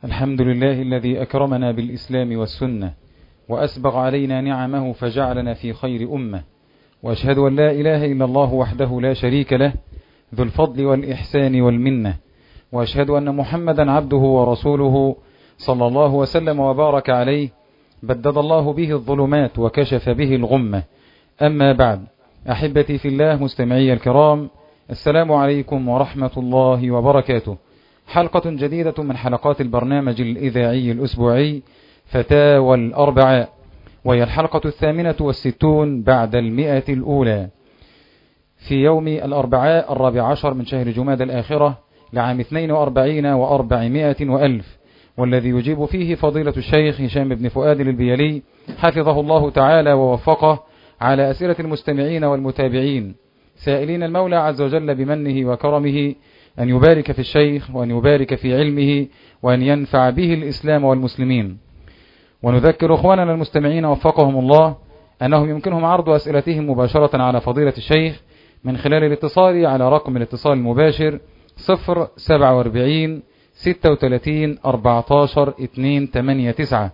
الحمد لله الذي أكرمنا بالإسلام والسنة وأسبغ علينا نعمه فجعلنا في خير أمة، وأشهد أن لا إله إلا الله وحده لا شريك له ذو الفضل والإحسان والمنة، وأشهد أن محمدا عبده ورسوله صلى الله وسلم وبارك عليه، بدد الله به الظلمات وكشف به الغمة. أما بعد، أحبتي في الله مستمعي الكرام، السلام عليكم ورحمة الله وبركاته. حلقة جديدة من حلقات البرنامج الإذاعي الأسبوعي فتاوى الأربعاء، وهي الحلقة 68 بعد 100 الأولى، في يوم الأربعاء 14 من شهر جماد الآخرة لعام 42 و400 وألف، والذي يجيب فيه فضيلة الشيخ هشام بن فؤاد البيلي حفظه الله تعالى ووفقه على أسئلة المستمعين والمتابعين، سائلين المولى عز وجل بمنه وكرمه أن يبارك في الشيخ وأن يبارك في علمه وأن ينفع به الإسلام والمسلمين. ونذكر أخواننا المستمعين وفقهم الله أنهم يمكنهم عرض أسئلتهم مباشرة على فضيلة الشيخ من خلال الاتصال على رقم الاتصال المباشر 047 36 14 289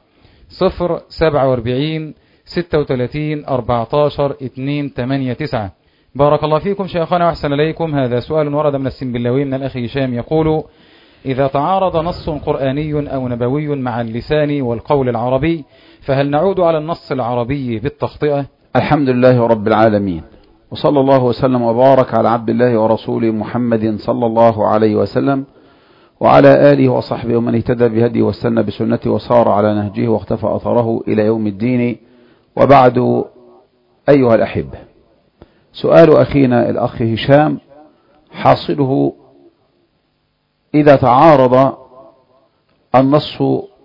047 36 14 289. بارك الله فيكم شيخنا وأحسن إليكم. هذا سؤال ورد من السنبلاوي من الأخ هشام يقول: إذا تعارض نص قرآني أو نبوي مع اللسان والقول العربي فهل نعود على النص العربي بالتخطئة؟ الحمد لله رب العالمين، وصلى الله وسلم وبارك على عبد الله ورسوله محمد صلى الله عليه وسلم وعلى آله وصحبه ومن اهتدى بهديه واستنى بسنته وصار على نهجه واختفى أثره إلى يوم الدين. وبعد، أيها الأحبة، سؤال أخينا الأخ هشام حاصله: إذا تعارض النص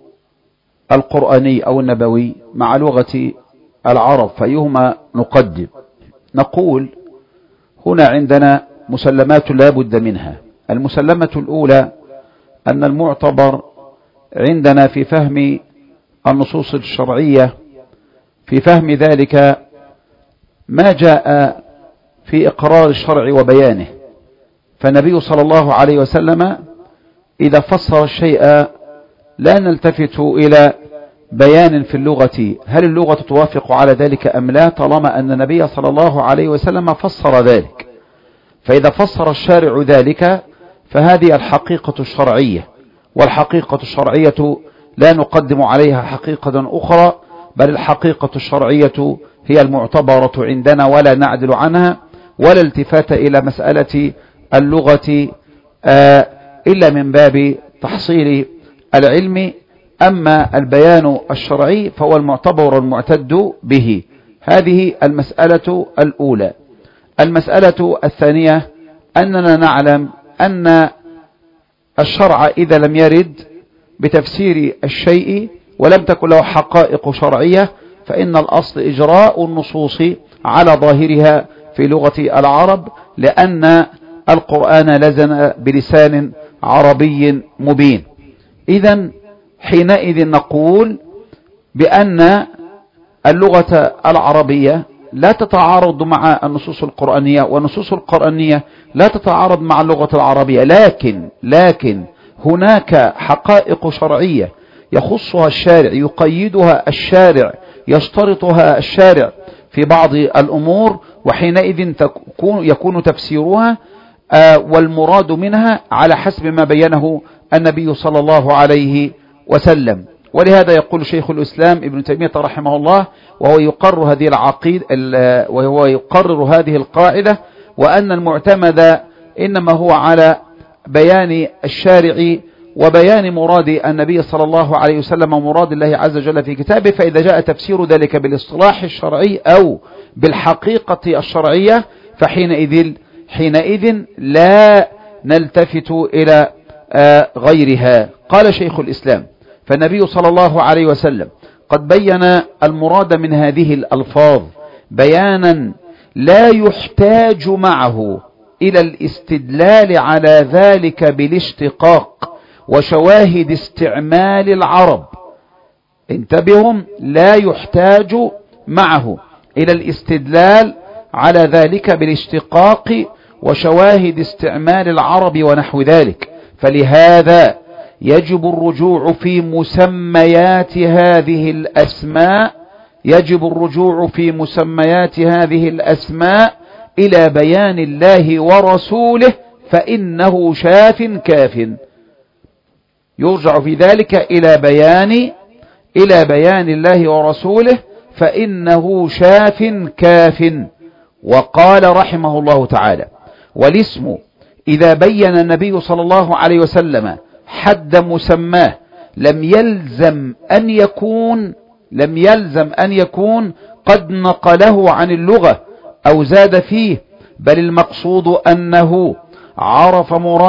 القرآني أو النبوي مع لغة العرب فأيهما نقدم؟ نقول هنا عندنا مسلمات لا بد منها. المسلمة الأولى أن المعتبر عندنا في فهم النصوص الشرعية، في فهم ذلك ما جاء في إقرار الشرع وبيانه. فالنبي صلى الله عليه وسلم إذا فسر الشيء لا نلتفت إلى بيان في اللغة هل اللغة توافق على ذلك أم لا، طالما أن النبي صلى الله عليه وسلم فسر ذلك. فإذا فسر الشارع ذلك فهذه الحقيقة الشرعية، والحقيقة الشرعية لا نقدم عليها حقيقة أخرى، بل الحقيقة الشرعية هي المعتبرة عندنا ولا نعدل عنها، ولا التفات إلى مسألة اللغة إلا من باب تحصيل العلم. أما البيان الشرعي فهو المعتبر المعتد به. هذه المسألة الأولى. المسألة الثانية أننا نعلم أن الشرع إذا لم يرد بتفسير الشيء ولم تكن له حقائق شرعية فإن الأصل إجراء النصوص على ظاهرها في لغة العرب، لأن القرآن نزل بلسان عربي مبين. إذن حينئذ نقول بأن اللغة العربية لا تتعارض مع النصوص القرآنية، والنصوص القرآنية لا تتعارض مع اللغة العربية، لكن هناك حقائق شرعية يخصها الشارع، يقيدها الشارع، يشترطها الشارع في بعض الأمور، وحينئذ يكون تفسيرها والمراد منها على حسب ما بينه النبي صلى الله عليه وسلم. ولهذا يقول شيخ الإسلام ابن تيمية رحمه الله وهو يقرر هذه القاعدة، وأن المعتمد إنما هو على بيان الشارع وبيان مراد النبي صلى الله عليه وسلم ومراد الله عز وجل في كتابه. فإذا جاء تفسير ذلك بالاصطلاح الشرعي أو بالحقيقة الشرعية فحينئذ لا نلتفت إلى غيرها. قال شيخ الإسلام: فالنبي صلى الله عليه وسلم قد بين المراد من هذه الألفاظ بيانا لا يحتاج معه إلى الاستدلال على ذلك بالاشتقاق وشواهد استعمال العرب. انتبهوا، لا يحتاج معه إلى الاستدلال على ذلك بالاشتقاق وشواهد استعمال العرب ونحو ذلك. فلهذا يجب الرجوع في مسميات هذه الأسماء إلى بيان الله ورسوله فإنه شاف كاف. يرجع في ذلك إلى بيان الله ورسوله فإنه شاف كاف. وقال رحمه الله تعالى: والاسم إذا بين النبي صلى الله عليه وسلم حد مسماه لم يلزم أن يكون قد نقله عن اللغة أو زاد فيه، بل المقصود أنه عرف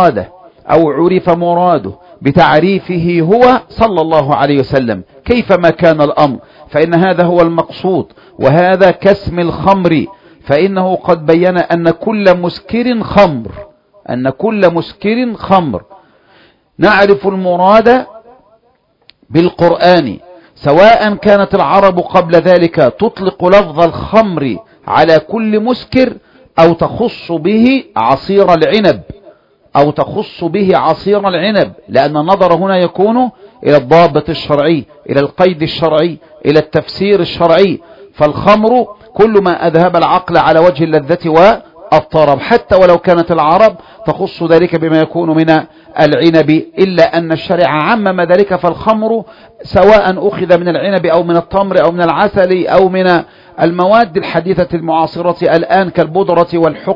مراده بتعريفه هو صلى الله عليه وسلم كيفما كان الأمر، فإن هذا هو المقصود. وهذا كاسم الخمر، فإنه قد بين أن كل مسكر خمر. نعرف المراد بالقرآن، سواء كانت العرب قبل ذلك تطلق لفظ الخمر على كل مسكر أو تخص به عصير العنب، لأن النظر هنا يكون إلى الضابط الشرعي، إلى القيد الشرعي، إلى التفسير الشرعي. فالخمر كل ما أذهب العقل على وجه اللذة والطرب، حتى ولو كانت العرب تخص ذلك بما يكون من العنب، إلا أن الشرع عمم ذلك. فالخمر سواء أخذ من العنب أو من التمر أو من العسل أو من المواد الحديثة المعاصرة الآن كالبودرة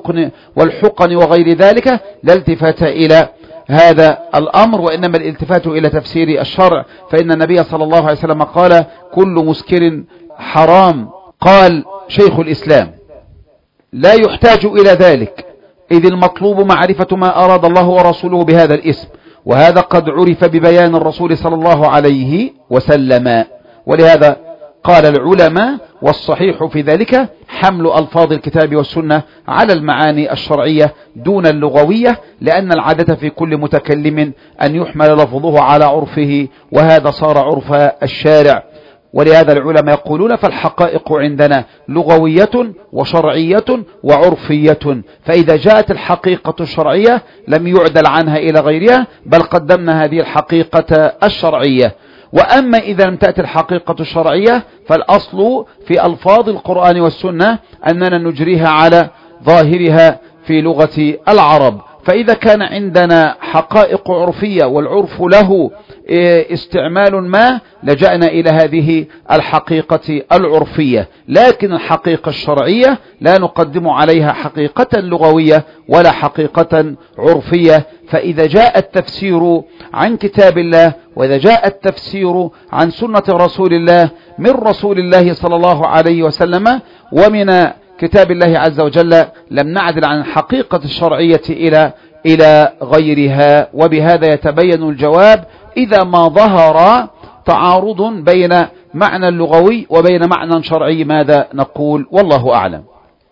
والحقن وغير ذلك، لا التفات إلى هذا الأمر، وإنما الالتفات إلى تفسير الشرع. فإن النبي صلى الله عليه وسلم قال: كل مسكر حرام. قال شيخ الإسلام: لا يحتاج إلى ذلك، إذ المطلوب معرفة ما أراد الله ورسوله بهذا الاسم، وهذا قد عرف ببيان الرسول صلى الله عليه وسلم. ولهذا قال العلماء: والصحيح في ذلك حمل ألفاظ الكتاب والسنة على المعاني الشرعية دون اللغوية، لأن العادة في كل متكلم أن يحمل لفظه على عرفه، وهذا صار عرف الشارع. ولهذا العلماء يقولون: فالحقائق عندنا لغوية وشرعية وعرفية، فإذا جاءت الحقيقة الشرعية لم يعدل عنها إلى غيرها، بل قدمنا هذه الحقيقة الشرعية. وأما إذا لم تأتي الحقيقة الشرعية فالأصل في ألفاظ القرآن والسنة أننا نجريها على ظاهرها في لغة العرب. فإذا كان عندنا حقائق عرفية والعرف له استعمال ما، لجأنا إلى هذه الحقيقة العرفية، لكن الحقيقة الشرعية لا نقدم عليها حقيقة لغوية ولا حقيقة عرفية. فإذا جاء التفسير عن كتاب الله، وإذا جاء التفسير عن سنة رسول الله من رسول الله صلى الله عليه وسلم ومن كتاب الله عز وجل، لم نعدل عن الحقيقة الشرعية إلى غيرها. وبهذا يتبين الجواب إذا ما ظهر تعارض بين معنى لغوي وبين معنى شرعي ماذا نقول، والله أعلم.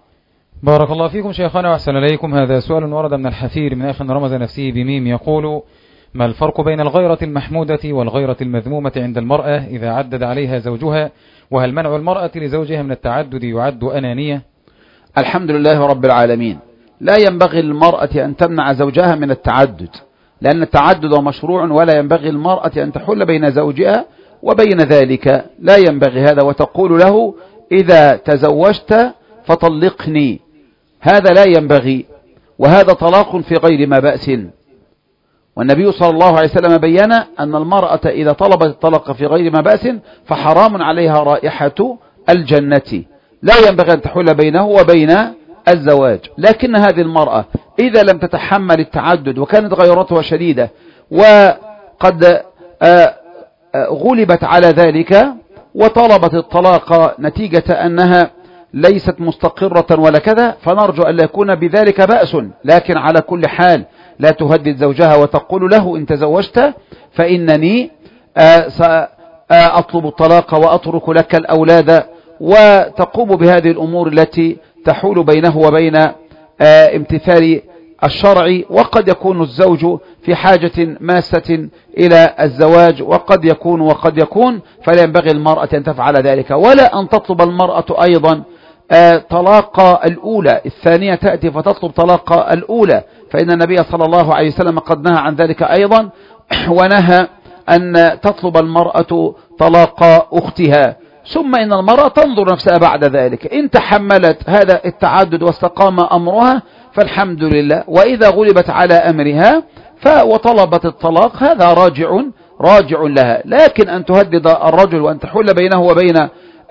بارك الله فيكم شيخنا وأحسن إليكم. هذا سؤال ورد من الحفير من أخ رمز نفسه بميم، يقول: ما الفرق بين الغيرة المحمودة والغيرة المذمومة عند المرأة إذا عدد عليها زوجها؟ وهل منع المرأة لزوجها من التعدد يعد أنانية؟ الحمد لله رب العالمين. لا ينبغي للمرأة أن تمنع زوجها من التعدد، لأن التعدد مشروع، ولا ينبغي المرأة أن تحل بين زوجها وبين ذلك، لا ينبغي هذا. وتقول له: إذا تزوجت فطلقني، هذا لا ينبغي، وهذا طلاق في غير ما بأس. والنبي صلى الله عليه وسلم بيّن أن المرأة إذا طلبت الطلاق في غير ما بأس فحرام عليها رائحة الجنة، لا ينبغي أن تحول بينه وبين الزواج. لكن هذه المرأة إذا لم تتحمل التعدد وكانت غيرتها شديدة وقد غلبت على ذلك وطلبت الطلاق نتيجة أنها ليست مستقرة ولا كذا، فنرجو أن لا يكون بذلك بأس. لكن على كل حال لا تهدد زوجها وتقول له: إن تزوجت فإنني سأطلب الطلاق وأترك لك الأولاد، وتقوم بهذه الأمور التي تحول بينه وبين امتثال الشرع. وقد يكون الزوج في حاجة ماسة إلى الزواج، وقد يكون فلا ينبغي المرأة أن تفعل ذلك، ولا أن تطلب المرأة أيضا طلاق الأولى، الثانية تأتي فتطلب طلاق الأولى، فإن النبي صلى الله عليه وسلم قد نهى عن ذلك أيضا. ونهى أن تطلب المرأة طلاق أختها. ثم إن المرأة تنظر نفسها بعد ذلك، إن تحملت هذا التعدد واستقام أمرها فالحمد لله، وإذا غلبت على أمرها وطلبت الطلاق هذا راجع لها. لكن أن تهدد الرجل وأن تحول بينه وبين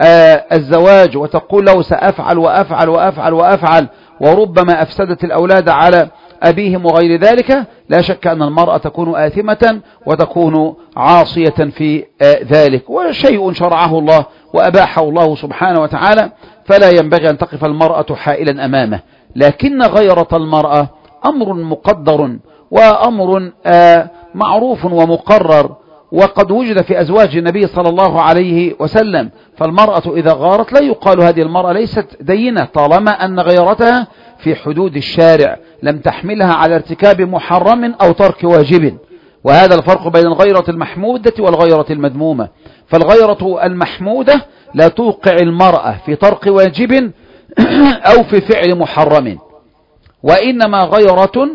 الزواج وتقول له سأفعل وأفعل وأفعل وأفعل، وربما أفسدت الأولاد على أبيهم وغير ذلك، لا شك أن المرأة تكون آثمة وتكون عاصية في ذلك، وشيء شرعه الله وأباحه الله سبحانه وتعالى، فلا ينبغي أن تقف المرأة حائلا أمامه. لكن غيرة المرأة أمر مقدر وأمر معروف ومقرر، وقد وجد في أزواج النبي صلى الله عليه وسلم. فالمرأة إذا غارت لا يقال هذه المرأة ليست دينة طالما أن غيرتها في حدود الشارع، لم تحملها على ارتكاب محرم أو ترك واجب. وهذا الفرق بين الغيرة المحمودة والغيرة المذمومة. فالغيرة المحمودة لا توقع المرأة في ترك واجب أو في فعل محرم، وإنما غيرة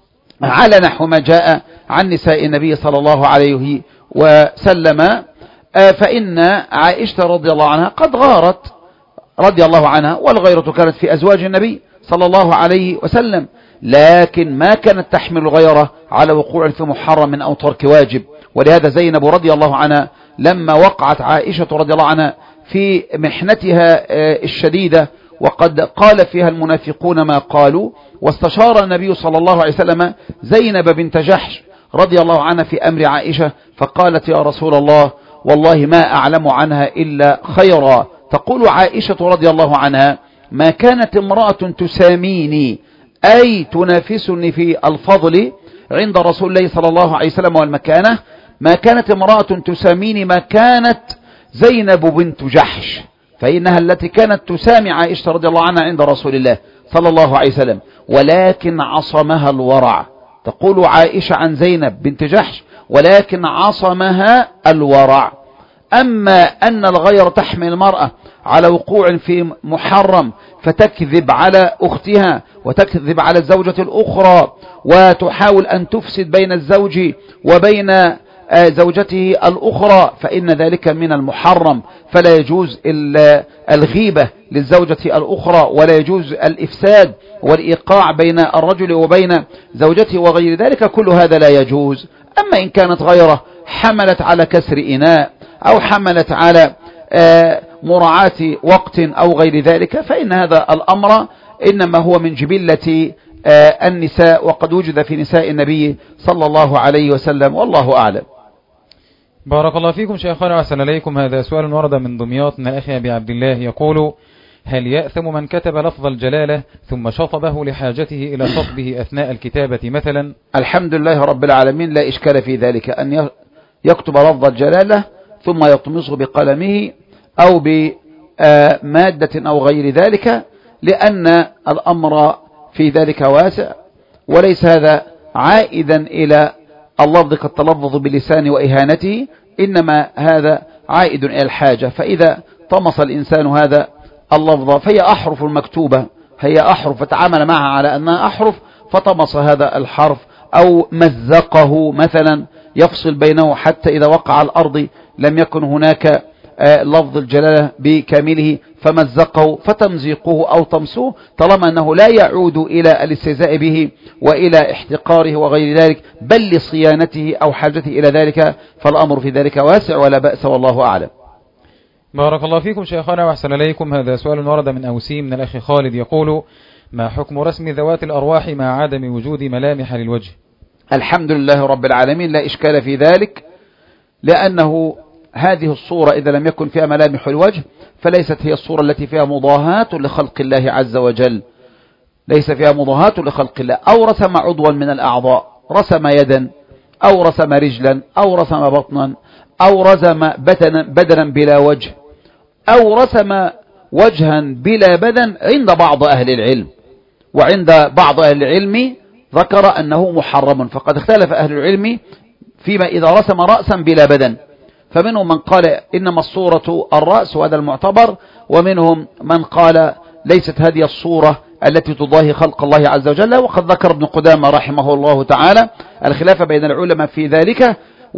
على نحو ما جاء عن نساء النبي صلى الله عليه وسلم. فإن عائشة رضي الله عنها قد غارت رضي الله عنها، والغيرة كانت في أزواج النبي صلى الله عليه وسلم، لكن ما كانت تحمل الغيرة على وقوع في محرم أو ترك واجب. ولهذا زينب رضي الله عنها لما وقعت عائشة رضي الله عنها في محنتها الشديدة وقد قال فيها المنافقون ما قالوا، واستشار النبي صلى الله عليه وسلم زينب بنت جحش رضي الله عنها في أمر عائشة، فقالت يا رسول الله والله ما أعلم عنها إلا خيرا. تقول عائشة رضي الله عنها ما كانت امرأة تساميني أي تنافسني في الفضل عند رسول الله صلى الله عليه وسلم والمكانة، ما كانت امرأة تساميني ما كانت زينب بنت جحش، فإنها التي كانت تسامي عائشة رضي الله عنها عند رسول الله صلى الله عليه وسلم، ولكن عصمها الورع. تقول عائشة عن زينب بنت جحش ولكن عصمها الورع. أما أن الغير تحمل المرأة على وقوع في محرم فتكذب على أختها وتكذب على الزوجة الأخرى وتحاول أن تفسد بين الزوج وبين زوجته الأخرى، فإن ذلك من المحرم، فلا يجوز الغيبة للزوجة الأخرى، ولا يجوز الإفساد والإيقاع بين الرجل وبين زوجته وغير ذلك، كل هذا لا يجوز. أما إن كانت غيره حملت على كسر إناء أو حملت على مراعاة وقت أو غير ذلك، فإن هذا الأمر إنما هو من جبلة النساء، وقد وجد في نساء النبي صلى الله عليه وسلم، والله أعلم. بارك الله فيكم شيخنا وأحسن إليكم. هذا سؤال ورد من دمياط من الأخ أبي عبد الله يقول: هل يأثم من كتب لفظ الجلالة ثم شطبه لحاجته إلى شطبه أثناء الكتابة مثلا؟ الحمد لله رب العالمين، لا إشكال في ذلك أن يكتب لفظ الجلالة ثم يطمسه بقلمه أو بمادة أو غير ذلك، لأن الأمر في ذلك واسع، وليس هذا عائدا إلى اللفظ كالتلفظ باللسان وإهانته، إنما هذا عائد إلى الحاجة. فإذا طمس الإنسان هذا اللفظ فهي أحرف المكتوبة، هي أحرف فتعامل معها على أنها أحرف، فطمس هذا الحرف أو مزقه مثلا يفصل بينه حتى إذا وقع على الأرض لم يكن هناك لفظ الجلالة بكامله فمزقه، فتمزيقه أو طمسه طالما أنه لا يعود إلى الاستهزاء به وإلى احتقاره وغير ذلك، بل لصيانته أو حاجته إلى ذلك، فالأمر في ذلك واسع ولا بأس، والله أعلم. بارك الله فيكم شيخنا وأحسن إليكم. هذا سؤال ورد من أوسيم من الأخ خالد يقول: ما حكم رسم ذوات الأرواح مع عدم وجود ملامح للوجه؟ الحمد لله رب العالمين، لا إشكال في ذلك، لأنه هذه الصورة إذا لم يكن فيها ملامح الوجه فليست هي الصورة التي فيها مضاهاة لخلق الله عز وجل، ليس فيها مضاهاة لخلق الله. أو رسم عضوا من الأعضاء، رسم يدا أو رسم رجلا أو رسم بطنا أو رسم بدنا بلا وجه أو رسم وجها بلا بدن عند بعض أهل العلم، وعند بعض أهل العلم ذكر أنه محرم، فقد اختلف أهل العلم فيما إذا رسم رأسا بلا بدن، فمنهم من قال إنما الصورة الرأس وهذا المعتبر، ومنهم من قال ليست هذه الصورة التي تضاهي خلق الله عز وجل. وقد ذكر ابن قدامة رحمه الله تعالى الخلاف بين العلماء في ذلك،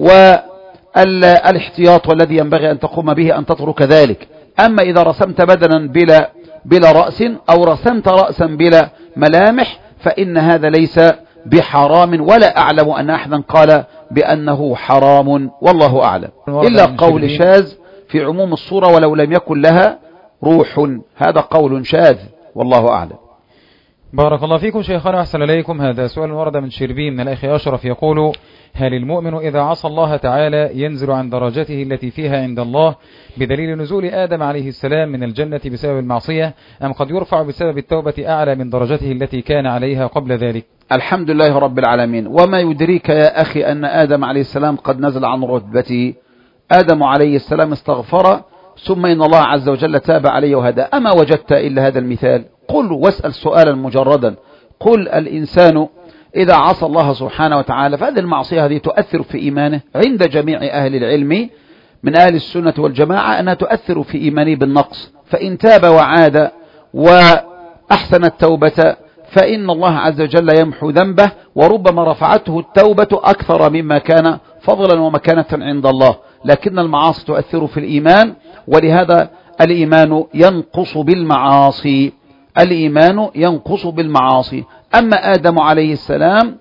والاحتياط والذي ينبغي أن تقوم به أن تترك ذلك. أما إذا رسمت بدنا بلا رأس أو رسمت رأسا بلا ملامح فإن هذا ليس بحرام، ولا أعلم أن أحدا قال بأنه حرام، والله أعلم، إلا قول شاذ في عموم الصورة ولو لم يكن لها روح، هذا قول شاذ والله أعلم. بارك الله فيكم شيخنا، أحسن إليكم. هذا سؤال ورد من شربين من الأخ أشرف يقول: هل المؤمن إذا عصى الله تعالى ينزل عن درجته التي فيها عند الله بدليل نزول آدم عليه السلام من الجنة بسبب المعصية، أم قد يرفع بسبب التوبة أعلى من درجته التي كان عليها قبل ذلك؟ الحمد لله رب العالمين. وما يدريك يا أخي أن آدم عليه السلام قد نزل عن رتبته؟ آدم عليه السلام استغفر ثم إن الله عز وجل تاب عليه وهدى. أما وجدت إلا هذا المثال؟ قل واسأل سؤالا مجردا، قل الإنسان إذا عصى الله سبحانه وتعالى فهذه المعصية هذه تؤثر في إيمانه؟ عند جميع أهل العلم من أهل السنة والجماعة أنها تؤثر في إيمانه بالنقص، فإن تاب وعاد وأحسن التوبة فإن الله عز وجل يمحو ذنبه، وربما رفعته التوبة أكثر مما كان فضلا ومكانة عند الله. لكن المعاصي تؤثر في الإيمان، ولهذا الإيمان ينقص بالمعاصي، الإيمان ينقص بالمعاصي. أما آدم عليه السلام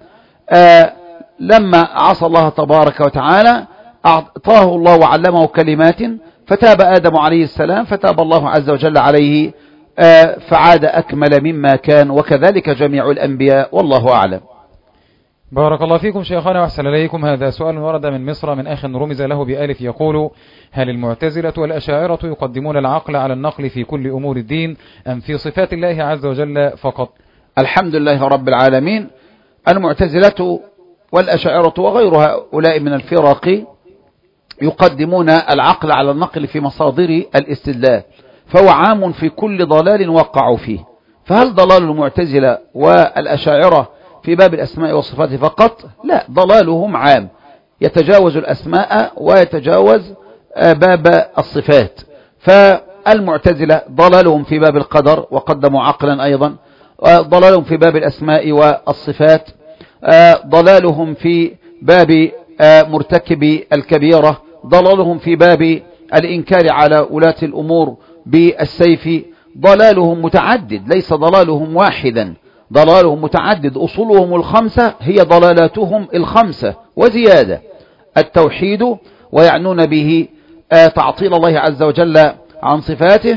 لما عصى الله تبارك وتعالى أعطاه الله وعلمه كلمات فتاب آدم عليه السلام، فتاب الله عز وجل عليه فعاد أكمل مما كان، وكذلك جميع الأنبياء، والله أعلم. بارك الله فيكم شيخنا وأحسن إليكم. هذا سؤال ورد من مصر من أخ رمز له بألف يقول: هل المعتزلة والأشاعرة يقدمون العقل على النقل في كل أمور الدين أم في صفات الله عز وجل فقط؟ الحمد لله رب العالمين. المعتزلة والأشاعرة وغير هؤلاء من الفرق يقدمون العقل على النقل في مصادر الاستدلال، فهو عام في كل ضلال وقعوا فيه. فهل ضلال المعتزلة والأشاعرة في باب الأسماء والصفات فقط؟ لا، ضلالهم عام يتجاوز الأسماء ويتجاوز باب الصفات. فالمعتزلة ضلالهم في باب القدر وقدموا عقلا أيضا، ضلالهم في باب الأسماء والصفات، ضلالهم في باب مرتكب الكبيرة، ضلالهم في باب الإنكار على ولاة الأمور بالسيف. ضلالهم متعدد، ليس ضلالهم واحدا، ضلالهم متعدد. أصولهم الخمسة هي ضلالاتهم الخمسة وزيادة: التوحيد ويعنون به تعطيل الله عز وجل عن صفاته،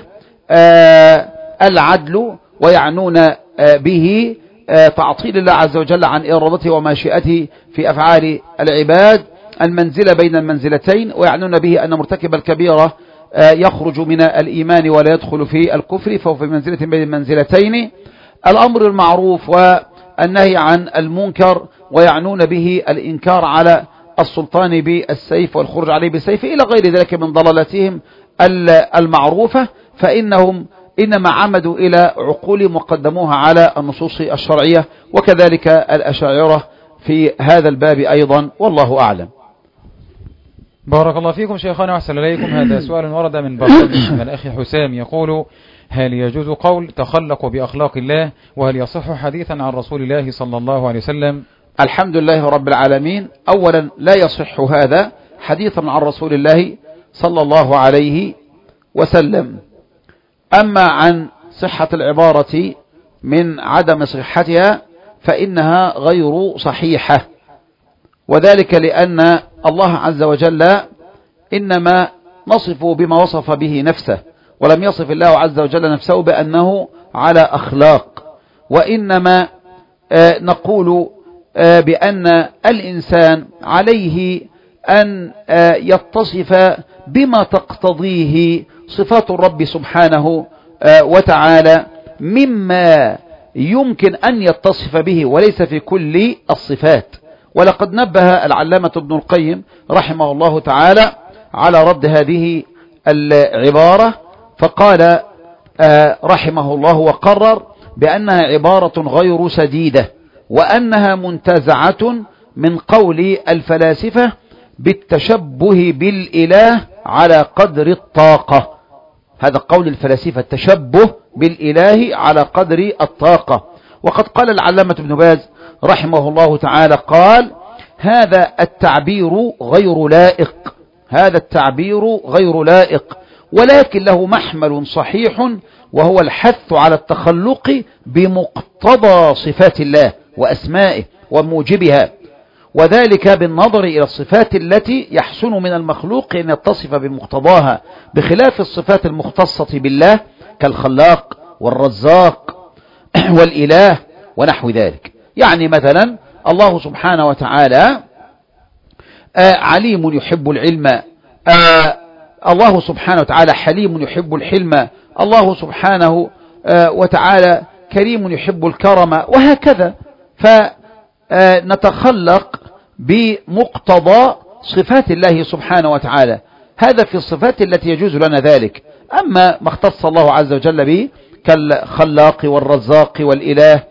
العدل ويعنون به تعطيل الله عز وجل عن إرادته ومشيئته في أفعال العباد، المنزلة بين المنزلتين ويعنون به أن مرتكب الكبيرة يخرج من الإيمان ولا يدخل في الكفر، فهو في منزلة بين المنزلتين، الأمر المعروف والنهي عن المنكر ويعنون به الإنكار على السلطان بالسيف والخروج عليه بالسيف إلى غير ذلك من ضلالاتهم المعروفة. فإنهم إنما عمدوا إلى عقول وقدموها على النصوص الشرعية، وكذلك الأشاعرة في هذا الباب أيضا، والله أعلم. بارك الله فيكم شيخنا وأحسن إليكم. هذا سؤال ورد من بغداد من الأخ حسام يقول: هل يجوز قول تخلق بأخلاق الله، وهل يصح حديثا عن رسول الله صلى الله عليه وسلم؟ الحمد لله رب العالمين. أولا لا يصح هذا حديثا عن رسول الله صلى الله عليه وسلم. أما عن صحة العبارة من عدم صحتها فإنها غير صحيحة، وذلك لأن الله عز وجل إنما نصف بما وصف به نفسه، ولم يصف الله عز وجل نفسه بأنه على أخلاق، وإنما نقول بأن الإنسان عليه أن يتصف بما تقتضيه صفات الرب سبحانه وتعالى مما يمكن أن يتصف به، وليس في كل الصفات. ولقد نبه العلامة ابن القيم رحمه الله تعالى على رد هذه العبارة، فقال رحمه الله وقرر بأنها عبارة غير سديدة، وأنها منتزعة من قول الفلاسفة بالتشبه بالإله على قدر الطاقة. هذا قول الفلاسفة، التشبه بالإله على قدر الطاقة. وقد قال العلامة ابن باز رحمه الله تعالى، قال: هذا التعبير غير لائق، هذا التعبير غير لائق، ولكن له محمل صحيح، وهو الحث على التخلق بمقتضى صفات الله وأسمائه وموجبها، وذلك بالنظر إلى الصفات التي يحسن من المخلوق أن يتصف بمقتضاها، بخلاف الصفات المختصة بالله كالخلاق والرزاق والإله ونحو ذلك. يعني مثلا الله سبحانه وتعالى عليم يحب العلم، الله سبحانه وتعالى حليم يحب الحلم، الله سبحانه وتعالى كريم يحب الكرم، وهكذا. فنتخلق بمقتضى صفات الله سبحانه وتعالى، هذا في الصفات التي يجوز لنا ذلك. أما ما اختص الله عز وجل به كالخلاق والرزاق والإله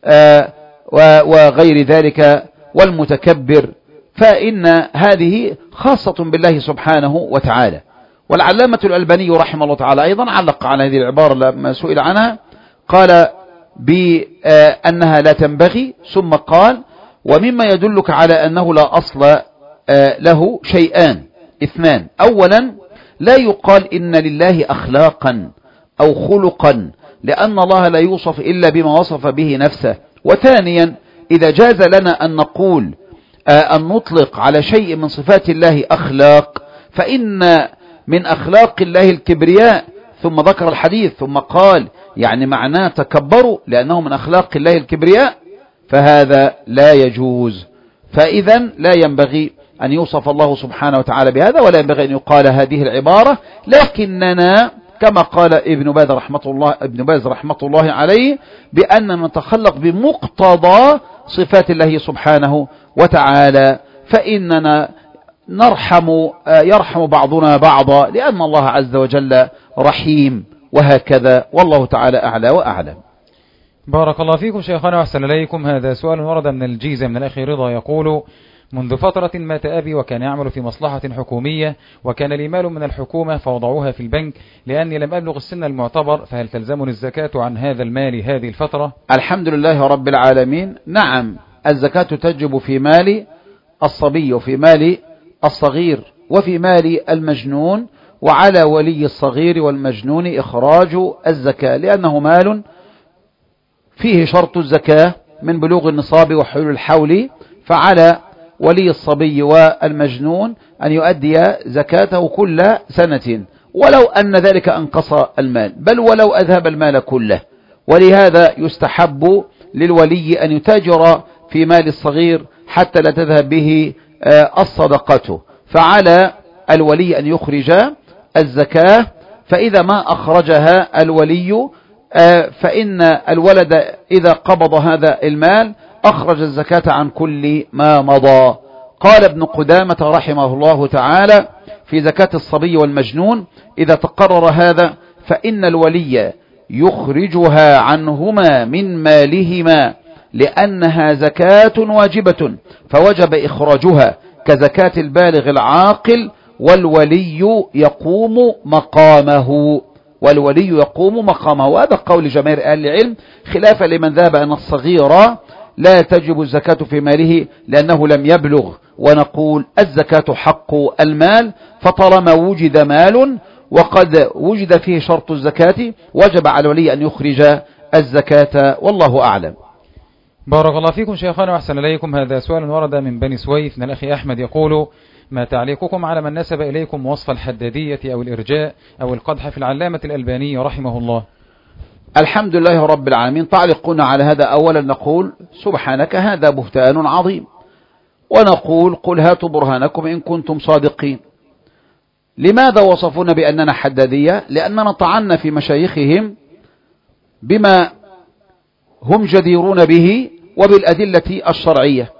وغير ذلك والمتكبر، فإن هذه خاصة بالله سبحانه وتعالى. والعلامة الألباني رحمه الله تعالى أيضا علق على هذه العبارة لما سئل عنها، قال بأنها لا تنبغي، ثم قال: ومما يدلك على أنه لا أصل له شيئان اثنان: أولا، لا يقال إن لله أخلاقا أو خلقا، لأن الله لا يوصف إلا بما وصف به نفسه. وثانيا، إذا جاز لنا أن نقول أن نطلق على شيء من صفات الله أخلاق، فإن من أخلاق الله الكبرياء، ثم ذكر الحديث ثم قال يعني معناه تكبروا لأنه من أخلاق الله الكبرياء، فهذا لا يجوز. فإذا لا ينبغي أن يوصف الله سبحانه وتعالى بهذا، ولا ينبغي أن يقال هذه العبارة، لكننا كما قال ابن باز رحمة الله عليه بأننا نتخلق بمقتضى صفات الله سبحانه وتعالى، فإننا يرحم بعضنا بعضا، لأن الله عز وجل رحيم، وهكذا. والله تعالى أعلى وأعلم. بارك الله فيكم شيخنا وأحسن إليكم. هذا سؤال ورد من الجيزة من الأخ رضا، يقول: منذ فترة مات أبي وكان يعمل في مصلحة حكومية، وكان لي مال من الحكومة فوضعوها في البنك، لأني لم أبلغ السن المعتبر، فهل تلزمني الزكاة عن هذا المال هذه الفترة؟ الحمد لله رب العالمين. نعم، الزكاة تجب في مال الصبي وفي مال الصغير وفي مال المجنون، وعلى ولي الصغير والمجنون إخراج الزكاة، لأنه مال فيه شرط الزكاة من بلوغ النصاب وحلول الحول، فعلى ولي الصبي والمجنون أن يؤدي زكاته كل سنة، ولو أن ذلك أنقص المال، بل ولو أذهب المال كله. ولهذا يستحب للولي أن يتاجر في مال الصغير حتى لا تذهب به الصدقة، فعلى الولي أن يخرج الزكاة، فإذا ما أخرجها الولي فإن الولد إذا قبض هذا المال أخرج الزكاة عن كل ما مضى. قال ابن قدامة رحمه الله تعالى في زكاة الصبي والمجنون: إذا تقرر هذا فإن الولي يخرجها عنهما من مالهما، لأنها زكاة واجبة فوجب إخراجها كزكاة البالغ العاقل، والولي يقوم مقامه، والولي يقوم مقامه. وهذا قول جماهير أهل العلم، خلافا لمن ذهب أن الصغير لا تجب الزكاة في ماله لأنه لم يبلغ، ونقول الزكاة حق المال، فطالما وجد مال وقد وجد فيه شرط الزكاة وجب على الولي أن يخرج الزكاة، والله أعلم. بارك الله فيكم شيخنا وأحسن إليكم. هذا سؤال ورد من بني سويف من الأخ أحمد، يقول: ما تعليقكم على من نسب إليكم وصف الحدادية أو الإرجاء أو القدح في العلامة الألباني رحمه الله؟ الحمد لله رب العالمين. تعليقنا على هذا: أولا نقول سبحانك هذا بهتان عظيم، ونقول قل هاتوا برهانكم إن كنتم صادقين. لماذا وصفونا بأننا حدادية؟ لأننا طعنا في مشايخهم بما هم جديرون به وبالأدلة الشرعية،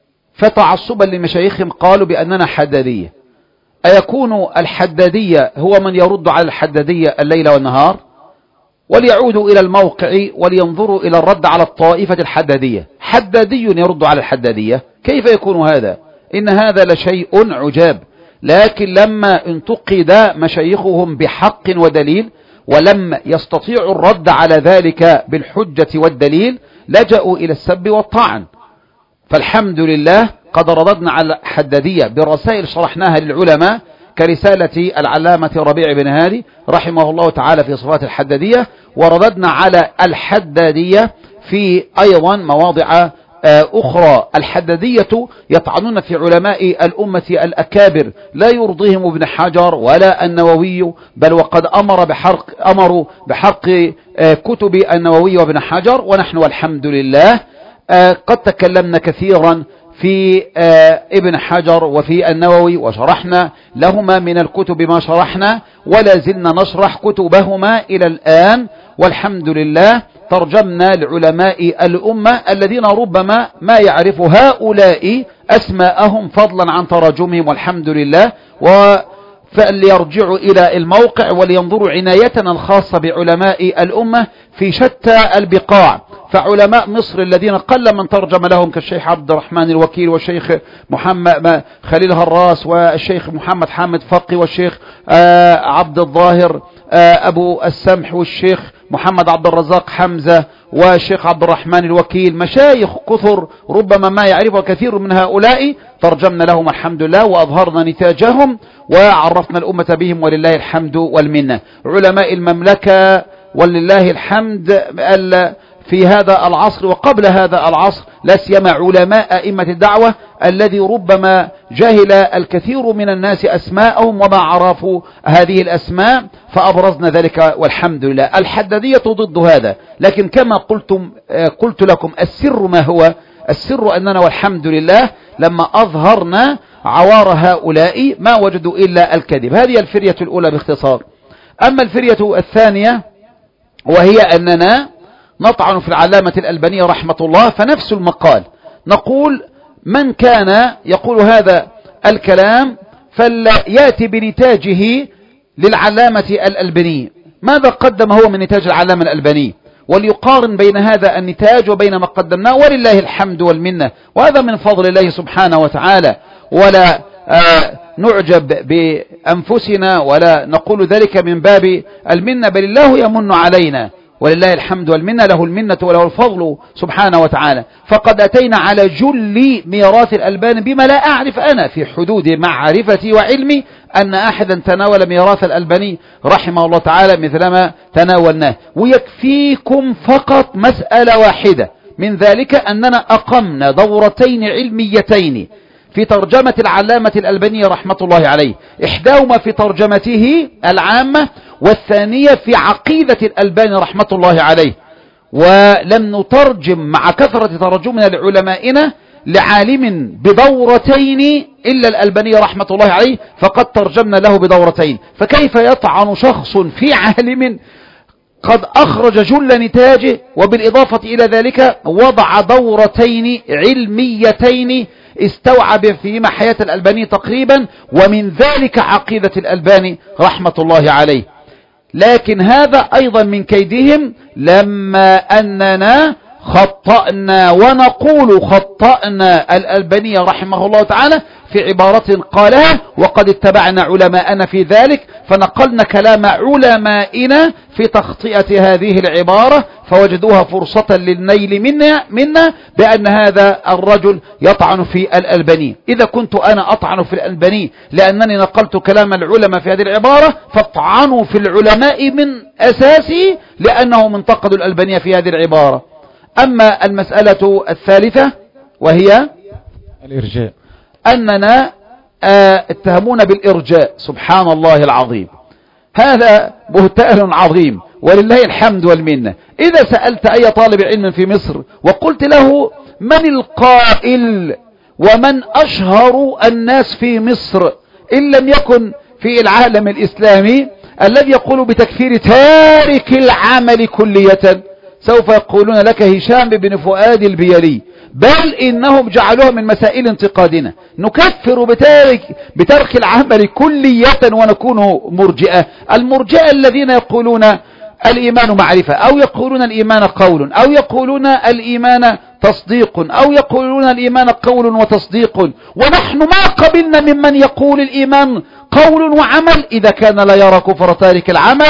فتعصبا لمشايخهم قالوا بأننا حدادية. أيكون الحدادية هو من يرد على الحدادية الليل والنهار؟ وليعودوا إلى الموقع ولينظروا إلى الرد على الطائفة الحدادية. حدادي يرد على الحدادية، كيف يكون هذا؟ إن هذا لشيء عجاب. لكن لما انتقد مشايخهم بحق ودليل ولم يستطيعوا الرد على ذلك بالحجة والدليل لجأوا إلى السب والطعن. فالحمد لله قد رددنا على الحدادية بالرسائل شرحناها للعلماء كرسالة العلامة ربيع بن هادي رحمه الله تعالى في صفات الحدادية، ورددنا على الحدادية في أيضا مواضع أخرى. الحدادية يطعنون في علماء الأمة الأكابر، لا يرضيهم ابن حجر ولا النووي، بل وقد أمروا بحرق كتب النووي وابن حجر. ونحن والحمد لله قد تكلمنا كثيرا في ابن حجر وفي النووي وشرحنا لهما من الكتب ما شرحنا، ولا زلنا نشرح كتبهما إلى الآن، والحمد لله ترجمنا لعلماء الأمة الذين ربما ما يعرف هؤلاء أسماءهم فضلا عن تراجمهم، والحمد لله. فليرجعوا إلى الموقع ولينظروا عنايتنا الخاصة بعلماء الأمة في شتى البقاع. فعلماء مصر الذين قل من ترجم لهم كالشيخ عبد الرحمن الوكيل والشيخ محمد خليل هراس والشيخ محمد حامد فقي والشيخ عبد الظاهر أبو السمح والشيخ محمد عبد الرزاق حمزة والشيخ عبد الرحمن الوكيل، مشايخ كثر ربما ما يعرفه كثير من هؤلاء، ترجمنا لهم الحمد لله وأظهرنا نتاجهم وعرفنا الأمة بهم ولله الحمد والمنة. علماء المملكة ولله الحمد في هذا العصر وقبل هذا العصر، لا سيما علماء أئمة الدعوة الذي ربما جهل الكثير من الناس أسماءهم وما عرفوا هذه الأسماء، فأبرزنا ذلك والحمد لله. الحدادية ضد هذا، لكن كما قلت لكم السر ما هو؟ السر أننا والحمد لله لما أظهرنا عوار هؤلاء ما وجدوا إلا الكذب. هذه الفرية الأولى باختصار. أما الفرية الثانية وهي أننا نطعن في العلامة الألباني رحمة الله، فنفس المقال نقول من كان يقول هذا الكلام فليأتي بنتاجه للعلامة الألباني، ماذا قدم هو من نتاج العلامة الألباني، وليقارن بين هذا النتاج وبين ما قدمناه، ولله الحمد والمنة، وهذا من فضل الله سبحانه وتعالى. ولا نعجب بأنفسنا ولا نقول ذلك من باب المنة، بل الله يمن علينا ولله الحمد والمنة، له المنة وله الفضل سبحانه وتعالى. فقد أتينا على جل ميراث الألباني بما لا أعرف أنا في حدود معرفتي وعلمي أن أحدا تناول ميراث الألباني رحمه الله تعالى مثلما تناولناه. ويكفيكم فقط مسألة واحدة من ذلك أننا أقمنا دورتين علميتين في ترجمة العلامة الألباني رحمة الله عليه، إحداهما في ترجمته العامة والثانية في عقيدة الألباني رحمة الله عليه. ولم نترجم مع كثرة ترجمنا لعلمائنا لعالم بدورتين إلا الألباني رحمة الله عليه، فقد ترجمنا له بدورتين. فكيف يطعن شخص في عالم قد أخرج جل نتاجه وبالإضافة إلى ذلك وضع دورتين علميتين استوعب فيما حياة الألباني تقريبا، ومن ذلك عقيدة الألباني رحمة الله عليه. لكن هذا أيضا من كيدهم، لما أننا خطأنا ونقول خطأنا الألباني رحمه الله تعالى في عبارة قالها، وقد اتبعنا علماءنا في ذلك، فنقلنا كلام علمائنا في تخطئة هذه العبارة، فوجدوها فرصة للنيل منا بأن هذا الرجل يطعن في الألباني. إذا كنت أنا أطعن في الألباني لأنني نقلت كلام العلماء في هذه العبارة، فاطعنوا في العلماء من أساسه لأنهم انتقدوا الألباني في هذه العبارة. أما المسألة الثالثة وهي الإرجاء، أننا اتهمونا بالإرجاء. سبحان الله العظيم، هذا بهتان عظيم ولله الحمد والمنة. إذا سألت أي طالب علم في مصر وقلت له من القائل ومن أشهر الناس في مصر إن لم يكن في العالم الإسلامي الذي يقول بتكفير تارك العمل كلية، سوف يقولون لك هشام بن فؤاد البيلي، بل إنهم جعلوها من مسائل انتقادنا، نكفر بترك العمل كلية ونكون مرجئة. المرجئة الذين يقولون الإيمان معرفة، أو يقولون الإيمان قول، أو يقولون الإيمان تصديق، أو يقولون الإيمان قول وتصديق. ونحن ما قبلنا ممن يقول الإيمان قول وعمل إذا كان لا يرى كفر تارك العمل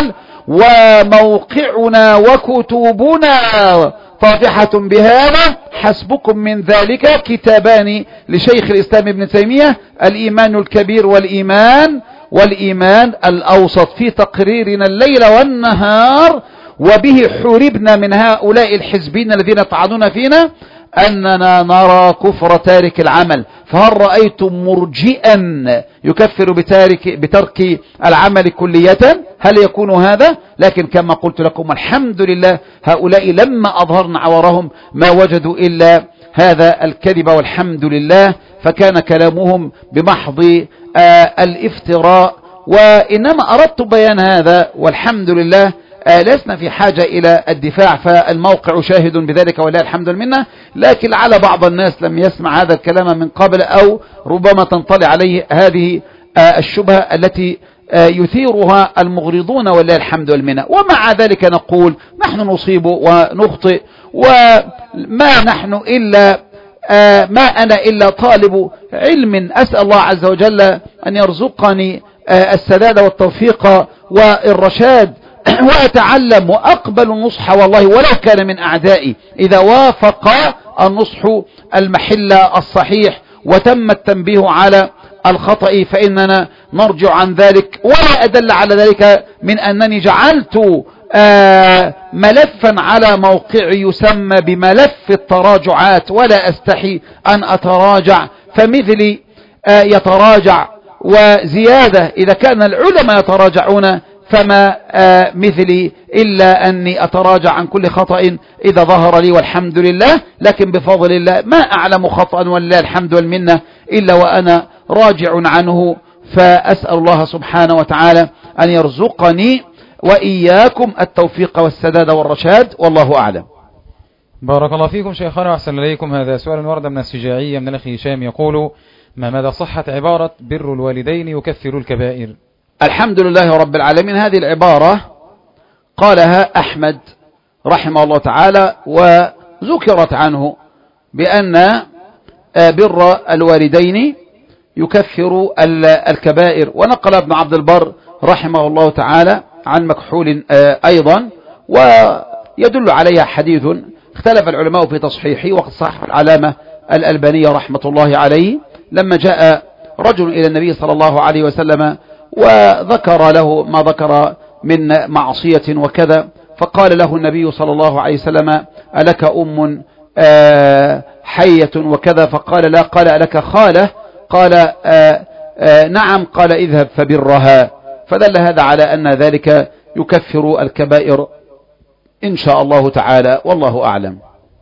وموقعنا وكتبنا طافحة بهذا، حسبكم من ذلك كتابان لشيخ الإسلام ابن تيمية: الإيمان الكبير والإيمان الأوسط، في تقريرنا الليل والنهار، وبه حوربنا من هؤلاء الحزبين الذين يطعنون فينا أننا نرى كفر تارك العمل. فهل رأيتم مرجئا يكفر بترك العمل كلية؟ هل يكون هذا؟ لكن كما قلت لكم الحمد لله، هؤلاء لما أظهرنا عورهم ما وجدوا إلا هذا الكذب، والحمد لله. فكان كلامهم بمحض الافتراء، وإنما أردت بيان هذا، والحمد لله لسنا في حاجة إلى الدفاع، فالموقع شاهد بذلك ولله الحمد منا. لكن لعل بعض الناس لم يسمع هذا الكلام من قبل، أو ربما تنطلع عليه هذه الشبهة التي يثيرها المغرضون ولله الحمد والمنة. ومع ذلك نقول نحن نصيب ونخطئ، وما نحن إلا ما أنا إلا طالب علم، أسأل الله عز وجل أن يرزقني السداد والتوفيق والرشاد، وأتعلم وأقبل النصح والله ولو كان من أعدائي، إذا وافق النصح المحل الصحيح وتم التنبيه على الخطأ فإننا نرجع عن ذلك. ولا أدل على ذلك من أنني جعلت ملفا على موقعي يسمى بملف التراجعات، ولا أستحي أن أتراجع، فمثلي يتراجع وزيادة إذا كان العلماء يتراجعون، فما مثلي إلا أني أتراجع عن كل خطأ إذا ظهر لي، والحمد لله. لكن بفضل الله ما أعلم خطأ ولله الحمد والمنة إلا وأنا راجع عنه، فأسأل الله سبحانه وتعالى أن يرزقني وإياكم التوفيق والسداد والرشاد، والله أعلم. بارك الله فيكم شيخنا وأحسن إليكم. هذا سؤال ورد من السجاعية من الأخ هشام يقول: ما مدى صحة عبارة بر الوالدين يكفر الكبائر؟ الحمد لله رب العالمين. هذه العبارة قالها أحمد رحمه الله تعالى، وذكرت عنه بأن بر الوالدين يكفر الكبائر، ونقل ابن عبد البر رحمه الله تعالى عن مكحول أيضا، ويدل عليها حديث اختلف العلماء في تصحيحه، وقد صحح العلامة الألبانية رحمة الله عليه لما جاء رجل إلى النبي صلى الله عليه وسلم وذكر له ما ذكر من معصية وكذا، فقال له النبي صلى الله عليه وسلم: ألك أم حية وكذا؟ فقال لا. قال: ألك خالة؟ قال نعم. قال: اذهب فبرها. فدل هذا على أن ذلك يكفر الكبائر إن شاء الله تعالى، والله أعلم.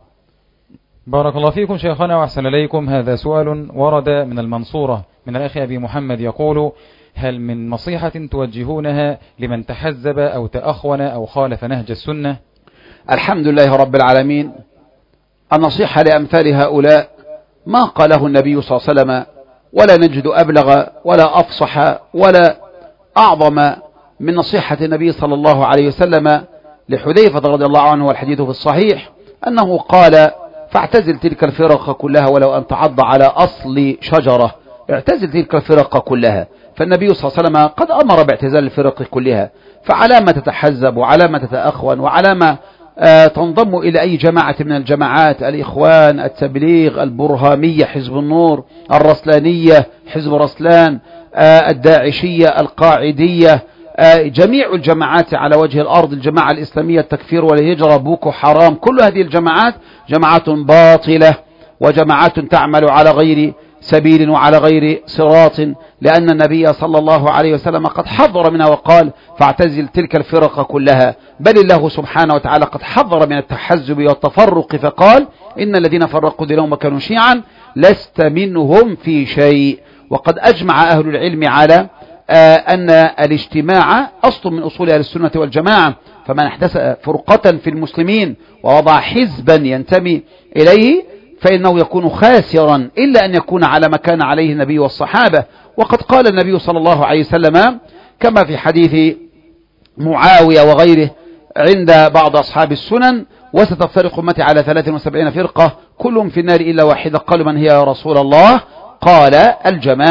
بارك الله فيكم شيخنا وأحسن إليكم. هذا سؤال ورد من المنصورة من الأخ أبي محمد يقول: هل من نصيحة توجهونها لمن تحزب أو تأخون أو خالف نهج السنة؟ الحمد لله رب العالمين. النصيحة لأمثال هؤلاء ما قاله النبي صلى الله عليه وسلم، ولا نجد أبلغ ولا أفصح ولا أعظم من نصيحة النبي صلى الله عليه وسلم لحذيفة رضي الله عنه، والحديث في الصحيح أنه قال: فاعتزل تلك الفرق كلها ولو أن تعض على أصل شجرة. اعتزل تلك الفرق كلها. فالنبي صلى الله عليه وسلم قد أمر باعتزال الفرق كلها، فعلى ما تتحزب وعلى ما تتأخون وعلى ما تنضم إلى أي جماعة من الجماعات: الإخوان، التبليغ، البرهامية، حزب النور، الرسلانية، حزب رسلان، الداعشية، القاعدية، جميع الجماعات على وجه الأرض، الجماعة الإسلامية، التكفير والهجرة، بوكو حرام، كل هذه الجماعات جماعات باطلة، وجماعات تعمل على غير سبيل وعلى غير صراط، لأن النبي صلى الله عليه وسلم قد حذر منها وقال: فاعتزل تلك الفرق كلها. بل الله سبحانه وتعالى قد حذر من التحزب والتفرق، فقال: إن الذين فرقوا دينهم وكانوا شيعا لست منهم في شيء. وقد أجمع أهل العلم على أن الاجتماع أصل من أصول أهل السنة والجماعة، فمن احدث فرقة في المسلمين ووضع حزبا ينتمي إليه فإنه يكون خاسرا، إلا أن يكون على ما كان عليه النبي والصحابة. وقد قال النبي صلى الله عليه وسلم كما في حديث معاوية وغيره عند بعض أصحاب السنن: وستفترق أمتي على 73 فرقة كلهم في النار إلا واحدة. قالوا: من هي يا رسول الله؟ قال: الجماعة.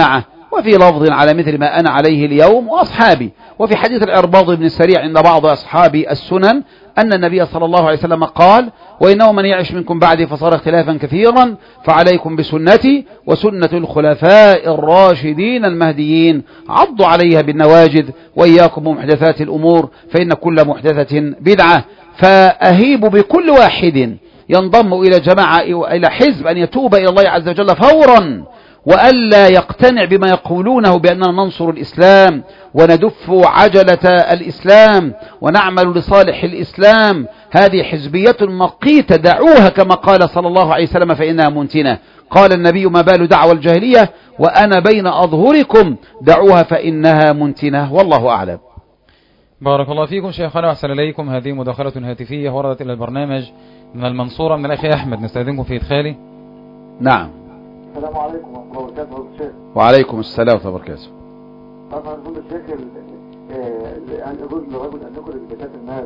وفي لفظ على مثل ما أنا عليه اليوم وأصحابي. وفي حديث العرباض بن السريع عند بعض أصحاب السنن أن النبي صلى الله عليه وسلم قال: وإنه من يعش منكم بعدي فصار اختلافا كثيرا فعليكم بسنتي وسنة الخلفاء الراشدين المهديين عضوا عليها بالنواجذ وإياكم ومحدثات الأمور فإن كل محدثة بدعة. فأهيب بكل واحد ينضم إلى جماعة وإلى حزب أن يتوب إلى الله عز وجل فورا، وألا يقتنع بما يقولونه بأننا ننصر الإسلام وندف عجلة الإسلام ونعمل لصالح الإسلام. هذه حزبية مقيتة، دعوها كما قال صلى الله عليه وسلم فإنها منتنة. قال النبي: ما بال دعوى الجاهلية وأنا بين أظهركم، دعوها فإنها منتنة. والله أعلم. بارك الله فيكم شيخنا وأحسن إليكم. هذه مداخلة هاتفية وردت إلى البرنامج من المنصورة من الأخ أحمد، نستأذنكم في إدخالي. نعم. السلام عليكم ورحمة الله وبركاته الشيخ. وعليكم السلام ورحمة الله وبركاته. طبعا نقول الشيخ أن يجوز لرجل أن يخرج زكاة المال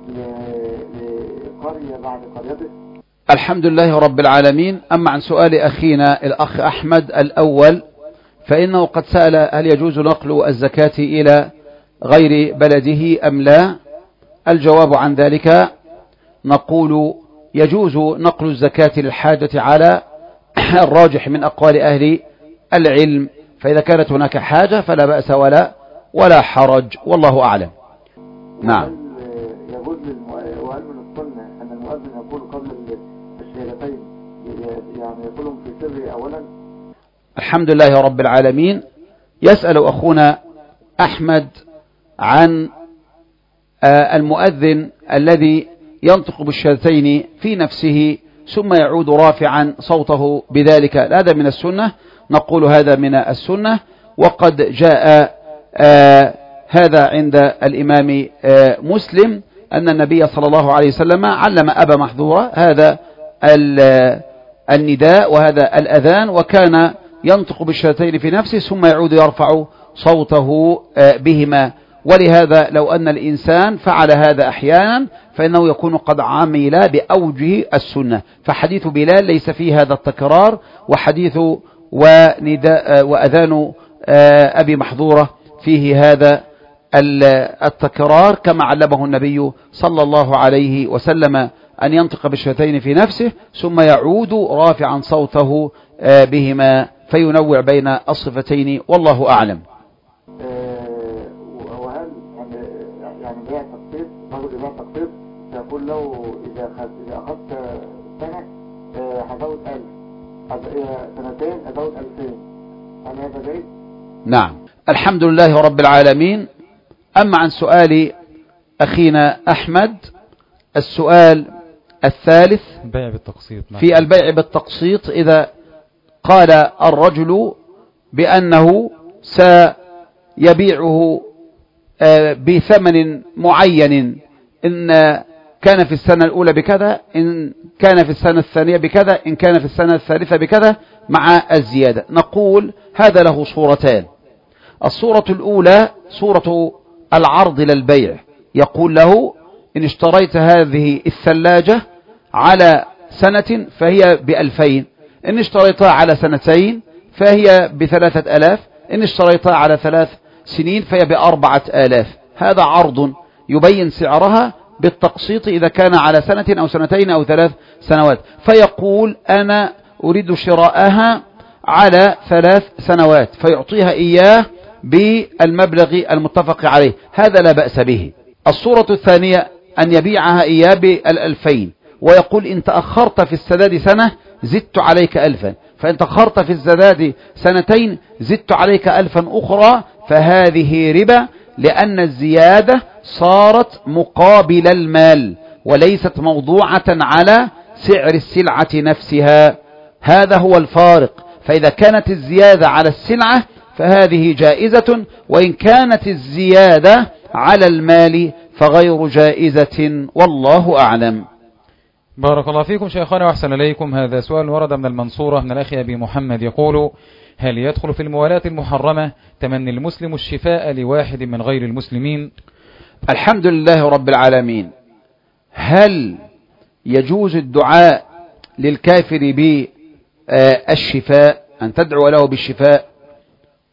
لقرية بعد قريته. الحمد لله رب العالمين. أما عن سؤال أخينا الأخ أحمد الأول فإنه قد سأل: هل يجوز نقل الزكاة إلى غير بلده أم لا؟ الجواب عن ذلك نقول: يجوز نقل الزكاة للحاجة على الراجح من أقوال أهل العلم، فإذا كانت هناك حاجة فلا بأس ولا حرج، والله أعلم. نعم. يجوز وهل من السنة أن المؤذن يقول قبل الشهادتين يعني يقولهم في سر أولا؟ الحمد لله رب العالمين. يسأل أخونا أحمد عن المؤذن الذي ينطق بالشهادتين في نفسه ثم يعود رافعا صوته بذلك، هذا من السنة؟ نقول هذا من السنة، وقد جاء هذا عند الإمام مسلم أن النبي صلى الله عليه وسلم علم أبا محذورة هذا النداء وهذا الأذان، وكان ينطق بالشهادتين في نفسه ثم يعود يرفع صوته بهما. ولهذا لو أن الإنسان فعل هذا أحيانا فإنه يكون قد عمل بأوجه السنة. فحديث بلال ليس فيه هذا التكرار، وحديث ونداء وأذان أبي محظورة فيه هذا التكرار كما علمه النبي صلى الله عليه وسلم أن ينطق بالشهادتين في نفسه ثم يعود رافعا صوته بهما فينوع بين الصفتين، والله أعلم. وهل يعني بيع تقسيط، رجل يبيع تقسيط يقول له إذا أخذت سنة هزود 1000، سنتين هزود 2000، هل هذا جيد؟ نعم. الحمد لله رب العالمين. أما عن سؤال أخينا أحمد، السؤال الثالث البيع بالتقسيط. في البيع بالتقسيط، إذا قال الرجل بأنه سيبيعه بثمن معين، إن كان في السنة الأولى بكذا، إن كان في السنة الثانية بكذا، إن كان في السنة الثالثة بكذا مع الزيادة، نقول هذا له صورتان. الصورة الأولى صورة العرض للبيع، يقول له: إن اشتريت هذه الثلاجة على سنة فهي ب2000، إن اشتريتها على سنتين فهي ب3000، إن اشتريتها على 3 سنين فهي ب4000. هذا عرض يبين سعرها بالتقسيط إذا كان على سنة أو سنتين أو 3 سنوات، فيقول: أنا أريد شراءها على 3 سنوات، فيعطيها إياه بالمبلغ المتفق عليه، هذا لا بأس به. الصورة الثانية أن يبيعها إياه ب2000 ويقول: إن تأخرت في السداد سنة زدت عليك 1000، فإن تأخرت في السداد سنتين زدت عليك 1000 أخرى، فهذه ربا، لأن الزيادة صارت مقابل المال وليست موضوعة على سعر السلعة نفسها. هذا هو الفارق. فإذا كانت الزيادة على السلعة فهذه جائزة، وإن كانت الزيادة على المال فغير جائزة، والله أعلم. بارك الله فيكم شيخنا وأحسن إليكم. هذا سؤال ورد من المنصورة من الأخ أبي محمد، يقول: هل يدخل في الموالاة المحرمة تمني المسلم الشفاء لواحد من غير المسلمين؟ الحمد لله رب العالمين. هل يجوز الدعاء للكافر بالشفاء، أن تدعو له بالشفاء؟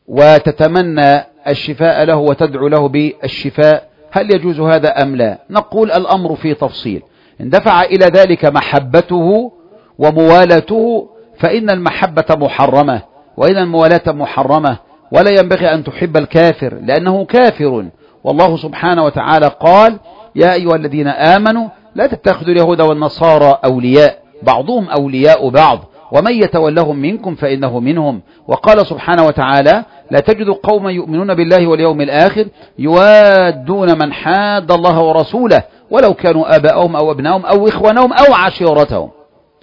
وتتمنى الشفاء له وتدعو له بالشفاء، هل يجوز هذا أم لا؟ نقول الأمر في تفصيل. إن دفع إلى ذلك محبته وموالاته فإن المحبة محرمة وإن الموالاة محرمة، ولا ينبغي أن تحب الكافر لأنه كافر. والله سبحانه وتعالى قال: يا أيها الذين آمنوا لا تتخذوا اليهود والنصارى أولياء بعضهم أولياء بعض ومن يتولهم منكم فإنه منهم. وقال سبحانه وتعالى: لا تجد قوما يؤمنون بالله واليوم الآخر يوادون من حاد الله ورسوله ولو كانوا آباءهم أو أبناءهم أو إخوانهم أو عشيرتهم.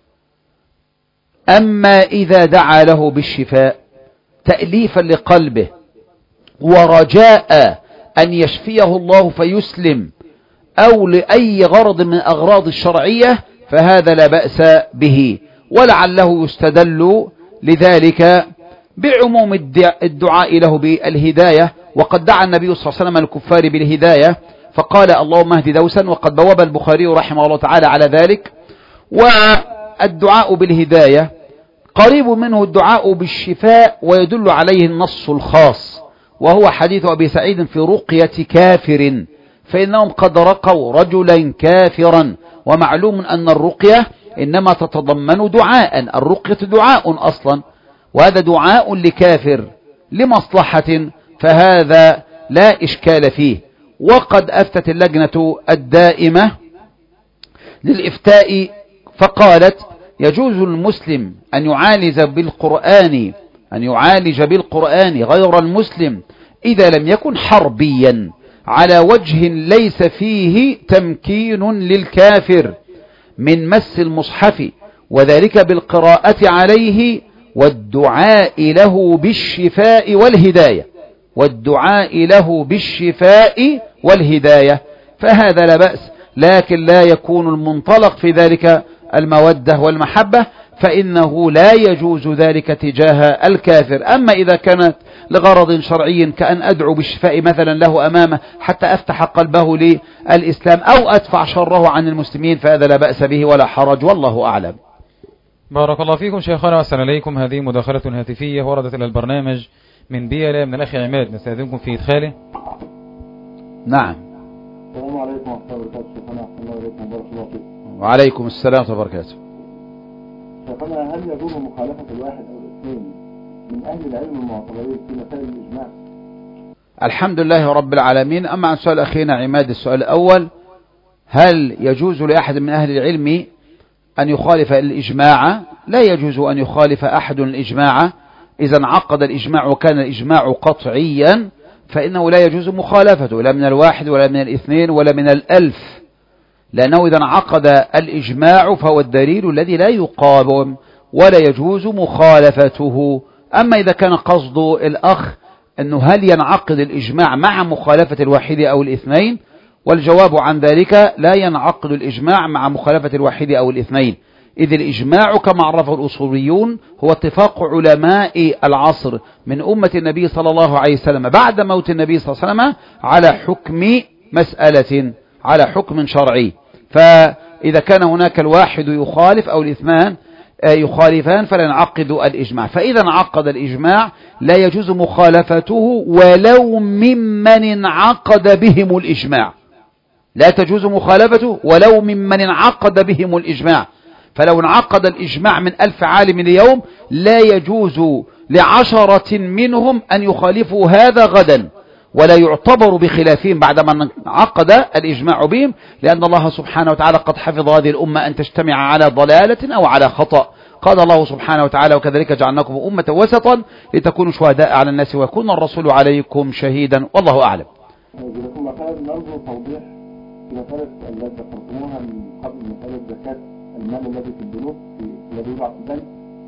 أما إذا دعا له بالشفاء تأليفا لقلبه ورجاء أن يشفيه الله فيسلم أو لأي غرض من أغراض الشرعية فهذا لا بأس به، ولعله يستدل لذلك بعموم الدعاء له بالهداية. وقد دعا النبي صلى الله عليه وسلم الكفار بالهداية فقال: اللهم اهد دوسا، وقد بواب البخاري رحمه الله تعالى على ذلك. والدعاء بالهداية قريب منه الدعاء بالشفاء، ويدل عليه النص الخاص وهو حديث أبي سعيد في رقية كافر، فإنهم قد رقوا رجلا كافرا. ومعلوم أن الرقية إنما تتضمن دعاء، الرقية دعاء أصلا، وهذا دعاء لكافر لمصلحة، فهذا لا إشكال فيه. وقد أفتت اللجنة الدائمة للإفتاء فقالت: يجوز المسلم أن يعالج بالقرآن غير المسلم إذا لم يكن حربيا على وجه ليس فيه تمكين للكافر من مس المصحف، وذلك بالقراءة عليه والدعاء له بالشفاء والهداية، فهذا لا بأس، لكن لا يكون المنطلق في ذلك المودة والمحبة، فإنه لا يجوز ذلك تجاه الكافر. أما إذا كانت لغرض شرعي كأن أدعو بالشفاء مثلا له أمامه حتى أفتح قلبه للإسلام أو أدفع شره عن المسلمين فهذا لا بأس به ولا حرج، والله أعلم. بارك الله فيكم شيخنا والسلام عليكم. هذه مداخلة هاتفية وردت إلى البرنامج من بيلا من الأخ عماد، نستأذنكم في إدخاله. نعم. السلام عليكم ورحمة الله وبركاته. شيخنا أحسن الله إليكم وبارك الله فيكم. وعليكم السلام ورحمة الله وبركاته. شيخنا، هل يجوز مخالفة الواحد أو الاثنين من أهل العلم المعتبرين في مسائل الإجماع؟ الحمد لله رب العالمين. أما عن سؤال أخينا عماد، السؤال الأول: هل يجوز لأحد من أهل العلم أن يخالف الإجماع؟ لا يجوز أن يخالف أحد الإجماع. إذا انعقد الإجماع وكان الإجماع قطعيا فإنه لا يجوز مخالفته، لا من الواحد ولا من الاثنين ولا من الألف، لأنه إذا انعقد الإجماع فهو الدليل الذي لا يقاوم ولا يجوز مخالفته. أما إذا كان قصد الأخ أنه هل ينعقد الإجماع مع مخالفة الواحد أو الاثنين، والجواب عن ذلك: لا ينعقد الإجماع مع مخالفة الواحد أو الاثنين، إذ الإجماع كما عرفه الأصوليون هو اتفاق علماء العصر من أمة النبي صلى الله عليه وسلم بعد موت النبي صلى الله عليه وسلم على حكم مسألة، على حكم شرعي. فإذا كان هناك الواحد يخالف أو الاثنان يخالفان فلا ينعقد الإجماع. فإذا انعقد الإجماع لا يجوز مخالفته ولو ممن انعقد بهم الإجماع، لا تجوز مخالفته ولو ممن انعقد بهم الإجماع. فلو انعقد الإجماع من 1000 عالم اليوم لا يجوز ل10 منهم أن يخالفوا هذا غدا، ولا يعتبر بخلافهم بعدما انعقد الإجماع بهم، لأن الله سبحانه وتعالى قد حفظ هذه الأمة أن تجتمع على ضلالة أو على خطأ. قال الله سبحانه وتعالى: وكذلك جعلناكم أمة وسطا لتكونوا شهداء على الناس ويكون الرسول عليكم شهيدا، والله أعلم. جزاكم الله خير. نرجو توضيح في مسألة التي ذكرتموها من قبل، مسألة زكاة المال الذي في البنوك الذي يوضع في البنك،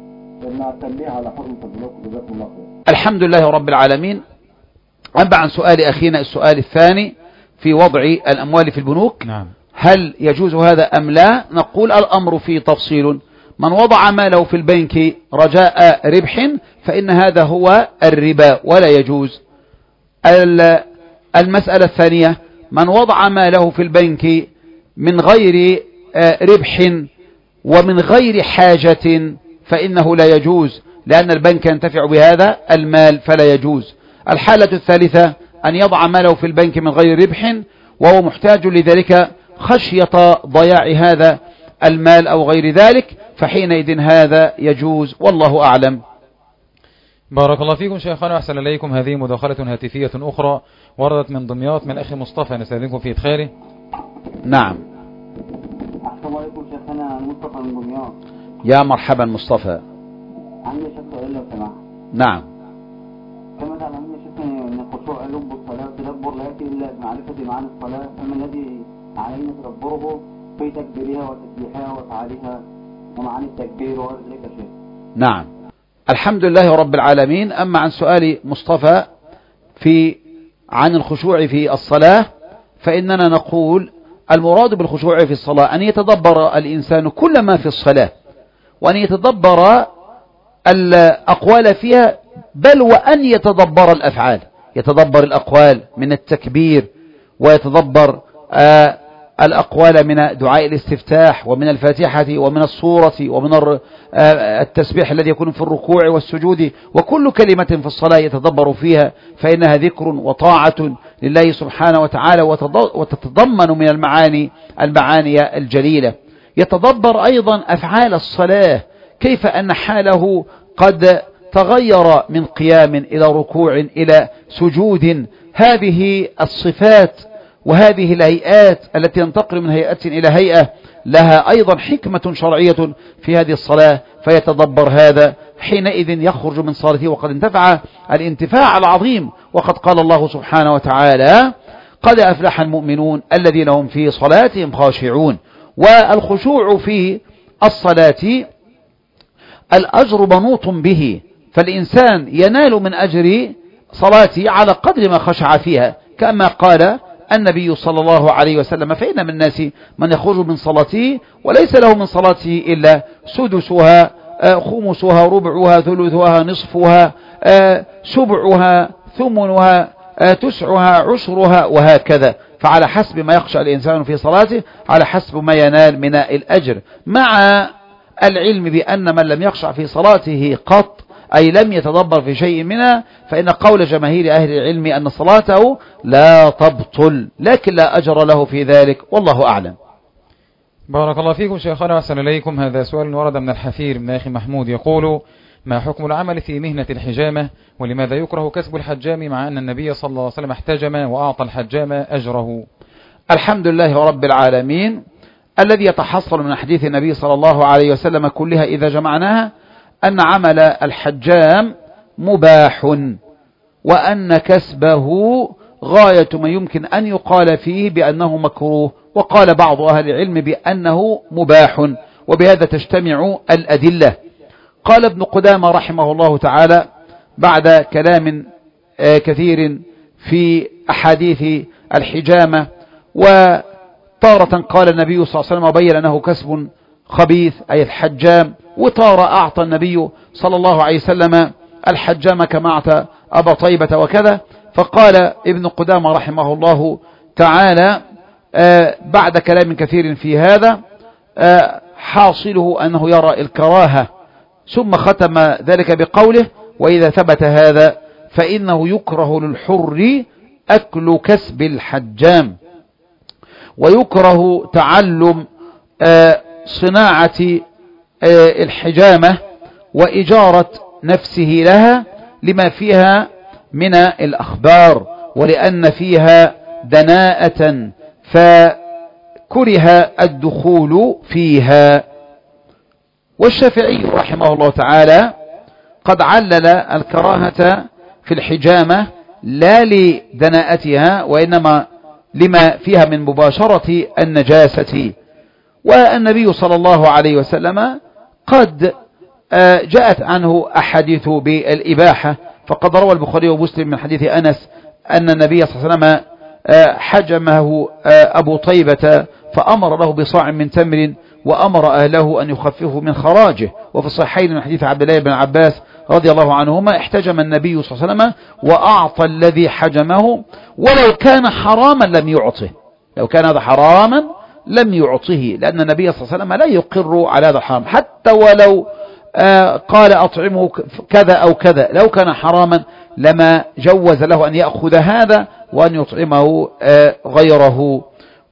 مع التنبيه على حرمة البنوك. جزاكم الله خير. الحمد لله رب العالمين. أما عن سؤال أخينا السؤال الثاني في وضع الأموال في البنوك، نعم، هل يجوز هذا أم لا؟ نقول الأمر فيه تفصيل. من وضع ماله في البنك رجاء ربح فإن هذا هو الربا ولا يجوز. المسألة الثانية: من وضع ماله في البنك من غير ربح ومن غير حاجة فإنه لا يجوز، لأن البنك ينتفع بهذا المال فلا يجوز. الحالة الثالثة أن يضع ماله في البنك من غير ربح وهو محتاج لذلك خشية ضياع هذا المال أو غير ذلك، فحينئذ هذا يجوز، والله أعلم. بارك الله فيكم شيخنا وأحسن إليكم. هذه مداخلة هاتفية أخرى وردت من دمياط من أخي مصطفى، نستأذنكم في إدخاله. نعم. السلام عليكم شيخنا مصطفى من دمياط. يا مرحبا مصطفى. عندي شيخ سؤال لو سمحت. نعم. كما تعلمون يا شيخنا ان الخشوع لب الصلاه تدبر لا ياتي الا بمعرفه معنى الصلاه، فما الذي علينا تدبره في تكبيرها وتسبيحها وافعالها ومعاني التكبير وغير ذلك يا شيخ؟ نعم. الحمد لله رب العالمين. أما عن سؤال مصطفى عن الخشوع في الصلاة، فإننا نقول المراد بالخشوع في الصلاة أن يتدبر الإنسان كل ما في الصلاة، وأن يتدبر الأقوال فيها، بل وأن يتدبر الأفعال، يتدبر الأقوال من التكبير، ويتدبر الأقوال من دعاء الاستفتاح ومن الفاتحة ومن الصورة ومن التسبيح الذي يكون في الركوع والسجود، وكل كلمة في الصلاة يتدبر فيها، فإنها ذكر وطاعة لله سبحانه وتعالى، وتتضمن من المعاني الجليلة. يتدبر أيضا أفعال الصلاة، كيف أن حاله قد تغير من قيام إلى ركوع إلى سجود. هذه الصفات وهذه الهيئات التي ينتقل من هيئة إلى هيئة لها أيضا حكمة شرعية في هذه الصلاة، فيتدبر هذا، حينئذ يخرج من صلاته وقد انتفع الانتفاع العظيم. وقد قال الله سبحانه وتعالى: قد أفلح المؤمنون الذين هم في صلاتهم خاشعون. والخشوع في الصلاة الأجر منوط به، فالإنسان ينال من أجر صلاته على قدر ما خشع فيها، كما قال النبي صلى الله عليه وسلم: فإن من الناس من يخرج من صلاته وليس له من صلاته إلا سدسها، خمسها، ربعها، ثلثها، نصفها، سبعها، ثمنها، تسعها، عشرها، وهكذا. فعلى حسب ما يخشى الإنسان في صلاته على حسب ما ينال من الأجر، مع العلم بأن من لم يخشع في صلاته قط، أي لم يتدبر في شيء منها، فإن قول جماهير أهل العلم أن صلاته لا تبطل، لكن لا أجر له في ذلك، والله أعلم. بارك الله فيكم شيخنا وأحسن إليكم. هذا سؤال ورد من الحفير من أخي محمود، يقول: ما حكم العمل في مهنة الحجامة، ولماذا يكره كسب الحجام مع أن النبي صلى الله عليه وسلم احتجم وأعطى الحجام أجره؟ الحمد لله رب العالمين. الذي يتحصل من حديث النبي صلى الله عليه وسلم كلها إذا جمعناها أن عمل الحجام مباح، وأن كسبه غاية ما يمكن أن يقال فيه بأنه مكروه، وقال بعض أهل العلم بأنه مباح، وبهذا تجتمع الأدلة. قال ابن قدامة رحمه الله تعالى بعد كلام كثير في أحاديث الحجامة: وتارة قال النبي صلى الله عليه وسلم وبين أنه كسب خبيث أي الحجام، وتارة أعطى النبي صلى الله عليه وسلم الحجام كما أعطى أبا طيبة وكذا. فقال ابن قدامة رحمه الله تعالى بعد كلام كثير في هذا حاصله أنه يرى الكراهة، ثم ختم ذلك بقوله: وإذا ثبت هذا فإنه يكره للحر أكل كسب الحجام، ويكره تعلم صناعة الحجامة وإجارة نفسه لها لما فيها من الأخبار، ولأن فيها دناءة فكره الدخول فيها. والشافعي رحمه الله تعالى قد علل الكراهة في الحجامة لا لدناءتها، وإنما لما فيها من مباشرة النجاسة. والنبي صلى الله عليه وسلم قد جاءت عنه أحاديث بالإباحة، فقد روى البخاري ومسلم من حديث أنس أن النبي صلى الله عليه وسلم حجمه أبو طيبة فأمر له بصاع من تمر وأمر أهله أن يخففوا من خراجه. وفي الصحيحين من حديث عبد الله بن عباس رضي الله عنهما: احتجم النبي صلى الله عليه وسلم وأعطى الذي حجمه، ولو كان حراما لم يعطه، لو كان هذا حراما لم يعطه، لأن النبي صلى الله عليه وسلم لا يقر على هذا الحرام، حتى ولو قال أطعمه كذا أو كذا، لو كان حراما لما جوز له أن يأخذ هذا وأن يطعمه غيره.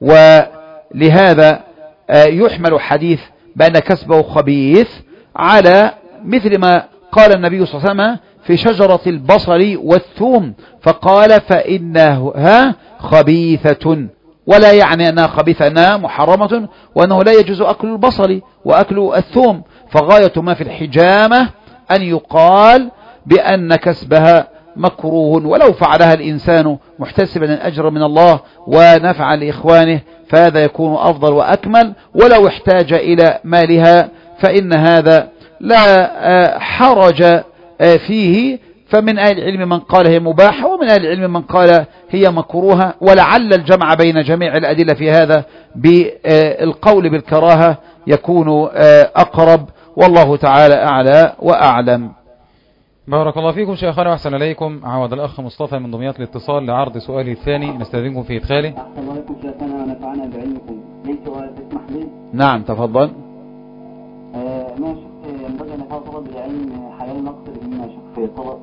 ولهذا يحمل حديث بأن كسبه خبيث على مثل ما قال النبي صلى الله عليه وسلم في شجرة البصل والثوم، فقال فإنها خبيثة، ولا يعني أنها خبيثة أنها محرمة، وأنه لا يجوز أكل البصل وأكل الثوم. فغاية ما في الحجامة أن يقال بأن كسبها مكروه، ولو فعلها الإنسان محتسبا الأجر من الله ونفعا لإخوانه فهذا يكون أفضل وأكمل، ولو احتاج إلى مالها فإن هذا لا حرج فيه. فمن أهل العلم من قال هي مباحة، ومن أهل العلم من قال هي مكروهة، ولعل الجمع بين جميع الأدلة في هذا بالقول بالكراهة يكون أقرب، والله تعالى أعلى وأعلم. بارك الله فيكم شيخنا وأحسن إليكم. عود الأخ مصطفى من دمياط الاتصال لعرض سؤاله الثاني، نستأذنكم في إدخاله. أحسن الله عليكم شيخنا ونفعنا بعلمكم. لي سؤال تسمح لي؟ نعم تفضل. ما شيخ ينبغي أن يفعل طلب العلم حلال نقصر مما شيخ في طلب؟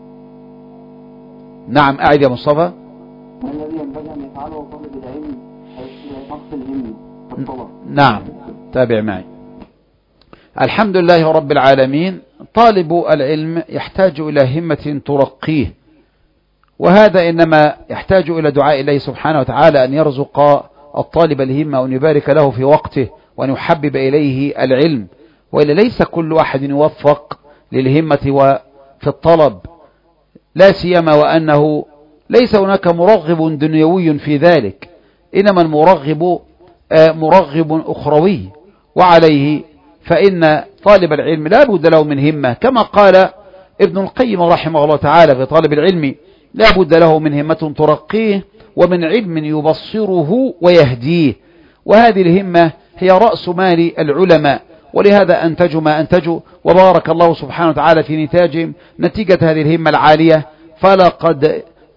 نعم أعد يا مصطفى. ما الذي ينبغي أن يفعله طالب العلم نقص الهمة في الطلب؟ نعم تابع معي. الحمد لله رب العالمين. طالب العلم يحتاج إلى همة ترقيه، وهذا إنما يحتاج إلى دعاء الله سبحانه وتعالى أن يرزق الطالب الهمة وأن يبارك له في وقته وأن يحبب إليه العلم، وإلا ليس كل أحد يوفق للهمة وفي الطلب، لا سيما وأنه ليس هناك مرغب دنيوي في ذلك، إنما المرغب مرغب أخروي، وعليه فإن طالب العلم لا بد له من همة، كما قال ابن القيم رحمه الله تعالى في طالب العلم لا بد له من همة ترقيه ومن علم يبصره ويهديه، وهذه الهمة هي رأس مال العلماء، ولهذا أنتجوا ما أنتجوا، وبارك الله سبحانه وتعالى في نتاجهم نتيجة هذه الهمة العالية. فلقد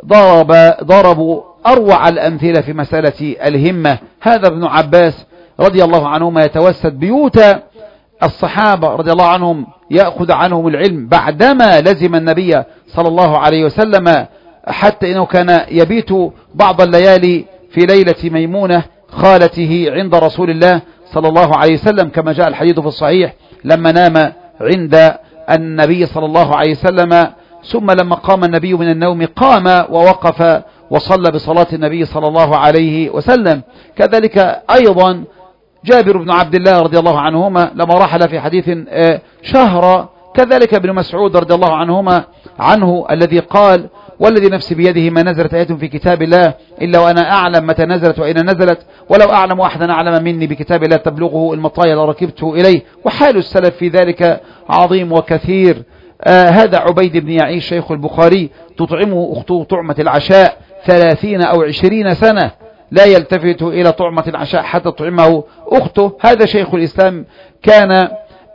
ضربوا أروع الأمثلة في مسألة الهمة. هذا ابن عباس رضي الله عنهما يتوسد بيوت الصحابة رضي الله عنهم يأخذ عنهم العلم بعدما لزم النبي صلى الله عليه وسلم، حتى إنه كان يبيت بعض الليالي في ليلة ميمونة خالته عند رسول الله صلى الله عليه وسلم، كما جاء الحديث في الصحيح لما نام عند النبي صلى الله عليه وسلم، ثم لما قام النبي من النوم قام ووقف وصلى بصلاة النبي صلى الله عليه وسلم. كذلك أيضا جابر بن عبد الله رضي الله عنهما لما رحل في حديث شهر، كذلك ابن مسعود رضي الله عنه الذي قال والذي نفسي بيده ما نزلت آية في كتاب الله إلا وأنا أعلم متى نزلت وأين نزلت، ولو أعلم أحدا أعلم مني بكتاب الله تبلغه المطايا لركبته إليه. وحال السلف في ذلك عظيم وكثير. هذا عبيد بن يعيش شيخ البخاري تطعمه أخته طعمة العشاء 30 أو 20 سنة، لا يلتفت إلى طعمة العشاء حتى تطعمه أخته. هذا شيخ الإسلام كان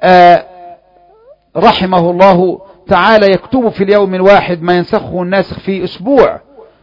رحمه الله تعالى يكتب في اليوم الواحد ما ينسخه الناسخ في أسبوع،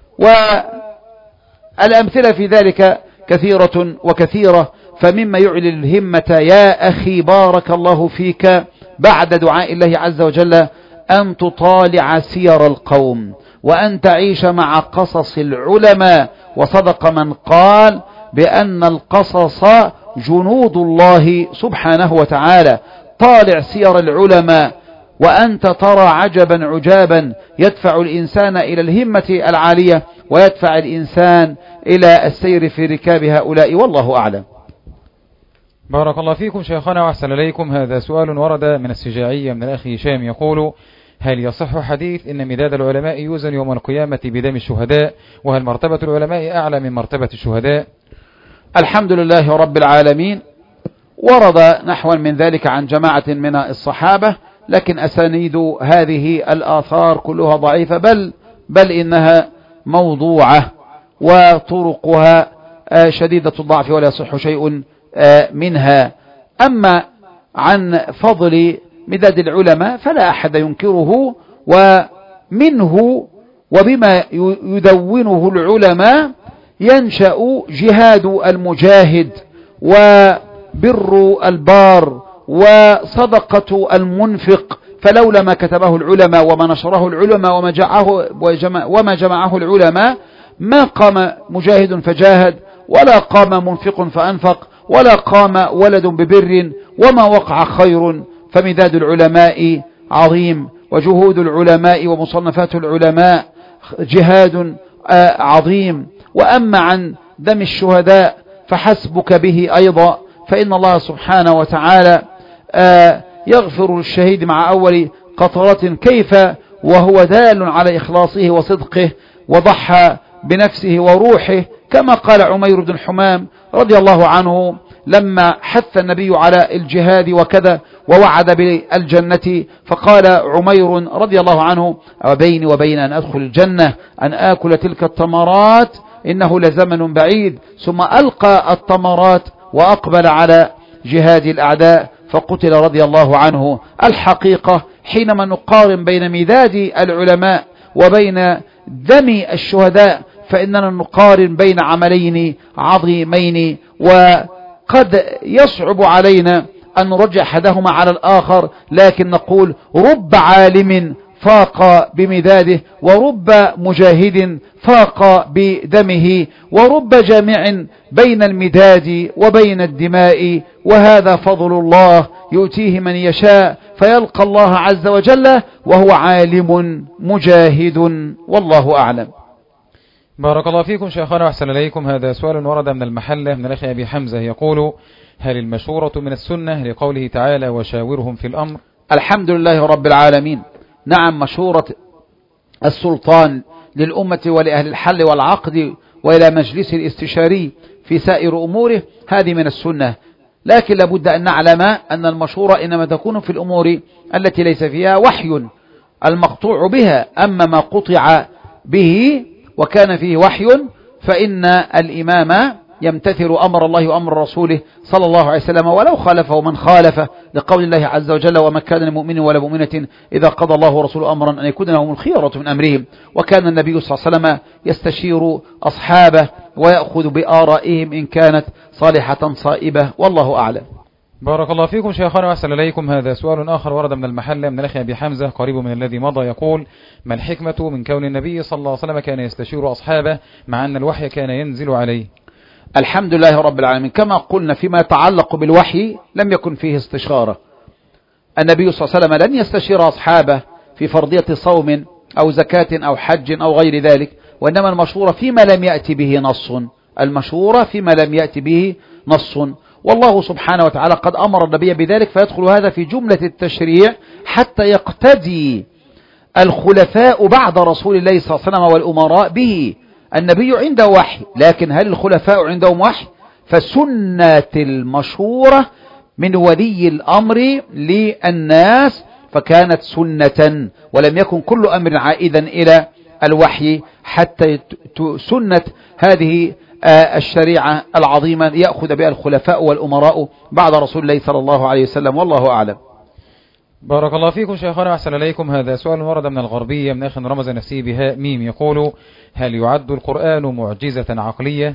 والأمثلة في ذلك كثيرة وكثيرة. فمما يعلي الهمة يا أخي بارك الله فيك بعد دعاء الله عز وجل أن تطالع سير القوم وأن تعيش مع قصص العلماء، وصدق من قال بأن القصص جنود الله سبحانه وتعالى. طالع سير العلماء وأنت ترى عجبا عجابا يدفع الإنسان إلى الهمة العالية ويدفع الإنسان إلى السير في ركاب هؤلاء، والله أعلم. بارك الله فيكم شيخنا وأحسن إليكم. هذا سؤال ورد من السجاعية من الأخ هشام يقول: هل يصح حديث إن مداد العلماء يوزن يوم القيامة بدم الشهداء؟ وهل مرتبة العلماء أعلى من مرتبة الشهداء؟ الحمد لله رب العالمين. ورد نحو من ذلك عن جماعة من الصحابة، لكن أسانيد هذه الآثار كلها ضعيفة، بل إنها موضوعة وطرقها شديدة الضعف ولا يصح شيء منها. أما عن فضل مداد العلماء فلا أحد ينكره، ومنه وبما يدونه العلماء ينشأ جهاد المجاهد وبر البار وصدقة المنفق، فلولا ما كتبه العلماء وما نشره العلماء وما جمعه العلماء ما قام مجاهد فجاهد، ولا قام منفق فأنفق، ولا قام ولد ببر، وما وقع خير. فمداد العلماء عظيم، وجهود العلماء ومصنفات العلماء جهاد عظيم. وأما عن دم الشهداء فحسبك به أيضا، فإن الله سبحانه وتعالى يغفر للشهيد مع أول قطرة كيف وهو دال على إخلاصه وصدقه، وضحى بنفسه وروحه، كما قال عمير بن حمام رضي الله عنه لما حث النبي على الجهاد وكذا ووعد بالجنة، فقال عمير رضي الله عنه: وبيني وبين أن أدخل الجنة أن آكل تلك التمرات، إنه لزمن بعيد. ثم ألقى التمرات وأقبل على جهاد الأعداء فقتل رضي الله عنه. الحقيقة حينما نقارن بين مداد العلماء وبين دم الشهداء فإننا نقارن بين عملين عظيمين، وقد يصعب علينا أن نرجح أحدهما على الآخر، لكن نقول رب عالم فاق بمداده، ورب مجاهد فاق بدمه، ورب جامع بين المداد وبين الدماء، وهذا فضل الله يؤتيه من يشاء، فيلقى الله عز وجل وهو عالم مجاهد، والله أعلم. بارك الله فيكم شيخنا وأحسن إليكم. هذا سؤال ورد من المحلة من الأخ أبي حمزة يقول: هل المشورة من السنة لقوله تعالى وشاورهم في الأمر؟ الحمد لله رب العالمين. نعم، مشورة السلطان للأمة ولأهل الحل والعقد وإلى مجلس الاستشاري في سائر أموره هذه من السنة، لكن لابد أن نعلم أن المشورة إنما تكون في الأمور التي ليس فيها وحي المقطوع بها. أما ما قطع به وكان فيه وحي فإن الإمام يمتثل أمر الله وأمر رسوله صلى الله عليه وسلم ولو خالفه من خالفه، لقول الله عز وجل: وما كان لمؤمن ولا مؤمنة إذا قضى الله ورسوله أمرا أن يكون لهم الخيرة من أمرهم. وكان النبي صلى الله عليه وسلم يستشير أصحابه ويأخذ بآرائهم إن كانت صالحة صائبة، والله أعلم. بارك الله فيكم شيخنا وأحسن إليكم. هذا سؤال آخر ورد من المحلة من الأخ أبي حمزة قريب من الذي مضى يقول: ما الحكمة من كون النبي صلى الله عليه وسلم كان يستشير أصحابه مع أن الوحي كان ينزل عليه؟ الحمد لله رب العالمين. كما قلنا فيما يتعلق بالوحي لم يكن فيه استشارة. النبي صلى الله عليه وسلم لن يستشير أصحابه في فرضية صوم أو زكاة أو حج أو غير ذلك، وإنما المشورة فيما لم يأتي به نص، المشورة فيما لم يأتي به نص. والله سبحانه وتعالى قد أمر النبي بذلك، فيدخل هذا في جملة التشريع حتى يقتدي الخلفاء بعد رسول الله صلى الله عليه وسلم والأمراء به. النبي عنده وحي، لكن هل الخلفاء عندهم وحي؟ فسنة المشورة من ولي الأمر للناس فكانت سنة، ولم يكن كل أمر عائدا إلى الوحي، حتى سنة هذه الشريعة العظيمة يأخذ بها الخلفاء والأمراء بعد رسول الله صلى الله عليه وسلم، والله أعلم. بارك الله فيكم شيخنا وأحسن إليكم. هذا سؤال ورد من الغربية من أخ رمز نفسه بهاء ميم يقول: هل يعد القرآن معجزة عقلية؟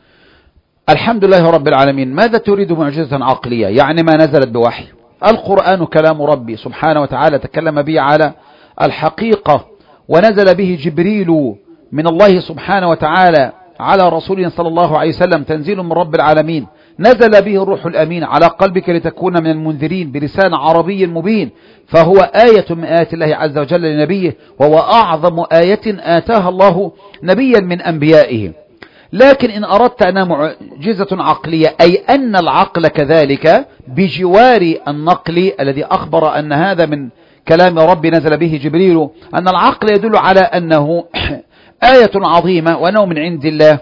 الحمد لله رب العالمين. ماذا تريد معجزة عقلية؟ يعني ما نزلت بوحي. القرآن كلام ربي سبحانه وتعالى تكلم به على الحقيقة، ونزل به جبريل من الله سبحانه وتعالى على رسوله صلى الله عليه وسلم تنزيل من رب العالمين، نزل به الروح الأمين على قلبك لتكون من المنذرين بلسان عربي مبين، فهو آية من آيات الله عز وجل لنبيه، وهو أعظم آية آتاها الله نبيا من أنبيائه. لكن إن أردت أن معجزة عقلية أي أن العقل كذلك بجوار النقل الذي أخبر أن هذا من كلام ربي نزل به جبريل، أن العقل يدل على أنه آية عظيمة وأنه من عند الله،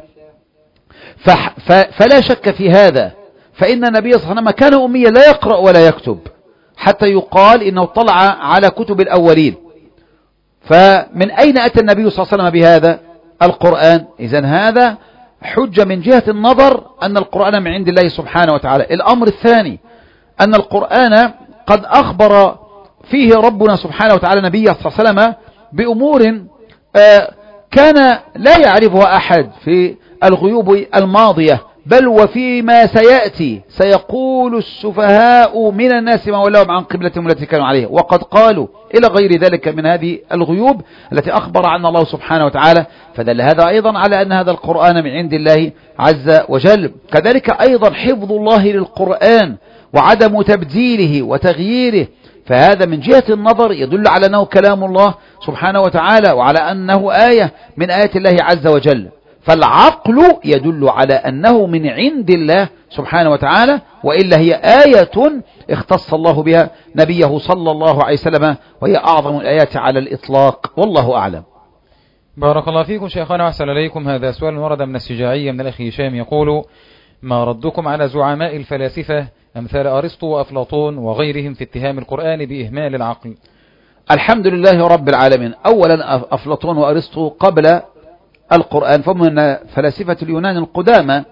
فلا شك في هذا. فإن النبي صلى الله عليه وسلم كان أميا لا يقرأ ولا يكتب، حتى يقال إنه طلع على كتب الأولين. فمن أين أتى النبي صلى الله عليه وسلم بهذا القرآن؟ إذن هذا حجة من جهة النظر أن القرآن من عند الله سبحانه وتعالى. الأمر الثاني أن القرآن قد أخبر فيه ربنا سبحانه وتعالى نبيه صلى الله عليه وسلم بأمور كان لا يعرفها أحد في الغيوب الماضية، بل وفيما سيأتي سيقول السفهاء من الناس ما ولاهم عن قبلتهم التي كانوا عليها وقد قالوا إلى غير ذلك من هذه الغيوب التي أخبر عنها الله سبحانه وتعالى. فدل هذا أيضا على أن هذا القرآن من عند الله عز وجل. كذلك أيضا حفظ الله للقرآن وعدم تبديله وتغييره، فهذا من جهة النظر يدل على أنه كلام الله سبحانه وتعالى وعلى أنه آية من آيات الله عز وجل. فالعقل يدل على أنه من عند الله سبحانه وتعالى، وإلا هي آية اختص الله بها نبيه صلى الله عليه وسلم، وهي أعظم الآيات على الإطلاق، والله أعلم. بارك الله فيكم شيخنا وأحسن إليكم. هذا سؤال ورد من السجاعية من الأخ هشام يقول: ما ردكم على زعماء الفلاسفة أمثال أرسطو وأفلاطون وغيرهم في اتهام القرآن بإهمال العقل؟ الحمد لله رب العالمين. أولا أفلاطون وأرسطو قبل القرآن فهم من فلاسفة اليونان القدامى،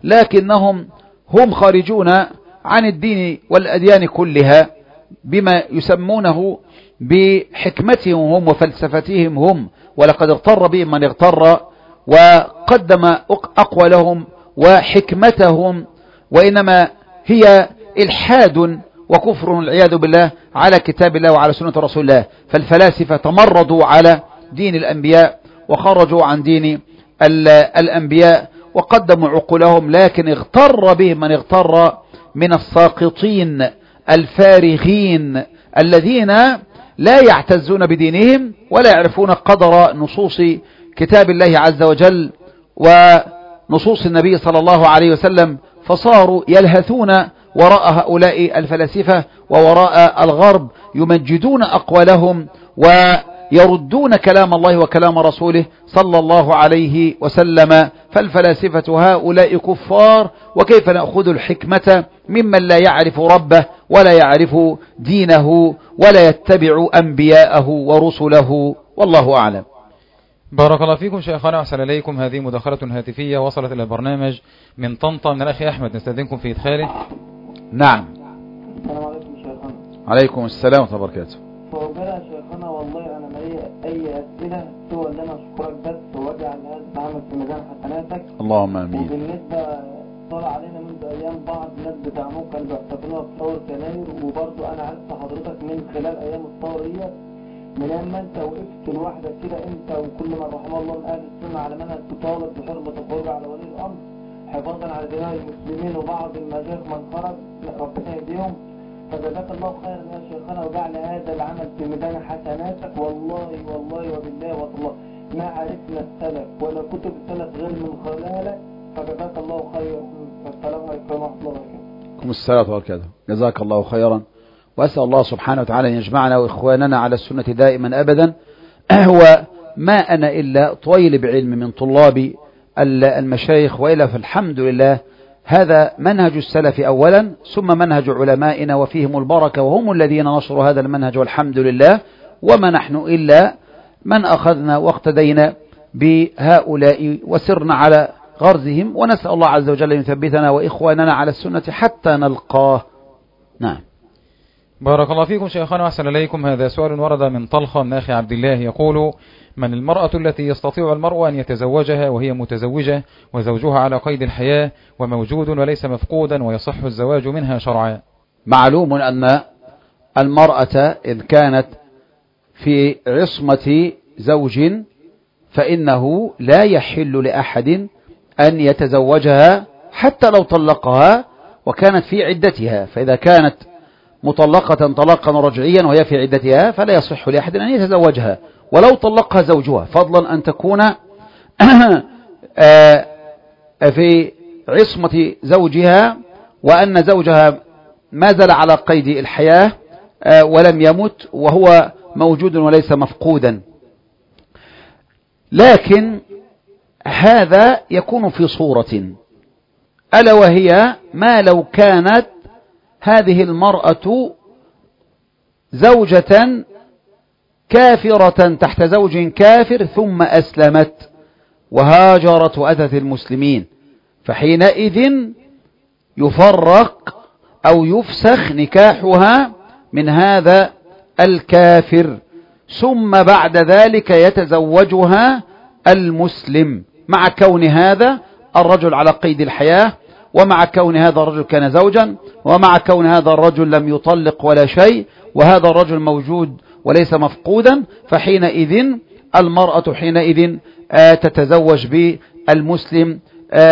لكنهم هم خارجون عن الدين والأديان كلها بما يسمونه بحكمتهم هم وفلسفتهم هم، ولقد اغتر بهم من اغتر وقدم أقوالهم وحكمتهم، وإنما هي إلحاد وكفر والعياذ بالله على كتاب الله وعلى سنة رسول الله. فالفلاسفة تمردوا على دين الأنبياء وخرجوا عن دين الأنبياء وقدموا عقولهم، لكن اغتر بهم من اغتر من الساقطين الفارغين الذين لا يعتزون بدينهم ولا يعرفون قدر نصوص كتاب الله عز وجل ونصوص النبي صلى الله عليه وسلم، فصاروا يلهثون وراء هؤلاء الفلاسفة ووراء الغرب، يمجدون أقوالهم ويردون كلام الله وكلام رسوله صلى الله عليه وسلم. فالفلاسفة هؤلاء كفار، وكيف نأخذ الحكمة ممن لا يعرف ربه ولا يعرف دينه ولا يتبع أنبياءه ورسله، والله أعلم. بارك الله فيكم شيخنا وأحسن إليكم. هذه مداخلة هاتفية وصلت إلى البرنامج من طنطا من الأخ أحمد، نستأذنكم في إدخاله. نعم. السلام عليكم شيخنا. عليكم السلام ورحمة الله وبركاته. فوجد شيخنا والله أنا مالي أي أسئلة سوى اللي أنا أشكرك بس وأجعل هذا العمل في ميزان حسناتك، اللهم آمين. وبالنسبة طلع علينا منذ أيام بعض الناس بتاعهم كانوا بيحتفلوها بثورة يناير، وبرضه أنا عرفت حضرتك من خلال أيام الثورة ديت من لما أنت وقفت لوحدك كده أنت وكل من رحمه الله من أهل السنة على منهج تطالب بحرمة الخروج على ولي الأمر حفاظا على دماء المسلمين، وبعض المشايخ من خرج ربنا يهديهم. فجزاك الله خيرا يا شيخنا وجعل هذا العمل في ميزان حسناتك، والله وبالله والله ما عرفنا السلف ولا كتب السلف غير من خلالك، فجزاك الله خيرا. السلام عليكم ورحمة الله وبركاته. السلام وبركاته. جزاك الله خيرا، وأسأل الله سبحانه وتعالى أن يجمعنا وإخواننا على السنة دائما أبدا. وما أنا إلا طويل بعلم من طلاب المشايخ، وإلا فالحمد لله هذا منهج السلف أولا، ثم منهج علمائنا وفيهم البركة، وهم الذين نشروا هذا المنهج والحمد لله. وما نحن إلا من أخذنا واقتدينا بهؤلاء وسرنا على غرزهم، ونسأل الله عز وجل أن يثبتنا وإخواننا على السنة حتى نلقاه. نعم. بارك الله فيكم شيخنا وأحسن إليكم. هذا سؤال ورد من طلخة من أخي عبد الله يقول: من المرأة التي يستطيع المرء أن يتزوجها وهي متزوجة وزوجها على قيد الحياة وموجود وليس مفقودا ويصح الزواج منها شرعا؟ معلوم أن المرأة إذ كانت في عصمة زوج فإنه لا يحل لأحد أن يتزوجها حتى لو طلقها وكانت في عدتها. فإذا كانت مطلقة طلاقا رجعيا وهي في عدتها فلا يصح لأحد أن يتزوجها ولو طلقها زوجها، فضلا أن تكون في عصمة زوجها وأن زوجها ما زال على قيد الحياة ولم يمت وهو موجود وليس مفقودا. لكن هذا يكون في صورة، ألا وهي ما لو كانت هذه المرأة زوجة كافرة تحت زوج كافر ثم أسلمت وهاجرت وأتت المسلمين، فحينئذ يفرق أو يفسخ نكاحها من هذا الكافر، ثم بعد ذلك يتزوجها المسلم، مع كون هذا الرجل على قيد الحياة ومع كون هذا الرجل كان زوجا، ومع كون هذا الرجل لم يطلق ولا شيء، وهذا الرجل موجود وليس مفقودا، فحينئذ المرأة حينئذ تتزوج بالمسلم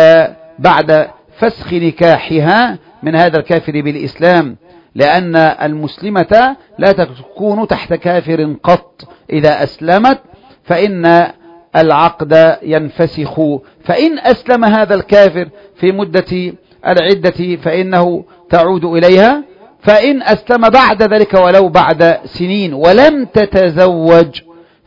بعد فسخ نكاحها من هذا الكافر بالإسلام، لأن المسلمة لا تكون تحت كافر قط، إذا أسلمت فإن العقد ينفسخ، فإن أسلم هذا الكافر في مدة العدة فإنه تعود إليها، فإن أسلم بعد ذلك ولو بعد سنين ولم تتزوج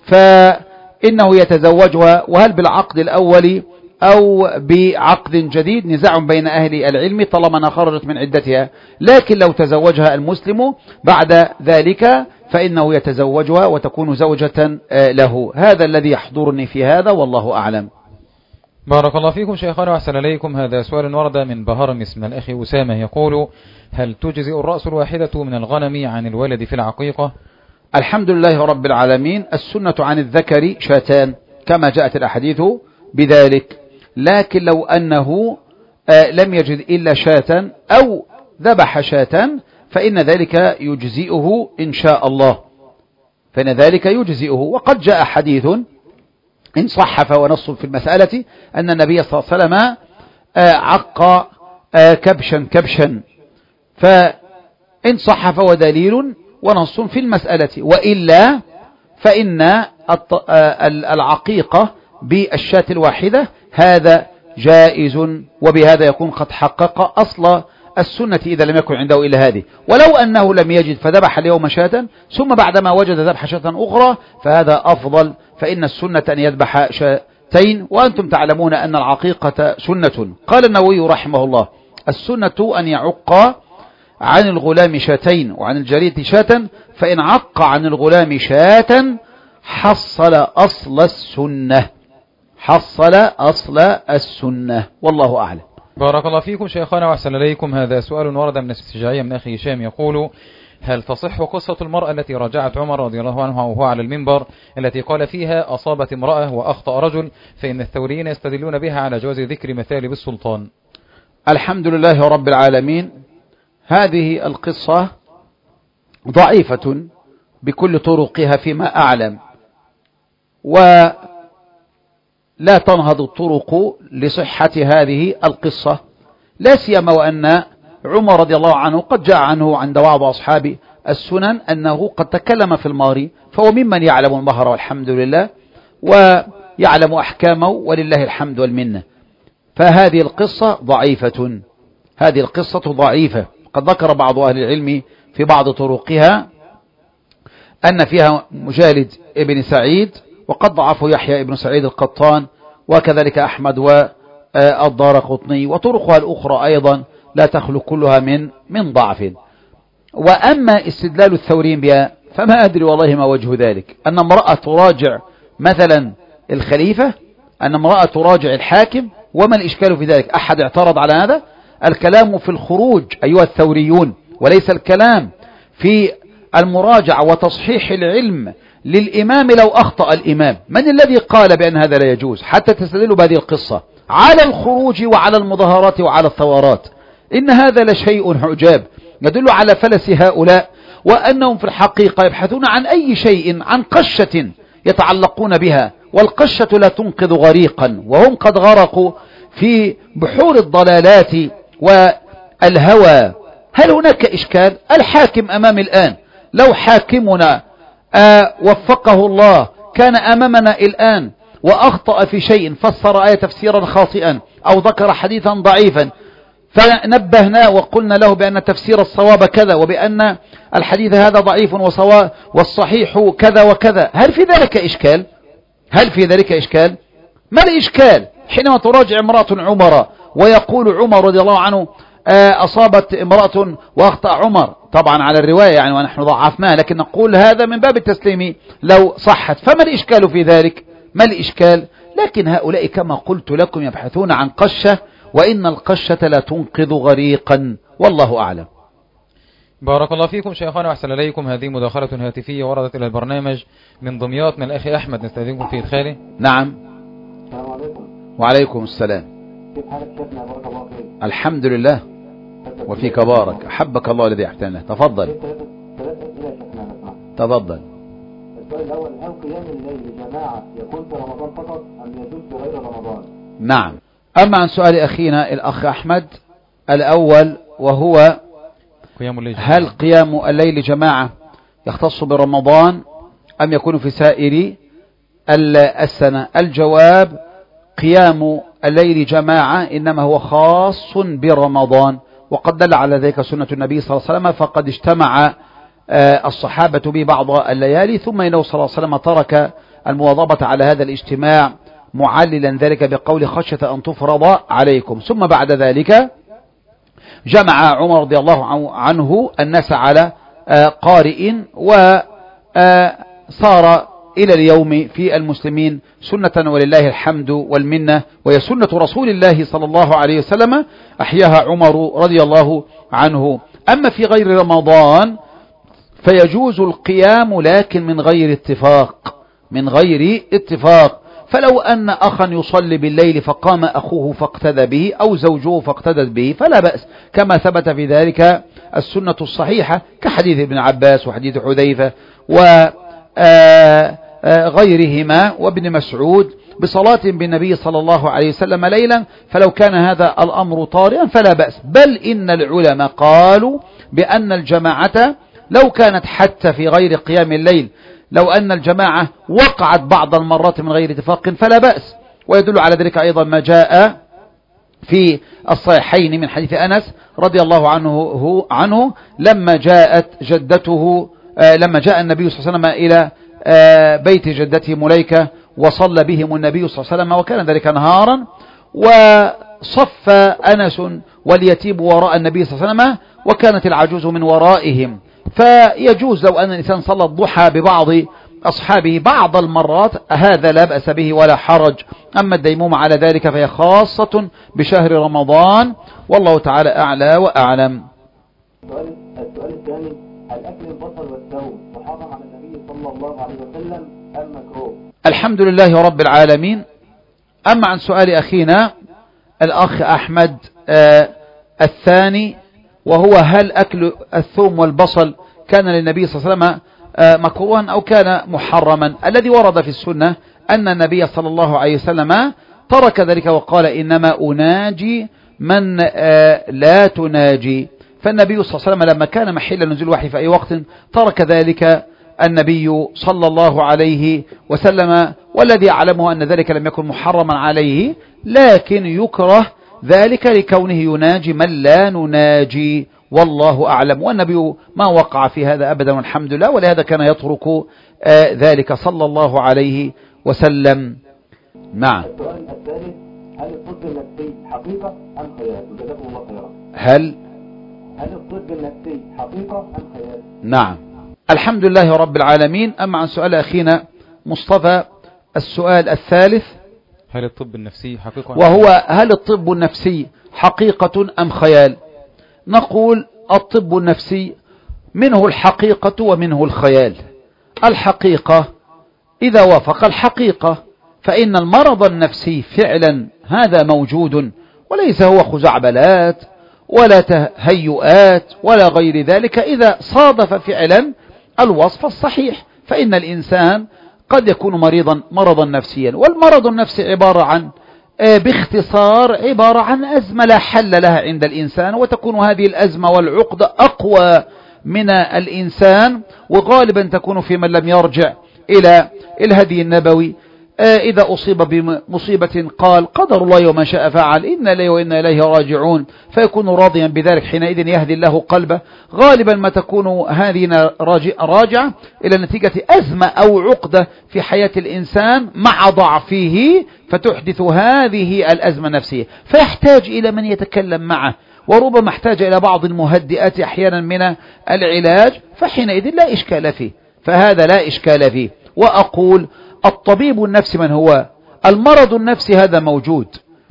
فإنه يتزوجها، وهل بالعقد الأول أو بعقد جديد نزاع بين أهل العلم طالما أنها خرجت من عدتها، لكن لو تزوجها المسلم بعد ذلك فإنه يتزوجها وتكون زوجة له. هذا الذي يحضرني في هذا والله أعلم. بارك الله فيكم شيخنا وأحسن إليكم. هذا سؤال ورد من بهرمس من الأخ أسامة يقول: هل تجزئ الرأس الواحدة من الغنم عن الولد في العقيقة؟ الحمد لله رب العالمين. السنة عن الذكر شاتان كما جاءت الأحاديث بذلك، لكن لو أنه لم يجد إلا شاة أو ذبح شاة فإن ذلك يجزئه إن شاء الله، فإن ذلك يجزئه. وقد جاء حديث إن صح فهو نص في المسألة أن النبي صلى الله عليه وسلم عق كبشا، فإن صح فهو دليل ونص في المسألة، وإلا فإن العقيقة بالشاة الواحدة هذا جائز، وبهذا يكون قد حقق أصل السنة إذا لم يكن عنده إلا هذه. ولو أنه لم يجد فذبح اليوم شاة ثم بعدما وجد ذبح شاة أخرى فهذا أفضل، فإن السنة أن يذبح شاتين، وأنتم تعلمون أن العقيقة سنة. قال النووي رحمه الله: السنة أن يعق عن الغلام شاتين وعن الجارية شاة، فإن عق عن الغلام شاة حصل أصل السنة، حصل أصل السنة، والله أعلم. بارك الله فيكم شيخنا وأحسن إليكم. هذا سؤال ورد من السجاعية من أخي هشام يقول: هل تصح قصة المرأة التي راجعت عمر رضي الله عنه وهو على المنبر التي قال فيها أصابت امرأة وأخطأ رجل، فإن الثوريين يستدلون بها على جواز ذكر مثالب السلطان؟ الحمد لله رب العالمين. هذه القصة ضعيفة بكل طرقها فيما أعلم، ولا تنهض الطرق لصحة هذه القصة، لا سيما وأن عمر رضي الله عنه قد جاء عنه عند بعض أصحاب السنن أنه قد تكلم في الماري، فهو ممن يعلم المهر والحمد لله ويعلم أحكامه ولله الحمد والمنة. فهذه القصة ضعيفة، هذه القصة ضعيفة. قد ذكر بعض أهل العلم في بعض طرقها أن فيها مجالد ابن سعيد، وقد ضعفه يحيى ابن سعيد القطان، وكذلك أحمد والدارقطني، وطرقها الأخرى أيضا لا تخلو كلها من ضعف. وأما استدلال الثوريين بها فما أدري والله ما وجه ذلك، أن امرأة تراجع مثلا الخليفة، أن امرأة تراجع الحاكم، وما الإشكال في ذلك؟ أحد اعترض على هذا؟ الكلام في الخروج أيها الثوريون، وليس الكلام في المراجعة وتصحيح العلم للإمام لو أخطأ الإمام. من الذي قال بأن هذا لا يجوز حتى تستدلوا بهذه القصة على الخروج وعلى المظاهرات وعلى الثورات؟ إن هذا لشيء عجاب يدل على فلس هؤلاء، وأنهم في الحقيقة يبحثون عن أي شيء، عن قشة يتعلقون بها، والقشة لا تنقذ غريقا، وهم قد غرقوا في بحور الضلالات والهوى. هل هناك إشكال؟ الحاكم أمام الآن، لو حاكمنا وفقه الله كان أمامنا الآن وأخطأ في شيء، فسر آية تفسيرا خاطئا أو ذكر حديثا ضعيفا، فنبهناه وقلنا له بأن تفسير الصواب كذا، وبأن الحديث هذا ضعيف وصواب والصحيح كذا وكذا، هل في ذلك إشكال؟ هل في ذلك إشكال؟ ما الإشكال حينما تراجع امرأة عمر ويقول عمر رضي الله عنه أصابت امرأة وأخطأ عمر، طبعا على الرواية يعني ونحن ضعفناه، لكن نقول هذا من باب التسليم لو صحت، فما الإشكال في ذلك؟ ما الإشكال؟ لكن هؤلاء كما قلت لكم يبحثون عن قشة، وإن القشة لا تنقذ غريقا، والله أعلم. بارك الله فيكم شيخنا وأحسن إليكم. هذه مداخلة هاتفية وردت إلى البرنامج من دمياط من الأخ أحمد، نستأذنكم في إدخاله. نعم. السلام عليكم. وعليكم السلام. كيف حالك شيخنا؟ بارك الله فيك. الحمد لله وفيك بارك، أحبك الله الذي أحسنه. تفضل. ثلاث أسئلة شيخنا نسمع. تفضل. السؤال الأول: هل قيام الليل جماعة يكون في رمضان فقط أم يجوز في غير رمضان؟ نعم. أما عن سؤال أخينا الأخ أحمد الأول، وهو هل قيام الليل جماعة يختص برمضان أم يكون في سائر السنة؟ الجواب: قيام الليل جماعة إنما هو خاص برمضان، وقد دل على ذلك سنة النبي صلى الله عليه وسلم، فقد اجتمع الصحابة به بعض الليالي، ثم إنه صلى الله عليه وسلم ترك المواظبة على هذا الاجتماع معللا ذلك بقول خشية أن تفرض عليكم. ثم بعد ذلك جمع عمر رضي الله عنه الناس على قارئ، وصار إلى اليوم في المسلمين سنة ولله الحمد والمنة، وهي سنة رسول الله صلى الله عليه وسلم أحياها عمر رضي الله عنه. أما في غير رمضان فيجوز القيام لكن من غير اتفاق، فلو أن أخا يصلي بالليل فقام أخوه فاقتدى به أو زوجه فاقتدت به فلا بأس، كما ثبت في ذلك السنة الصحيحة كحديث ابن عباس وحديث حذيفة وغيرهما وابن مسعود بصلاة بالنبي صلى الله عليه وسلم ليلا، فلو كان هذا الأمر طارئا فلا بأس. بل إن العلماء قالوا بأن الجماعة لو كانت حتى في غير قيام الليل، لو أن الجماعة وقعت بعض المرات من غير اتفاق فلا بأس. ويدل على ذلك أيضا ما جاء في الصحيحين من حديث أنس رضي الله عنه لما جاء النبي صلى الله عليه وسلم إلى بيت جدته مليكة وصلى بهم النبي صلى الله عليه وسلم، وكان ذلك نهارا، وصف أنس واليتيم وراء النبي صلى الله عليه وسلم وكانت العجوز من ورائهم. فيجوز لو أن الإنسان صلى الضحى ببعض أصحابه بعض المرات، هذا لا بأس به ولا حرج. أما الديموم على ذلك فهي خاصة بشهر رمضان، والله تعالى أعلى وأعلم. السؤال الثاني: هل أكل البصل والثوم محرم على النبي صلى الله عليه وسلم أم مكروه؟ الحمد لله رب العالمين. أما عن سؤال أخينا الأخ أحمد الثاني، وهو هل أكل الثوم والبصل كان للنبي صلى الله عليه وسلم مكروها أو كان محرما؟ الذي ورد في السنة أن النبي صلى الله عليه وسلم ترك ذلك وقال إنما أناجي من لا تناجي. فالنبي صلى الله عليه وسلم لما كان محل نزول الوحي في أي وقت ترك ذلك النبي صلى الله عليه وسلم، والذي أعلمه أن ذلك لم يكن محرما عليه، لكن يكره ذلك لكونه يناجي من لا نناجي، والله أعلم. والنبي ما وقع في هذا أبدا والحمد لله، ولهذا كان يترك ذلك صلى الله عليه وسلم. نعم. السؤال الثالث: هل الطب النفسي حقيقة أم خيال؟ جزاكم الله خيرا. هل الطب النفسي حقيقة أم خيال؟ نعم. الحمد لله رب العالمين. أما عن سؤال أخينا مصطفى السؤال الثالث، هل الطب النفسي حقيقة، وهو هل الطب النفسي حقيقة أم خيال؟ نقول الطب النفسي منه الحقيقة ومنه الخيال. الحقيقة إذا وافق الحقيقة فإن المرض النفسي فعلا هذا موجود، وليس هو خزعبلات ولا تهيؤات ولا غير ذلك. إذا صادف فعلا الوصف الصحيح فإن الإنسان قد يكون مرضا نفسيا. والمرض النفسي عبارة عن باختصار عبارة عن أزمة لا حل لها عند الإنسان، وتكون هذه الأزمة والعقدة أقوى من الإنسان، وغالبا تكون في من لم يرجع إلى الهدي النبوي. إذا أصيب بمصيبة قال قدر الله وما شاء فعل، إنا إليه وإنا إليه راجعون، فيكون راضيا بذلك، حينئذ يهدي الله قلبه. غالبا ما تكون هذه راجعة إلى نتيجة أزمة أو عقدة في حياة الإنسان مع ضعفه، فتحدث هذه الأزمة النفسية، فيحتاج إلى من يتكلم معه، وربما احتاج إلى بعض المهدئات أحيانا من العلاج، فحينئذ لا إشكال فيه، فهذا لا إشكال فيه. وأقول الطبيب النفسي من هو؟ المرض النفسي هذا موجود،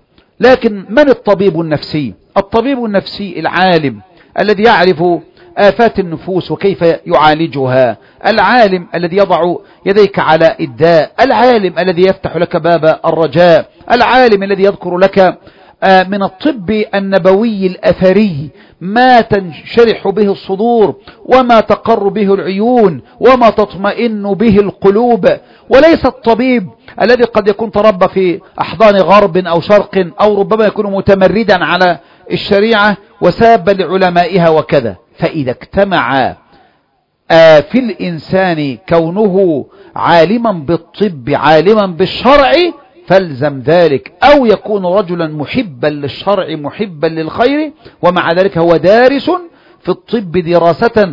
لكن من الطبيب النفسي؟ الطبيب النفسي العالم الذي يعرف آفات النفوس وكيف يعالجها، العالم الذي يضع يديك على الداء، العالم الذي يفتح لك باب الرجاء، العالم الذي يذكر لك من الطب النبوي الأثري ما تنشرح به الصدور وما تقر به العيون وما تطمئن به القلوب، وليس الطبيب الذي قد يكون تربى في أحضان غرب أو شرق أو ربما يكون متمردا على الشريعة وسابا لعلمائها وكذا. فإذا اجتمع في الإنسان كونه عالما بالطب عالما بالشرع فالزم ذلك، أو يكون رجلا محبا للشرع محبا للخير ومع ذلك هو دارس في الطب دراسة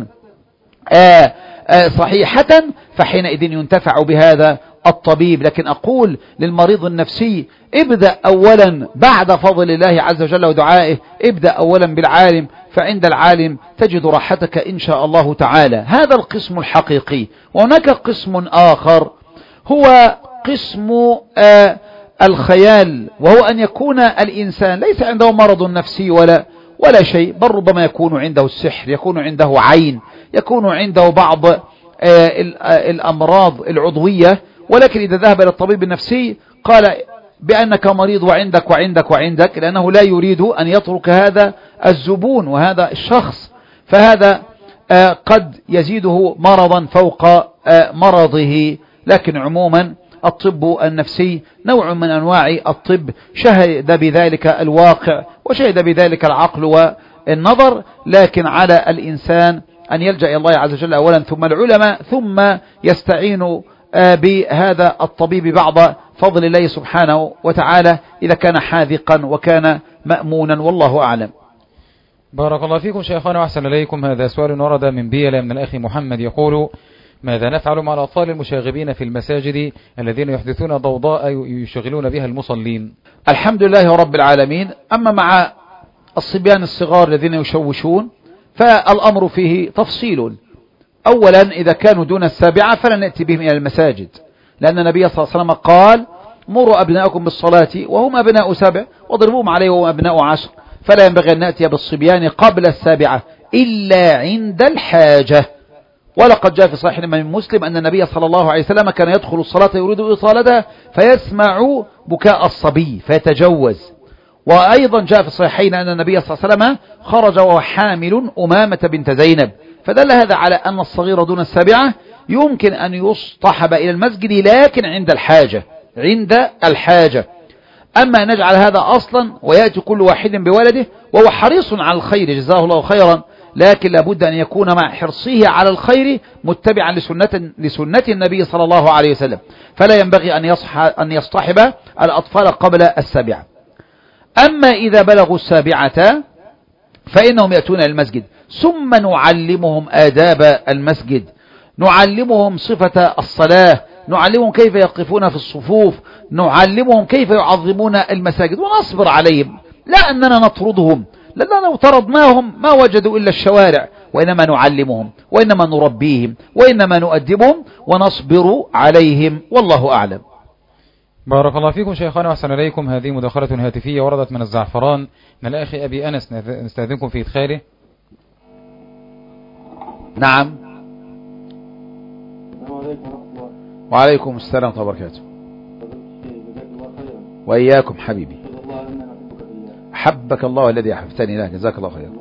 صحيحة، فحينئذ ينتفع بهذا الطبيب. لكن أقول للمريض النفسي ابدأ أولا بعد فضل الله عز وجل ودعائه، ابدأ أولا بالعالم، فعند العالم تجد راحتك إن شاء الله تعالى. هذا القسم الحقيقي. وهناك قسم آخر هو قسم الخيال، وهو أن يكون الإنسان ليس عنده مرض نفسي ولا شيء، بل ربما يكون عنده السحر، يكون عنده عين، يكون عنده بعض الأمراض العضوية، ولكن إذا ذهب إلى الطبيب النفسي قال بأنك مريض وعندك وعندك وعندك، لأنه لا يريد أن يترك هذا الزبون وهذا الشخص، فهذا قد يزيده مرضا فوق مرضه. لكن عموما الطب النفسي نوع من أنواع الطب شهد بذلك الواقع وشهد بذلك العقل والنظر، لكن على الإنسان أن يلجأ إلى الله عز وجل أولا ثم العلماء، ثم يستعين بهذا الطبيب بعد فضل الله سبحانه وتعالى إذا كان حاذقا وكان مأمونا، والله أعلم. بارك الله فيكم شيخنا وأحسن إليكم. هذا سؤال ورد من بيلة من الأخ محمد يقول: ماذا نفعل مع الأطفال المشاغبين في المساجد الذين يحدثون ضوضاء يشغلون بها المصلين؟ الحمد لله رب العالمين. أما مع الصبيان الصغار الذين يشوشون فالأمر فيه تفصيل. أولا إذا كانوا دون 7 فلا نأتي بهم إلى المساجد، لأن النبي صلى الله عليه وسلم قال: مروا أبناءكم بالصلاة وهم أبناء 7 واضربوهم عليه وهم أبناء 10. فلا ينبغي أن نأتي بالصبيان قبل 7 إلا عند الحاجة. ولقد جاء في صحيح الإمام مسلم أن النبي صلى الله عليه وسلم كان يدخل الصلاة يريد إطالتها فيسمع بكاء الصبي فيتجوز. وأيضا جاء في الصحيحين أن النبي صلى الله عليه وسلم خرج وهو حامل أمامة بنت زينب، فدل هذا على أن الصغير دون 7 يمكن أن يصطحب إلى المسجد لكن عند الحاجة، عند الحاجة. أما نجعل هذا أصلا ويأتي كل واحد بولده وهو حريص على الخير جزاه الله خيرا، لكن لابد أن يكون مع حرصه على الخير متبعا لسنة النبي صلى الله عليه وسلم، فلا ينبغي أن يصطحب الأطفال قبل 7. أما إذا بلغوا 7 فإنهم يأتون المسجد، ثم نعلمهم آداب المسجد، نعلمهم صفة الصلاة، نعلمهم كيف يقفون في الصفوف، نعلمهم كيف يعظمون المساجد، ونصبر عليهم، لا أننا نطردهم، لأننا لو طردناهم ما وجدوا إلا الشوارع، وإنما نعلمهم وإنما نربيهم وإنما نؤدبهم ونصبر عليهم، والله أعلم. بارك الله فيكم شيخنا وأحسن إليكم. هذه مداخلة هاتفية وردت من الزعفران من الأخ أبي أنس، نستأذنكم في إدخاله. نعم. وعليكم السلام ورحمة الله وبركاته. وإياكم حبيبي، حبك الله الذي أحبتني له، جزاك الله خيرا.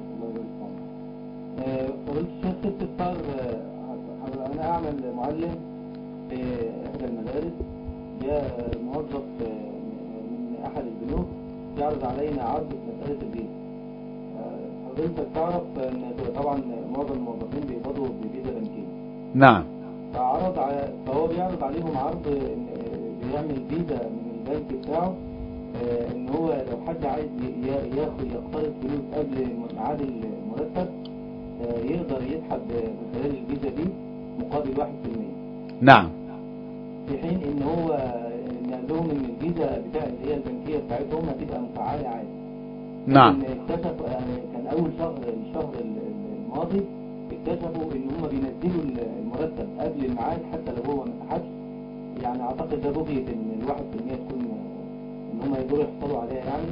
أنا أعمل معلم في إحدى المدارس، جاء موظف من أحد البنوك يعرض علينا عرض في مسألة الفيزا. حضرتك تعرف أن طبعا معظم الموظفين بيقبضوا بفيزا بنكية. نعم. فهو بيعرض عليهم عرض بيعمل فيزا من البنك بتاعه، ان هو لو حد عايز يقترض فلوس قبل ميعاد المرتب يقدر يسحب من خلال الفيزا دي مقابل 1%. نعم. في حين ان هو قال لهم ان الفيزا بتاع اللي هي البنكيه بتاعتهم هتبقى مفعله عادي. نعم. اكتشفوا يعني كان اول الشهر الماضي اكتشفوا ان هم بينزلوا المرتب قبل الميعاد حتى لو هو ما سحبش. يعني اعتقد ده بغية ان 1% تكون ان هم يقدروا يحصلوا عليها يعني.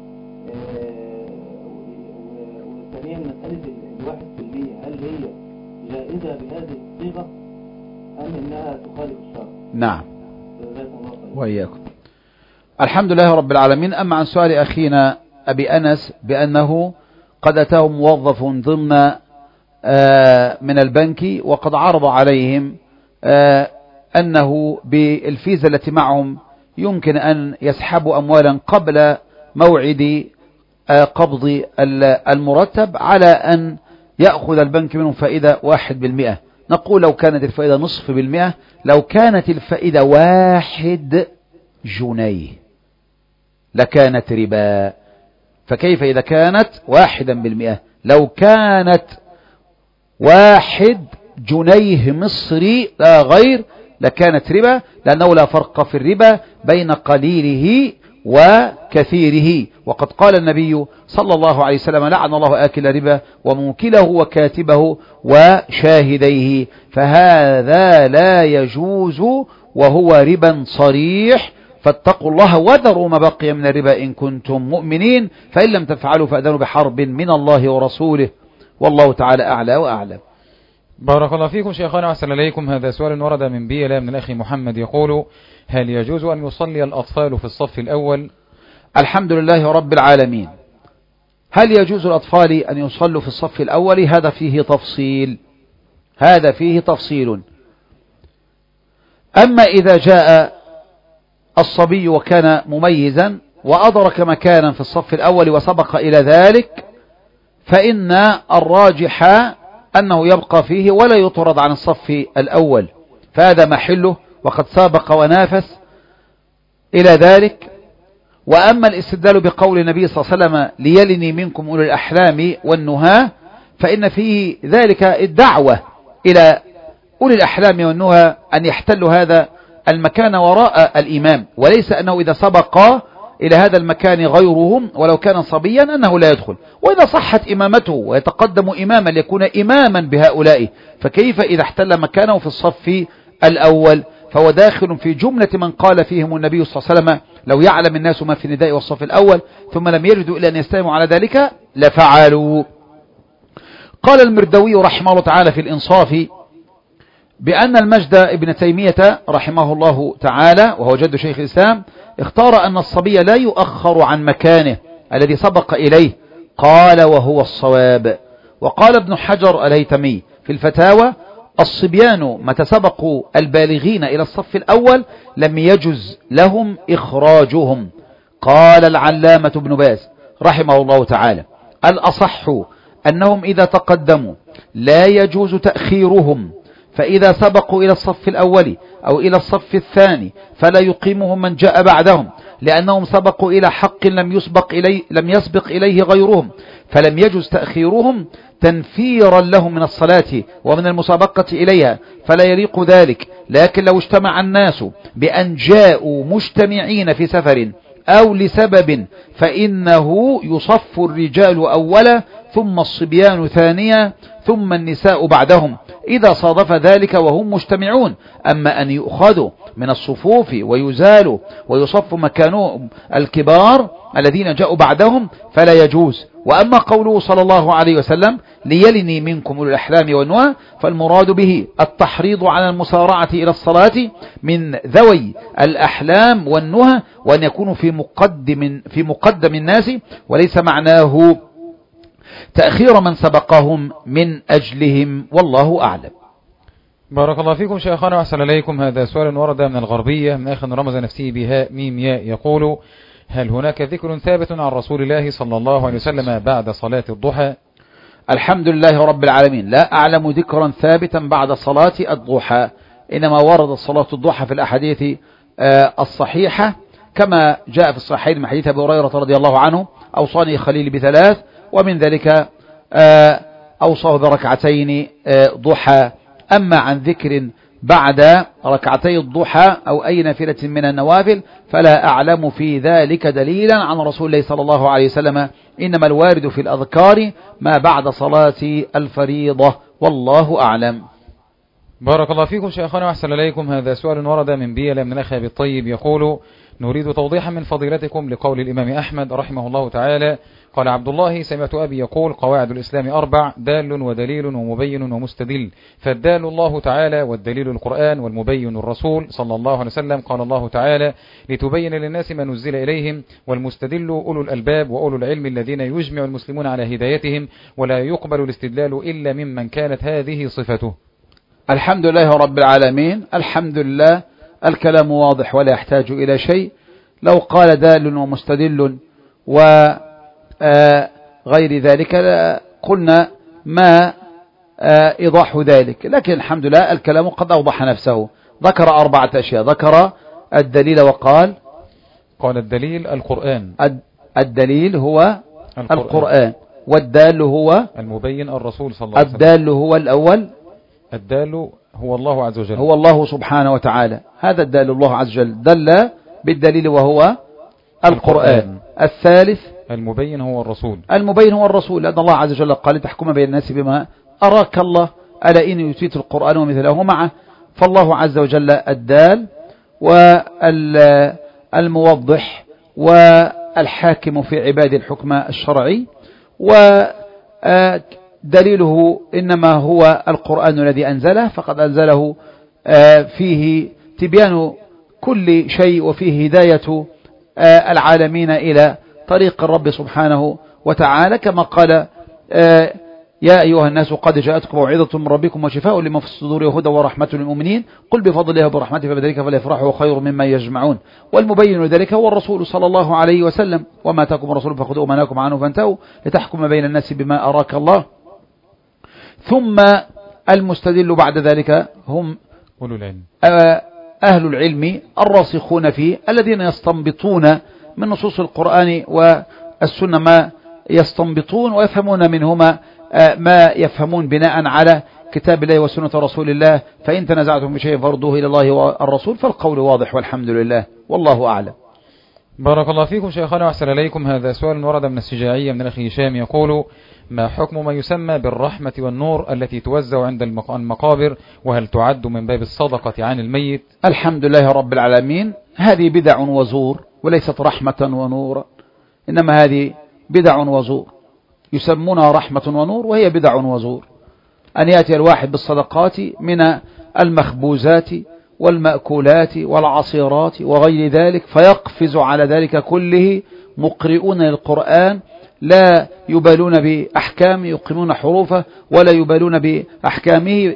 وثانيا مسألة 1% هل هي جائزة بهذه الصيغة ام انها تخالف الشرع؟ نعم. وإياكم. الحمد لله رب العالمين. أما عن سؤال أخينا أبي أنس بأنه قد أتاه موظف ضمن من البنك وقد عرض عليهم أنه بالفيزا التي معهم يمكن أن يسحبوا أموالا قبل موعد قبض المرتب على أن يأخذ البنك منهم فائدة 1%. نقول لو كانت الفائدة 0.5%، لو كانت الفائدة 1 جنيه لكانت ربا، فكيف إذا كانت 1%؟ لو كانت 1 جنيه مصري لا غير لكانت ربا، لأنه لا فرق في الربا بين قليله وكثيره. وقد قال النبي صلى الله عليه وسلم: لعن الله آكل ربا وموكله وكاتبه وشاهديه. فهذا لا يجوز وهو ربا صريح، فاتقوا الله وذروا ما بقي من الربا إن كنتم مؤمنين، فإن لم تفعلوا فأذنوا بحرب من الله ورسوله، والله تعالى أعلى وأعلم. بارك الله فيكم شيخنا وأحسن إليكم. هذا سؤال ورد من بيلا من الأخ محمد يقول: هل يجوز أن يصلي الأطفال في الصف الأول؟ الحمد لله رب العالمين. هل يجوز الأطفال أن يصلوا في الصف الأول؟ هذا فيه تفصيل. أما إذا جاء الصبي وكان مميزا وأدرك مكانا في الصف الأول وسبق إلى ذلك، فإن الراجح أنه يبقى فيه ولا يطرد عن الصف الأول، فهذا محله وقد سابق ونافس إلى ذلك. وأما الاستدلال بقول النبي صلى الله عليه وسلم: ليلني منكم أولي الأحلام والنهى، فإن فيه ذلك الدعوة إلى أولي الأحلام والنهى أن يحتلوا هذا المكان وراء الإمام، وليس أنه إذا سبق إلى هذا المكان غيرهم ولو كان صبيا أنه لا يدخل. وإذا صحت إمامته ويتقدم إماما ليكون إماما بهؤلاء، فكيف إذا احتل مكانه في الصف الأول؟ فهو داخل في جملة من قال فيهم النبي صلى الله عليه وسلم: لو يعلم الناس ما في النداء والصف الأول ثم لم يجدوا إلا أن يستلموا على ذلك لفعلوا. قال المردوي رحمه الله تعالى في الإنصاف بأن المجد ابن تيمية رحمه الله تعالى وهو جد شيخ الإسلام اختار أن الصبي لا يؤخر عن مكانه الذي سبق إليه، قال وهو الصواب. وقال ابن حجر الهيثمي في الفتاوى: الصبيان متى سبقوا البالغين إلى الصف الأول لم يجز لهم إخراجهم. قال العلامة ابن باز رحمه الله تعالى: الأصح أنهم إذا تقدموا لا يجوز تأخيرهم، فإذا سبقوا إلى الصف الأول أو إلى الصف الثاني فلا يقيمهم من جاء بعدهم، لأنهم سبقوا إلى حق لم يسبق إليه غيرهم، فلم يجوز تأخيرهم تنفيرا لهم من الصلاة ومن المسابقة إليها، فلا يليق ذلك. لكن لو اجتمع الناس بأن جاءوا مجتمعين في سفر أو لسبب فإنه يصف الرجال أولا ثم الصبيان ثانيا ثم النساء بعدهم إذا صادف ذلك وهم مجتمعون. أما أن يؤخذوا من الصفوف ويزالوا ويصف مكانهم الكبار الذين جاءوا بعدهم فلا يجوز. وأما قوله صلى الله عليه وسلم: ليلني منكم أولي الأحلام والنهى، فالمراد به التحريض على المسارعة إلى الصلاة من ذوي الأحلام والنهى، وأن يكونوا في مقدم الناس، وليس معناه تأخير من سبقهم من أجلهم، والله أعلم. بارك الله فيكم شيخنا وأحسن إليكم. هذا سؤال ورد من الغربية من أخ رمز نفسه بهاء ميم ياء يقول: هل هناك ذكر ثابت عن رسول الله صلى الله عليه وسلم بعد صلاة الضحى؟ الحمد لله رب العالمين، لا أعلم ذكرا ثابتا بعد صلاة الضحى، إنما ورد صلاة الضحى في الأحاديث الصحيحة كما جاء في الصحيحين من حديث أبي هريرة رضي الله عنه: أوصاني خليلي ب3، ومن ذلك أوصاه بركعتين ضحى. أما عن ذكر بعد ركعتي الضحى أو أي نافلة من النوافل فلا أعلم في ذلك دليلا عن رسول الله صلى الله عليه وسلم، إنما الوارد في الأذكار ما بعد صلاة الفريضة، والله أعلم. بارك الله فيكم شيخنا وأحسن إليكم. هذا سؤال ورد من بيلا من الأخ أبي الطيب يقول: نريد توضيحا من فضيلتكم لقول الإمام أحمد رحمه الله تعالى: قال عبد الله: سمعت أبي يقول: قواعد الإسلام 4: دال ودليل ومبين ومستدل. فالدال الله تعالى، والدليل القرآن، والمبين الرسول صلى الله عليه وسلم. قال الله تعالى: لتبين للناس ما نزل إليهم. والمستدل أولو الألباب وأولو العلم الذين يجمع المسلمون على هدايتهم، ولا يقبل الاستدلال إلا ممن كانت هذه صفته. الحمد لله رب العالمين. الحمد لله، الكلام واضح ولا يحتاج إلى شيء. لو قال دال ومستدل وغير ذلك قلنا ما إيضاح ذلك، لكن الحمد لله الكلام قد أوضح نفسه. ذكر 4 أشياء. ذكر الدليل وقال الدليل القرآن. الدليل هو القرآن، والدال هو المبين الرسول صلى الله عليه وسلم. الدال هو الأول. الدال هو الله عز وجل، هو الله سبحانه وتعالى. هذا الدال الله عز وجل دل بالدليل وهو القرآن. الثالث المبين هو الرسول. المبين هو الرسول، لأن الله عز وجل قال: تحكم بين الناس بما أراك الله، ألا إن يتيت القرآن ومثله معه. فالله عز وجل الدال والموضح والحاكم في عباد الحكم الشرعي، ودليله إنما هو القرآن الذي أنزله، فقد أنزله فيه تبيان كل شيء، وفيه هداية العالمين إلى طريق الرب سبحانه وتعالى، كما قال: يا أيها الناس قد جاءتكم موعظة من ربكم وشفاء لما في الصدور وهدى ورحمة للمؤمنين، قل بفضل الله وبرحمته فبذلك فليفرحوا خير مما يجمعون. والمبين ذلك هو الرسول صلى الله عليه وسلم: وما آتاكم الرسول فخذوه وما نهاكم عنه فانتهوا لتحكم بين الناس بما أراك الله. ثم المستدل بعد ذلك هم أهل العلم الراسخون فيه، الذين يستنبطون من نصوص القرآن والسنة ما يستنبطون، ويفهمون منهما ما يفهمون بناء على كتاب الله وسنة رسول الله. فإن تنازعتم بشيء فردوه إلى الله والرسول، فالقول واضح والحمد لله، والله أعلم. بارك الله فيكم شيخنا وأحسن إليكم. هذا سؤال ورد من السجاعية من الأخي هشام يقول: ما حكم ما يسمى بالرحمة والنور التي توزع عند المقابر، وهل تعد من باب الصدقة عن الميت؟ الحمد لله رب العالمين. هذه بدع وزور، وليست رحمة ونور، إنما هذه بدع وزور، يسمونها رحمة ونور وهي بدع وزور. أن يأتي الواحد بالصدقات من المخبوزات والمأكولات والعصيرات وغير ذلك، فيقفز على ذلك كله مقرئون للقرآن، لا يبالون بأحكامه، يقيمون حروفه ولا يبالون بأحكامه،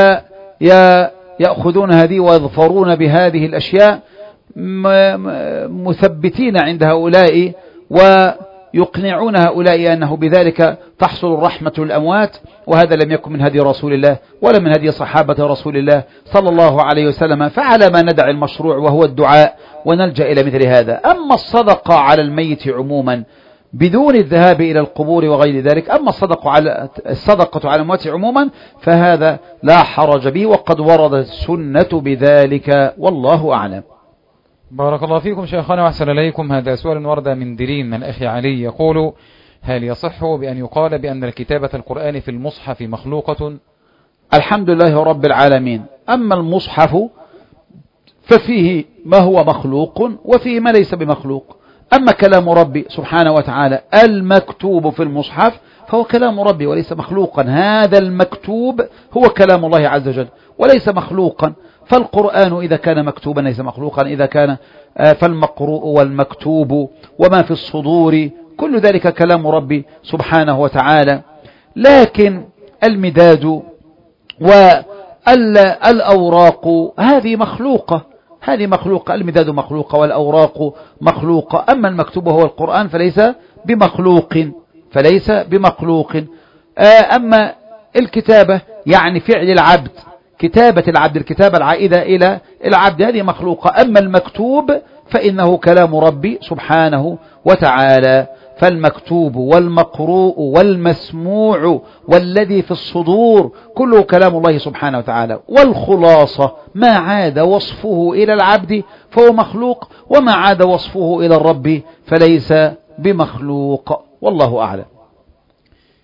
فيأخذون هذه ويظفرون بهذه الأشياء مثبتين عند هؤلاء، ويقنعون هؤلاء أنه بذلك تحصل الرحمة للأموات. وهذا لم يكن من هدي رسول الله ولا من هدي صحابة رسول الله صلى الله عليه وسلم. فعلى ما ندع المشروع وهو الدعاء ونلجأ إلى مثل هذا. أما الصدقة على الميت عموما بدون الذهاب إلى القبور وغير ذلك، أما الصدقة على الأموات عموما فهذا لا حرج به، وقد وردت السنة بذلك، والله أعلم. بارك الله فيكم شيخنا وأحسن إليكم. هذا سؤال ورد من درين من الأخي علي يقول: هل يصح بأن يقال بأن الكتابة القرآن في المصحف مخلوقة؟ الحمد لله رب العالمين. أما المصحف ففيه ما هو مخلوق وفيه ما ليس بمخلوق. أما كلام ربي سبحانه وتعالى المكتوب في المصحف فهو كلام ربي وليس مخلوقا. هذا المكتوب هو كلام الله عز وجل وليس مخلوقا. فالقرآن إذا كان مكتوبا ليس مخلوقا، إذا كان فالمقروء والمكتوب وما في الصدور كل ذلك كلام ربي سبحانه وتعالى. لكن المداد والأوراق هذه مخلوقة، هذه مخلوقة، المداد مخلوقة والأوراق مخلوقة. أما المكتوب هو القرآن فليس بمخلوق. أما الكتابة يعني فعل العبد، كتابة العبد، الكتابة العائدة إلى العبد هذه مخلوقة. أما المكتوب فإنه كلام ربي سبحانه وتعالى. فالمكتوب والمقروء والمسموع والذي في الصدور كله كلام الله سبحانه وتعالى. والخلاصة ما عاد وصفه إلى العبد فهو مخلوق، وما عاد وصفه إلى الرب فليس بمخلوق، والله أعلم.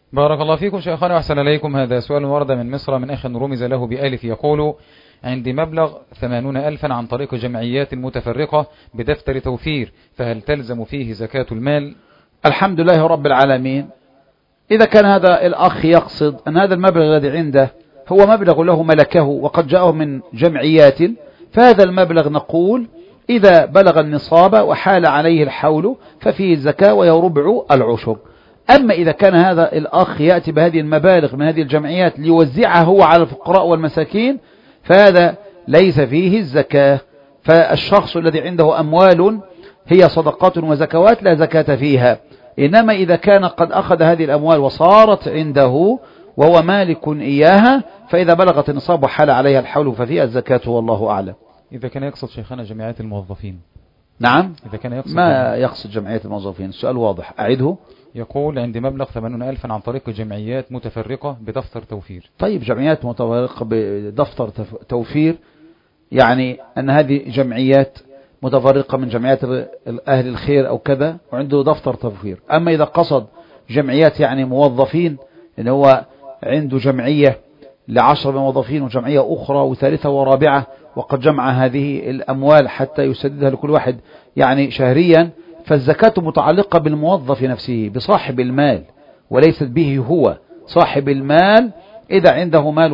بارك الله فيكم شيخنا وأحسن إليكم. هذا سؤال ورد من مصر من أخ رمز له بألف، يقول: عندي مبلغ 80,000 عن طريق جمعيات متفرقة بدفتر توفير، فهل تلزم فيه زكاة المال؟ الحمد لله رب العالمين. إذا كان هذا الأخ يقصد أن هذا المبلغ الذي عنده هو مبلغ له ملكه وقد جاءه من جمعيات، فهذا المبلغ نقول إذا بلغ النصاب وحال عليه الحول ففيه الزكاة وهي ربع العشر. أما إذا كان هذا الأخ يأتي بهذه المبالغ من هذه الجمعيات ليوزعها هو على الفقراء والمساكين فهذا ليس فيه الزكاة. فالشخص الذي عنده أموال هي صدقات وزكوات لا زكاة فيها، إنما إذا كان قد أخذ هذه الأموال وصارت عنده وهو مالك إياها فإذا بلغت النصاب وحال عليها الحول ففيها الزكاة والله أعلم. إذا كان يقصد شيخنا جمعيات الموظفين. نعم، إذا كان يقصد ما يقصد جمعيات الموظفين. السؤال واضح، أعده. يقول: عندي مبلغ 80,000 عن طريق جمعيات متفرقة بدفتر توفير. طيب، جمعيات متفرقة بدفتر توفير يعني أن هذه جمعيات متفرقة من جمعيات أهل الخير أو كذا وعنده دفتر توفير. أما إذا قصد جمعيات يعني موظفين، إن هو عنده جمعية ل10 موظفين وجمعية أخرى وثالثة ورابعة وقد جمع هذه الأموال حتى يسددها لكل واحد يعني شهريا، فالزكاة متعلقة بالموظف نفسه بصاحب المال وليست به هو. صاحب المال إذا عنده مال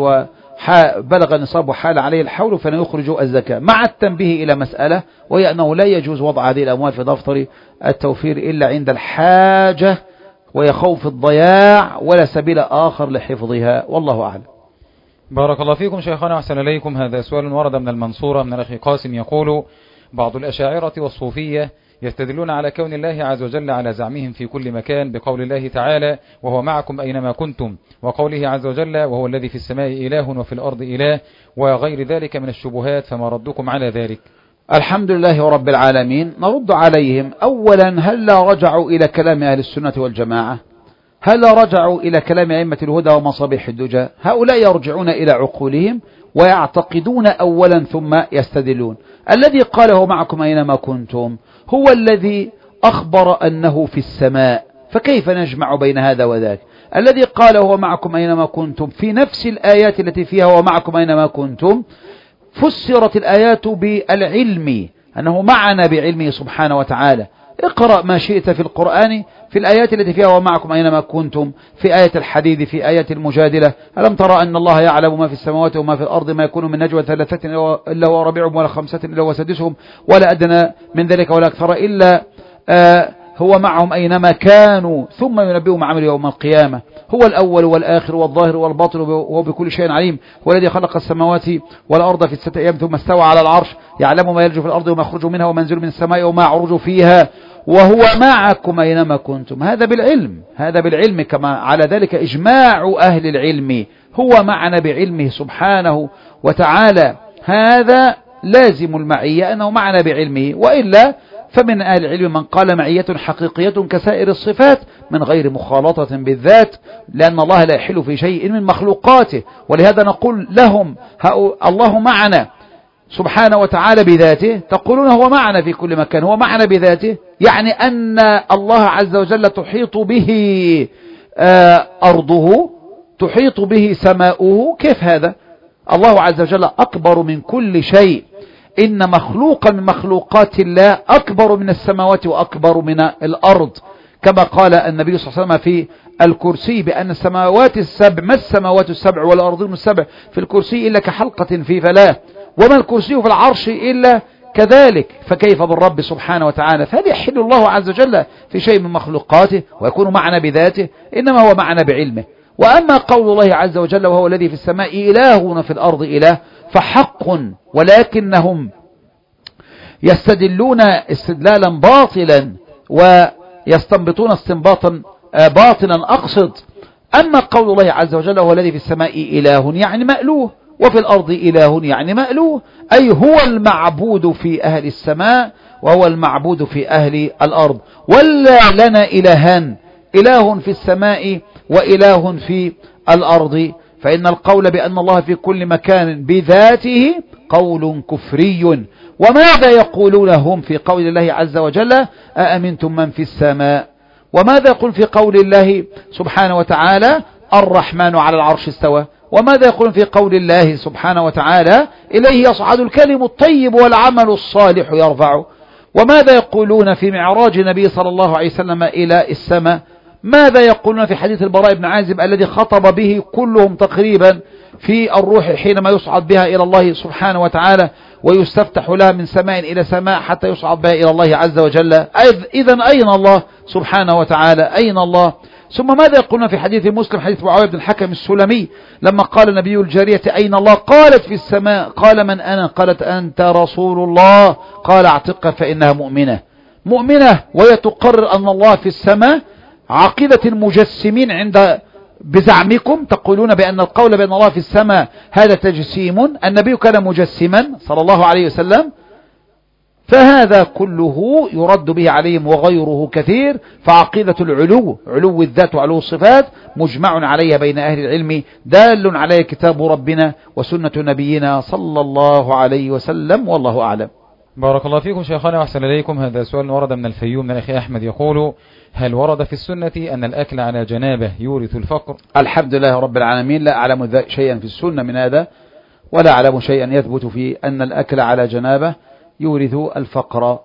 وبلغ النصاب وحال عليه الحول فإنه يخرج الزكاة، مع التنبيه إلى مسألة وهي أنه لا يجوز وضع هذه الأموال في دفتر التوفير إلا عند الحاجة ويخوف الضياع ولا سبيل آخر لحفظها، والله أعلم. بارك الله فيكم شيخنا وأحسن إليكم. هذا سؤال ورد من المنصورة من الأخ قاسم، يقول: بعض الأشاعرة والصوفية يستدلون على كون الله عز وجل على زعمهم في كل مكان بقول الله تعالى: وهو معكم أينما كنتم، وقوله عز وجل: وهو الذي في السماء إله وفي الأرض إله، وغير ذلك من الشبهات، فما ردكم على ذلك؟ الحمد لله رب العالمين. نرد عليهم. أولا، هل لا رجعوا إلى كلام أهل السنة والجماعة؟ هل لا رجعوا إلى كلام أئمة الهدى ومصابيح الدجى؟ هؤلاء يرجعون إلى عقولهم ويعتقدون أولا ثم يستدلون. الذي قاله معكم أينما كنتم هو الذي أخبر أنه في السماء، فكيف نجمع بين هذا وذاك؟ الذي قاله هو معكم أينما كنتم في نفس الآيات التي فيها هو معكم أينما كنتم فسرت الآيات بالعلم، أنه معنا بعلمه سبحانه وتعالى. اقرأ ما شئت في القرآن في الآيات التي فيها ومعكم أينما كنتم، في آية الحديد، في آية المجادلة: ألم ترى أن الله يعلم ما في السماوات وما في الأرض، ما يكون من نجوى 3 إلا هو رابعهم ولا 5 إلا هو سادسهم ولا أدنى من ذلك ولا أكثر إلا هو معهم أينما كانوا ثم ينبئهم عمل يوم القيامة. هو الأول والآخر والظاهر والباطن وهو بكل شيء عليم. هو الذي خلق السماوات والأرض في 6 أيام ثم استوى على العرش، يعلم ما يلج في الأرض وما يخرج منها وما ينزل من السماء وما يعرج فيها وهو معكم أينما كنتم. هذا بالعلم، هذا بالعلم، كما على ذلك إجماع أهل العلم. هو معنا بعلمه سبحانه وتعالى، هذا لازم المعية أنه معنا بعلمه. وإلا فمن أهل العلم من قال معية حقيقية كسائر الصفات من غير مخالطة بالذات، لأن الله لا يحل في شيء من مخلوقاته. ولهذا نقول لهم: الله معنا سبحانه وتعالى بذاته، تقولون هو معنا في كل مكان. هو معنا بذاته يعني أن الله عز وجل تحيط به أرضه، تحيط به سماؤه. كيف هذا؟ الله عز وجل أكبر من كل شيء. إن مخلوقا من مخلوقات الله أكبر من السماوات وأكبر من الأرض، كما قال النبي صلى الله عليه وسلم في الكرسي بأن السماوات السبع، ما السماوات السبع والأرضين السبع في الكرسي إلا كحلقة في فلاة، وما الكرسي في العرش إلا كذلك، فكيف بالرب سبحانه وتعالى؟ فهذا يحل الله عز وجل في شيء من مخلوقاته ويكون معنا بذاته، إنما هو معنا بعلمه. وأما قول الله عز وجل: وهو الذي في السماء إله وفي الأرض إله، فحق، ولكنهم يستدلون استدلالا باطلا ويستنبطون استنباطا باطلا أقصد. أما قول الله عز وجل: هو الذي في السماء إله يعني مألوه، وفي الأرض إله يعني مألوه، أي هو المعبود في أهل السماء وهو المعبود في أهل الأرض. ولا لنا إلهان، إله في السماء وإله في الأرض. فإن القول بأن الله في كل مكان بذاته قول كفري. وماذا يقولون هم في قول الله عز وجل: أأمنتم من في السماء؟ وماذا يقول في قول الله سبحانه وتعالى الرحمن على العرش استوى؟ وماذا يقول في قول الله سبحانه وتعالى إليه يصعد الكلم الطيب والعمل الصالح يرفعه؟ وماذا يقولون في معراج النبي صلى الله عليه وسلم إلى السماء؟ ماذا يقولون في حديث البراء بن عازب الذي خطب به كلهم تقريبا في الروح حينما يصعد بها إلى الله سبحانه وتعالى ويستفتح لها من سماء إلى سماء حتى يصعد بها إلى الله عز وجل؟ إذن أين الله سبحانه وتعالى؟ أين الله؟ ثم ماذا يقولون في حديث مسلم حديث معاوية بن الحكم السلمي لما قال النبي الجارية أين الله؟ قالت في السماء. قال من أنا؟ قالت أنت رسول الله. قال اعتقها فإنها مؤمنة وهي تقرر أن الله في السماء. عقيدة المجسمين بزعمكم تقولون بأن القول بأن الله في السماء هذا تجسيم. النبي كان مجسما صلى الله عليه وسلم، فهذا كله يرد به عليهم وغيره كثير. فعقيدة علو الذات وعلو الصفات مجمع عليها بين أهل العلم، دال عليه كتاب ربنا وسنة نبينا صلى الله عليه وسلم، والله أعلم. بارك الله فيكم شيخنا وأحسن إليكم. هذا سؤال ورد من الفيوم من الأخي أحمد يقول: هل ورد في السنة أن الأكل على جنابه يورث الفقر؟ الحمد لله رب العالمين، لا أعلم شيئا في السنة من هذا، ولا أعلم شيئا يثبت في أن الأكل على جنابه يورث الفقر،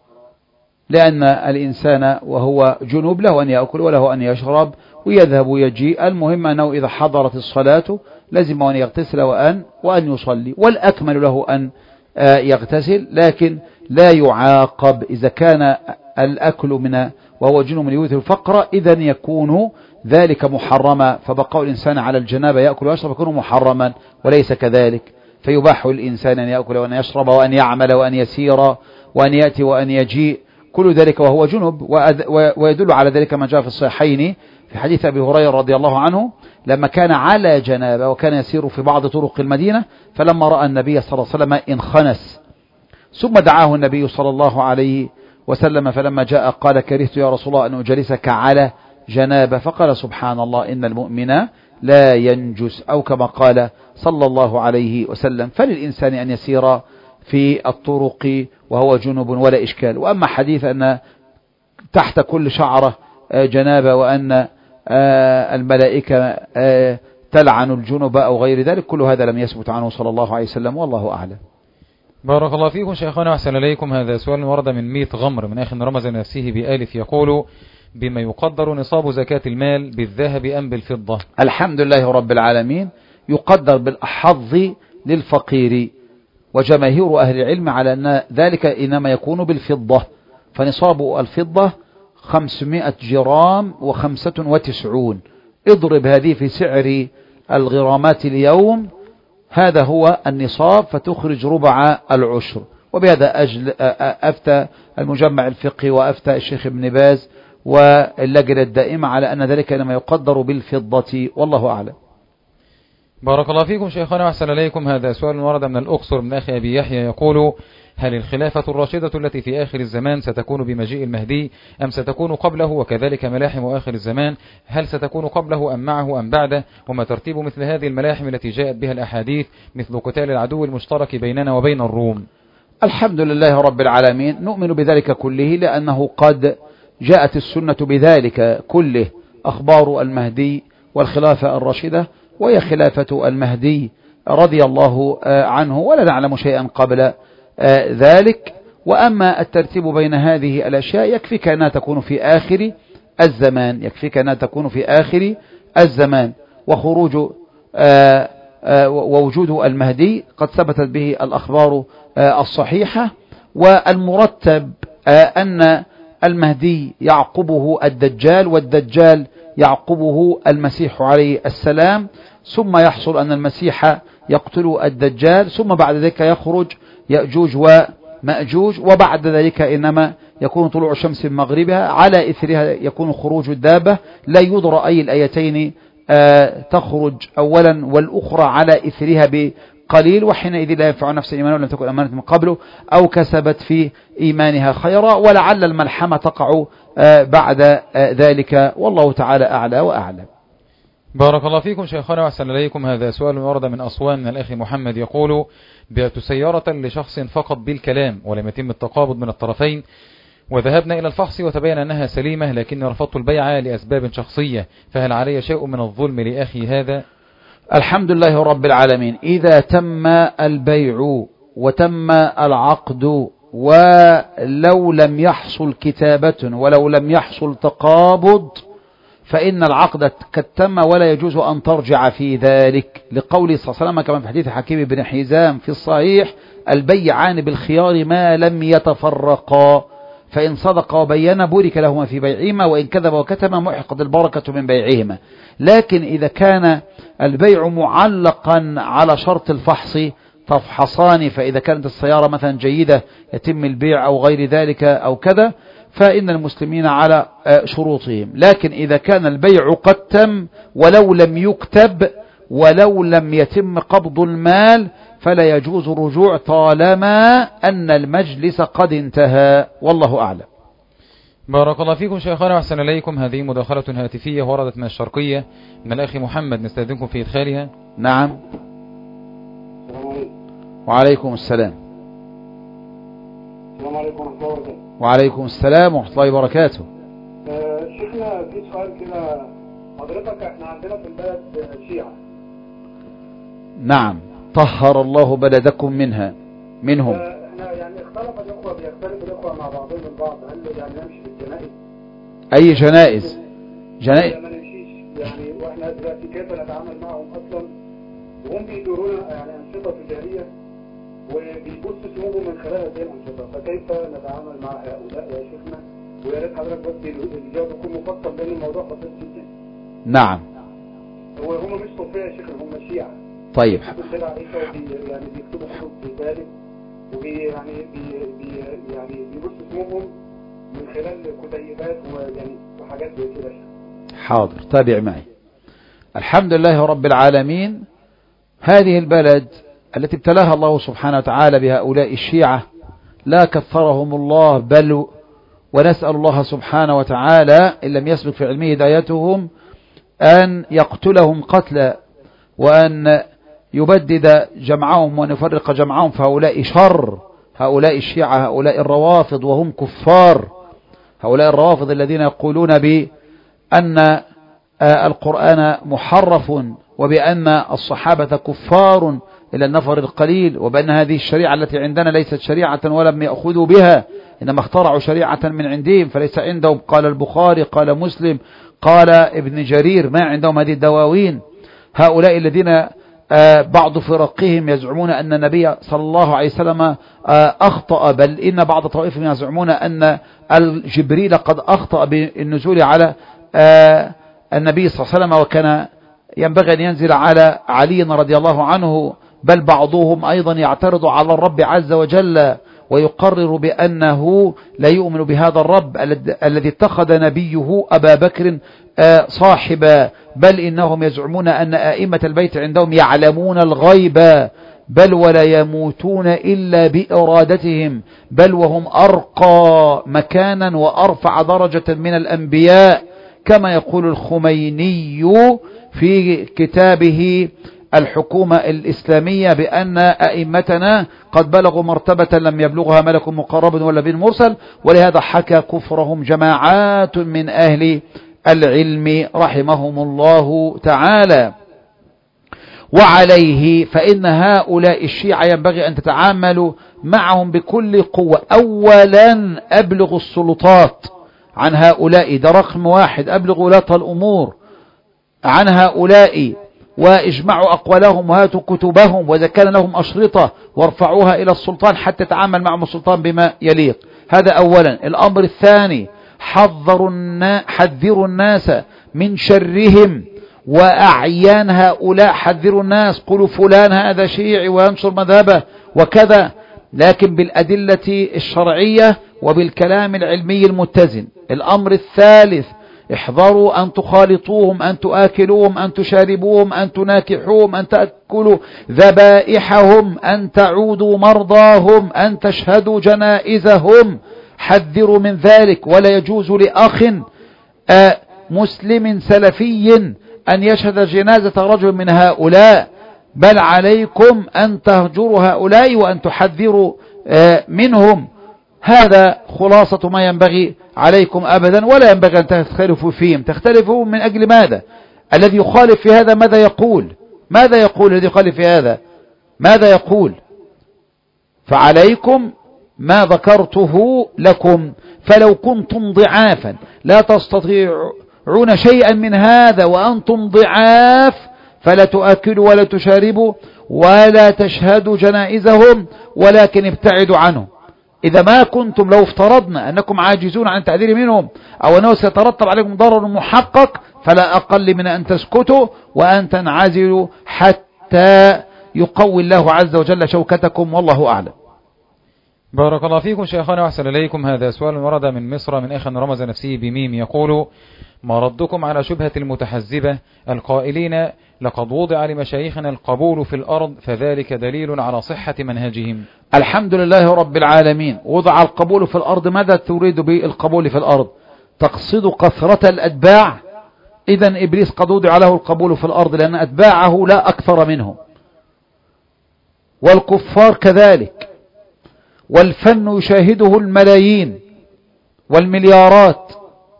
لأن الإنسان وهو جنوب له أن يأكل وله أن يشرب ويذهب ويجيء. المهم أنه إذا حضرت الصلاة لازم أن يغتسل وأن يصلي، والأكمل له أن يغتسل، لكن لا يعاقب إذا كان الأكل وهو جنوب يورث الفقر، إذن يكون ذلك محرما. فبقاء الإنسان على الجنابة يأكل ويشرب يكون محرما وليس كذلك، فيباح الإنسان أن يأكل وأن يشرب وأن يعمل وأن يسير وأن يأتي وأن يجيء، كل ذلك وهو جنب. ويدل على ذلك ما جاء في الصحيحين في حديث أبي هريرة رضي الله عنه لما كان على جنابه وكان يسير في بعض طرق المدينة، فلما رأى النبي صلى الله عليه وسلم انخنس، ثم دعاه النبي صلى الله عليه وسلم، فلما جاء قال: كرهت يا رسول الله أن أجلسك على جنابه، فقال: سبحان الله إن المؤمن لا ينجس، أو كما قال صلى الله عليه وسلم. فللإنسان أن يسير في الطرق وهو جنب ولا إشكال. وأما حديث أن تحت كل شعرة جنابة وأن الملائكة تلعن الجنب أو غير ذلك، كل هذا لم يثبت عنه صلى الله عليه وسلم، والله أعلم. بارك الله فيكم شيخنا وأحسن إليكم. هذا سؤال ورد من 100 غمر من أخ رمز نفسه بآلف يقول: بما يقدر نصاب زكاة المال، بالذهب أم بالفضة؟ الحمد لله رب العالمين، يقدر بالأحظ للفقير، وجماهير أهل العلم على أن ذلك إنما يكون بالفضة، فنصاب الفضة 500 جرام و95. اضرب هذه في سعر الغرامات اليوم، هذا هو النصاب، فتخرج ربع العشر. وبهذا أفتى المجمع الفقهي وأفتى الشيخ ابن باز واللجنة الدائمة على أن ذلك إنما يقدر بالفضة، والله أعلم. بارك الله فيكم شيخنا وأحسن إليكم. هذا سؤال ورد من الأقصر من أخي أبي يحيى يقول: هل الخلافة الراشدة التي في آخر الزمان ستكون بمجيء المهدي أم ستكون قبله؟ وكذلك ملاحم آخر الزمان، هل ستكون قبله أم معه أم بعده؟ وما ترتيب مثل هذه الملاحم التي جاءت بها الأحاديث مثل قتال العدو المشترك بيننا وبين الروم؟ الحمد لله رب العالمين، نؤمن بذلك كله، لأنه قد جاءت السنة بذلك كله. أخبار المهدي والخلافة الراشدة، وهي خلافة المهدي رضي الله عنه، ولا نعلم شيئا قبل ذلك. وأما الترتيب بين هذه الأشياء يكفيك أنها تكون في آخر الزمان، يكفيك أنها تكون في آخر الزمان. وخروج ووجود المهدي قد ثبتت به الأخبار الصحيحة. والمرتب أن المهدي يعقبه الدجال، والدجال يعقبه المسيح عليه السلام، ثم يحصل أن المسيح يقتل الدجال، ثم بعد ذلك يخرج يأجوج ومأجوج، وبعد ذلك إنما يكون طلوع الشمس من مغربها، على إثرها يكون خروج الدابة. لا يدرى أي الآيتين تخرج أولا والأخرى على إثرها بقليل، وحينئذ لا ينفع نفس إيمانه لم تكن أمانة من قبله أو كسبت في إيمانها خيرا، ولعل الملحمة تقع بعد ذلك، والله تعالى أعلى وأعلم. بارك الله فيكم شيخنا وأحسن إليكم. هذا سؤال ورد من أسوان من الأخ محمد يقول: بعت سيارة لشخص فقط بالكلام ولم يتم التقابض من الطرفين، وذهبنا إلى الفحص وتبين أنها سليمة، لكن رفضت البيع لأسباب شخصية، فهل علي شيء من الظلم لأخي هذا؟ الحمد لله رب العالمين. إذا تم البيع وتم العقد ولو لم يحصل كتابة ولو لم يحصل تقابض فإن العقد قد تم ولا يجوز أن ترجع في ذلك، لقوله صلى الله عليه وسلم كما في حديث حكيم بن حزام في الصحيح: البيعان بالخيار ما لم يتفرقا، فإن صدق وبين بورك لهما في بيعهما، وإن كذب وكتم محقت البركة من بيعهما. لكن إذا كان البيع معلقا على شرط الفحص تفحصان، فإذا كانت السيارة مثلا جيدة يتم البيع أو غير ذلك أو كذا، فإن المسلمين على شروطهم. لكن إذا كان البيع قد تم ولو لم يكتب ولو لم يتم قبض المال فلا يجوز الرجوع طالما أن المجلس قد انتهى، والله أعلم. بارك الله فيكم شيخنا وأحسن إليكم. هذه مداخلة هاتفية وردت من الشرقية من الأخ محمد، نستأذنكم في إدخالها. نعم. وعليكم السلام. السلام عليكم ورحمة الله وبركاته. وعليكم السلام ورحمة الله وبركاته. شيخنا في سؤال كده، حضرتك احنا عندنا في البلد شيعة. نعم، طهر الله بلدكم منهم. احنا يعني بيختلف الإخوة مع بعضهم البعض، هل يعني نمشي في الجنائز؟ أي جنائز؟ ما نمشيش يعني، واحنا دلوقتي كيف نتعامل معهم أصلا؟ وهم بيدورونا يعني أنشطة تجارية وبيبصوا سمومهم من خلال هذه الأنشطة، فكيف نتعامل مع هؤلاء يا شيخنا؟ ويا ريت حضرتك بس الجواب يكون مفصل لأن الموضوع خطير جدا. نعم. هم مش صوفية يا شيخنا، هم شيعة. طيب. يعني بيكتبوا كتب في ذلك يعني بيبصوا سمومهم من خلال كتيبات وحاجات زي كده. حاضر، تابع معي. الحمد لله رب العالمين. هذه البلد التي ابتلاها الله سبحانه وتعالى بهؤلاء الشيعة لا كثرهم الله، بل ونسأل الله سبحانه وتعالى إن لم يسبق في علمه هدايتهم أن يقتلهم قتلا، وأن يبدد جمعهم وأن يفرق جمعهم، فهؤلاء شر، هؤلاء الشيعة، هؤلاء الروافض وهم كفار، هؤلاء الروافض الذين يقولون بأن القرآن محرف وبأن الصحابة كفار إلى النفر القليل، وبأن هذه الشريعة التي عندنا ليست شريعة ولم يأخذوا بها، إنما اخترعوا شريعة من عندهم، فليس عندهم قال البخاري قال مسلم قال ابن جرير، ما عندهم هذه الدواوين. هؤلاء الذين بعض فرقهم يزعمون أن النبي صلى الله عليه وسلم أخطأ، بل إن بعض طوائفهم يزعمون أن الجبريل قد أخطأ بالنزول على النبي صلى الله عليه وسلم، وكان ينبغي أن ينزل على علي رضي الله عنه، بل بعضهم أيضا يعترض على الرب عز وجل ويقرر بأنه لا يؤمن بهذا الرب الذي اتخذ نبيه أبا بكر صاحبا، بل إنهم يزعمون أن أئمة البيت عندهم يعلمون الغيب، بل ولا يموتون إلا بإرادتهم، بل وهم أرقى مكانا وأرفع درجة من الأنبياء، كما يقول الخميني في كتابه الحكومة الإسلامية بأن أئمتنا قد بلغوا مرتبة لم يبلغها ملك مقرب ولا نبي مرسل، ولهذا حكى كفرهم جماعات من أهل العلم رحمهم الله تعالى. وعليه فإن هؤلاء الشيعة ينبغي أن تتعاملوا معهم بكل قوة. أولا أبلغ السلطات عن هؤلاء، ده رقم واحد، أبلغ ولاة الأمور عن هؤلاء واجمعوا أقوالهم وهاتوا كتبهم، وإذا كان لهم أشرطة وارفعوها إلى السلطان حتى يتعامل معهم السلطان بما يليق. هذا أولا. الأمر الثاني حذروا الناس من شرهم وأعيان هؤلاء، حذروا الناس، قولوا فلان هذا شيعي وينشر مذهبه وكذا، لكن بالأدلة الشرعية وبالكلام العلمي المتزن. الأمر الثالث احذروا أن تخالطوهم، أن تآكلوهم، أن تشاربوهم، أن تناكحوهم، أن تأكلوا ذبائحهم، أن تعودوا مرضاهم، أن تشهدوا جنائزهم، حذروا من ذلك. ولا يجوز لأخ مسلم سلفي أن يشهد جنازة رجل من هؤلاء، بل عليكم أن تهجروا هؤلاء وأن تحذروا منهم. هذا خلاصة ما ينبغي عليكم أبدا، ولا ينبغي أن تختلفوا فيهم. تختلفوا من أجل ماذا؟ الذي يخالف في هذا ماذا يقول؟ ماذا يقول الذي يخالف في هذا؟ ماذا يقول؟ فعليكم ما ذكرته لكم. فلو كنتم ضعافا لا تستطيعون شيئا من هذا وأنتم ضعاف فلا تؤكلوا ولا تشاربوا ولا تشهدوا جنائزهم، ولكن ابتعدوا عنهم. إذا ما كنتم، لو افترضنا أنكم عاجزون عن التعذير منهم أو أنه سيترتب عليكم ضرر محقق، فلا أقل من أن تسكتوا وأن تنعزلوا حتى يقوي الله عز وجل شوكتكم، والله أعلم. بارك الله فيكم شيخنا وأحسن إليكم. هذا سؤال ورد من مصر من أخ رمز نفسه بميم، يقول: ما ردكم على شبهة المتحزبة القائلين لقد وضع لمشايخنا القبول في الأرض فذلك دليل على صحة منهجهم؟ الحمد لله رب العالمين. وضع القبول في الأرض، ماذا تريد بالقبول في الأرض؟ تقصد كثرة الأتباع؟ إذن إبليس قد وضع له القبول في الأرض لأن أتباعه لا أكثر منهم، والكفار كذلك، والفن يشاهده الملايين والمليارات،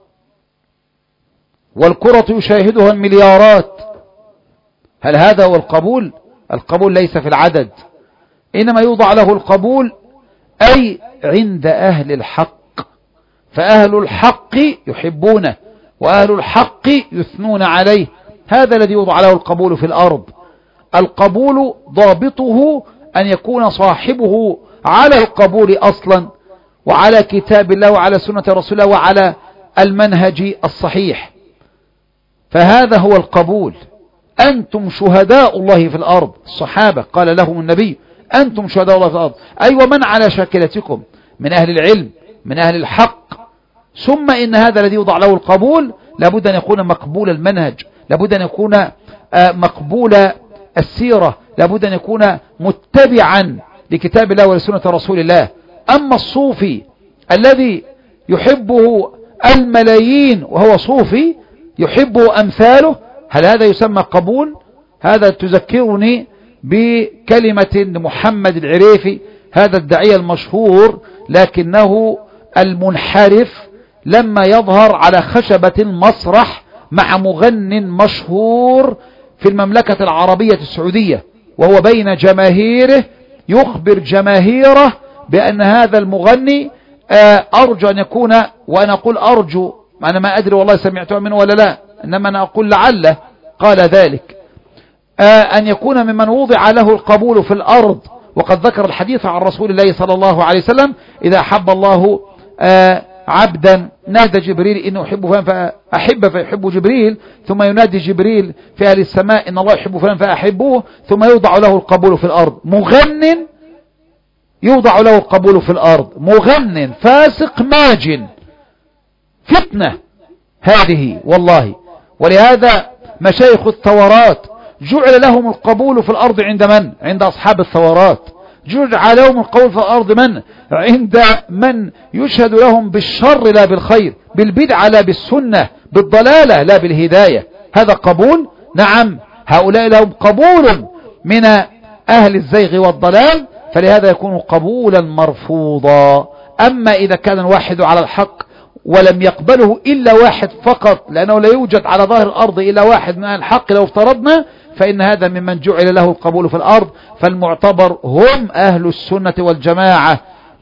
والكرة يشاهدها المليارات. هل هذا هو القبول؟ القبول ليس في العدد، إنما يوضع له القبول أي عند أهل الحق، فأهل الحق يحبونه وأهل الحق يثنون عليه. هذا الذي يوضع له القبول في الأرض. القبول ضابطه أن يكون صاحبه على القبول أصلا، وعلى كتاب الله وعلى سنة رسوله وعلى المنهج الصحيح. فهذا هو القبول. أنتم شهداء الله في الأرض. الصحابة قال لهم النبي: أنتم شهداء الله في الأرض، أي ومن على شاكلتكم من أهل العلم من أهل الحق. ثم إن هذا الذي يوضع له القبول لابد أن يكون مقبول المنهج، لابد أن يكون مقبول السيرة، لابد أن يكون متبعا لكتاب الله ولسنة رسول الله. أما الصوفي الذي يحبه الملايين وهو صوفي يحبه أمثاله، هل هذا يسمى قبول؟ هذا تذكرني بكلمة محمد العريفي، هذا الداعية المشهور لكنه المنحرف، لما يظهر على خشبة المسرح مع مغن مشهور في المملكة العربية السعودية وهو بين جماهيره، يخبر جماهيره بأن هذا المغني أرجو أن يكون، وأنا أقول أرجو، أنا ما أدري والله سمعته منه ولا لا، إنما أنا أقول لعله قال ذلك، أن يكون ممن وضع له القبول في الأرض. وقد ذكر الحديث عن رسول الله صلى الله عليه وسلم: إذا أحب الله عبدا نادى جبريل إنه أحب فلان فأحب فيحب جبريل، ثم ينادي جبريل في أهل السماء إن الله يحب فلان فأحبوه، ثم يوضع له القبول في الأرض. مغن يوضع له القبول في الأرض، مغن فاسق ماجن، فتنة هذه والله. ولهذا مشايخ الثورات جعل لهم القبول في الأرض عند من؟ عند أصحاب الثورات. جعل لهم القبول في الأرض من؟ عند من يشهد لهم بالشر لا بالخير، بالبدعة لا بالسنة، بالضلالة لا بالهداية. هذا قبول؟ نعم، هؤلاء لهم قبول من أهل الزيغ والضلال، فلهذا يكون قبولا مرفوضا. أما إذا كان الواحد على الحق ولم يقبله إلا واحد فقط، لأنه لا يوجد على ظاهر الأرض إلا واحد من أهل الحق لو افترضنا، فإن هذا ممن جعل له القبول في الأرض. فالمعتبر هم أهل السنة والجماعة.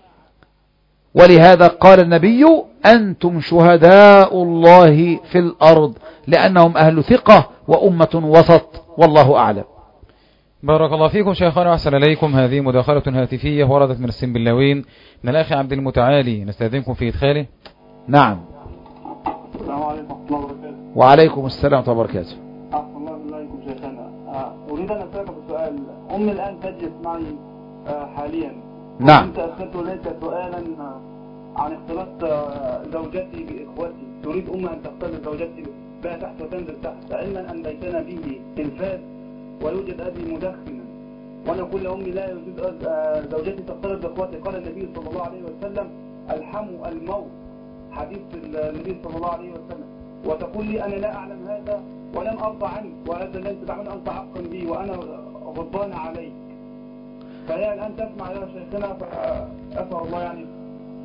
ولهذا قال النبي: أنتم شهداء الله في الأرض، لأنهم أهل ثقة وأمة وسط، والله أعلم. بارك الله فيكم شيخنا وأحسن إليكم. هذه مداخلة هاتفية وردت من السنبلاوين من الأخ عبد المتعالي، نستأذنكم في إدخاله. نعم. السلام عليكم ورحمة الله وبركاته. وعليكم السلام ورحمة الله وبركاته. أحسن الله إليكم شيخنا. أريد أن أسألك بسؤال. أمي الآن تجلس معي حاليا. نعم. كنت أرسلت إليك سؤالا عن اختلاط زوجتي بإخوتي. تريد أمي أن تختلط زوجتي بها تحت وتنزل تحت، علما أن بيتنا به تلفاز ويوجد أبي مدخنا، وأنا أقول لأمي لا يوجد زوجتي تختلط بإخوتي. قال النبي صلى الله عليه وسلم: الحموا الموت، حديث النبي صلى الله عليه وسلم. وتقول لي: أنا لا أعلم هذا ولم أرضى عنه، وهذا الذي تدعون أن تعقم بي وأنا غضبان عليك. فهي الآن تسمع يا شيخنا، فأسأل الله يعني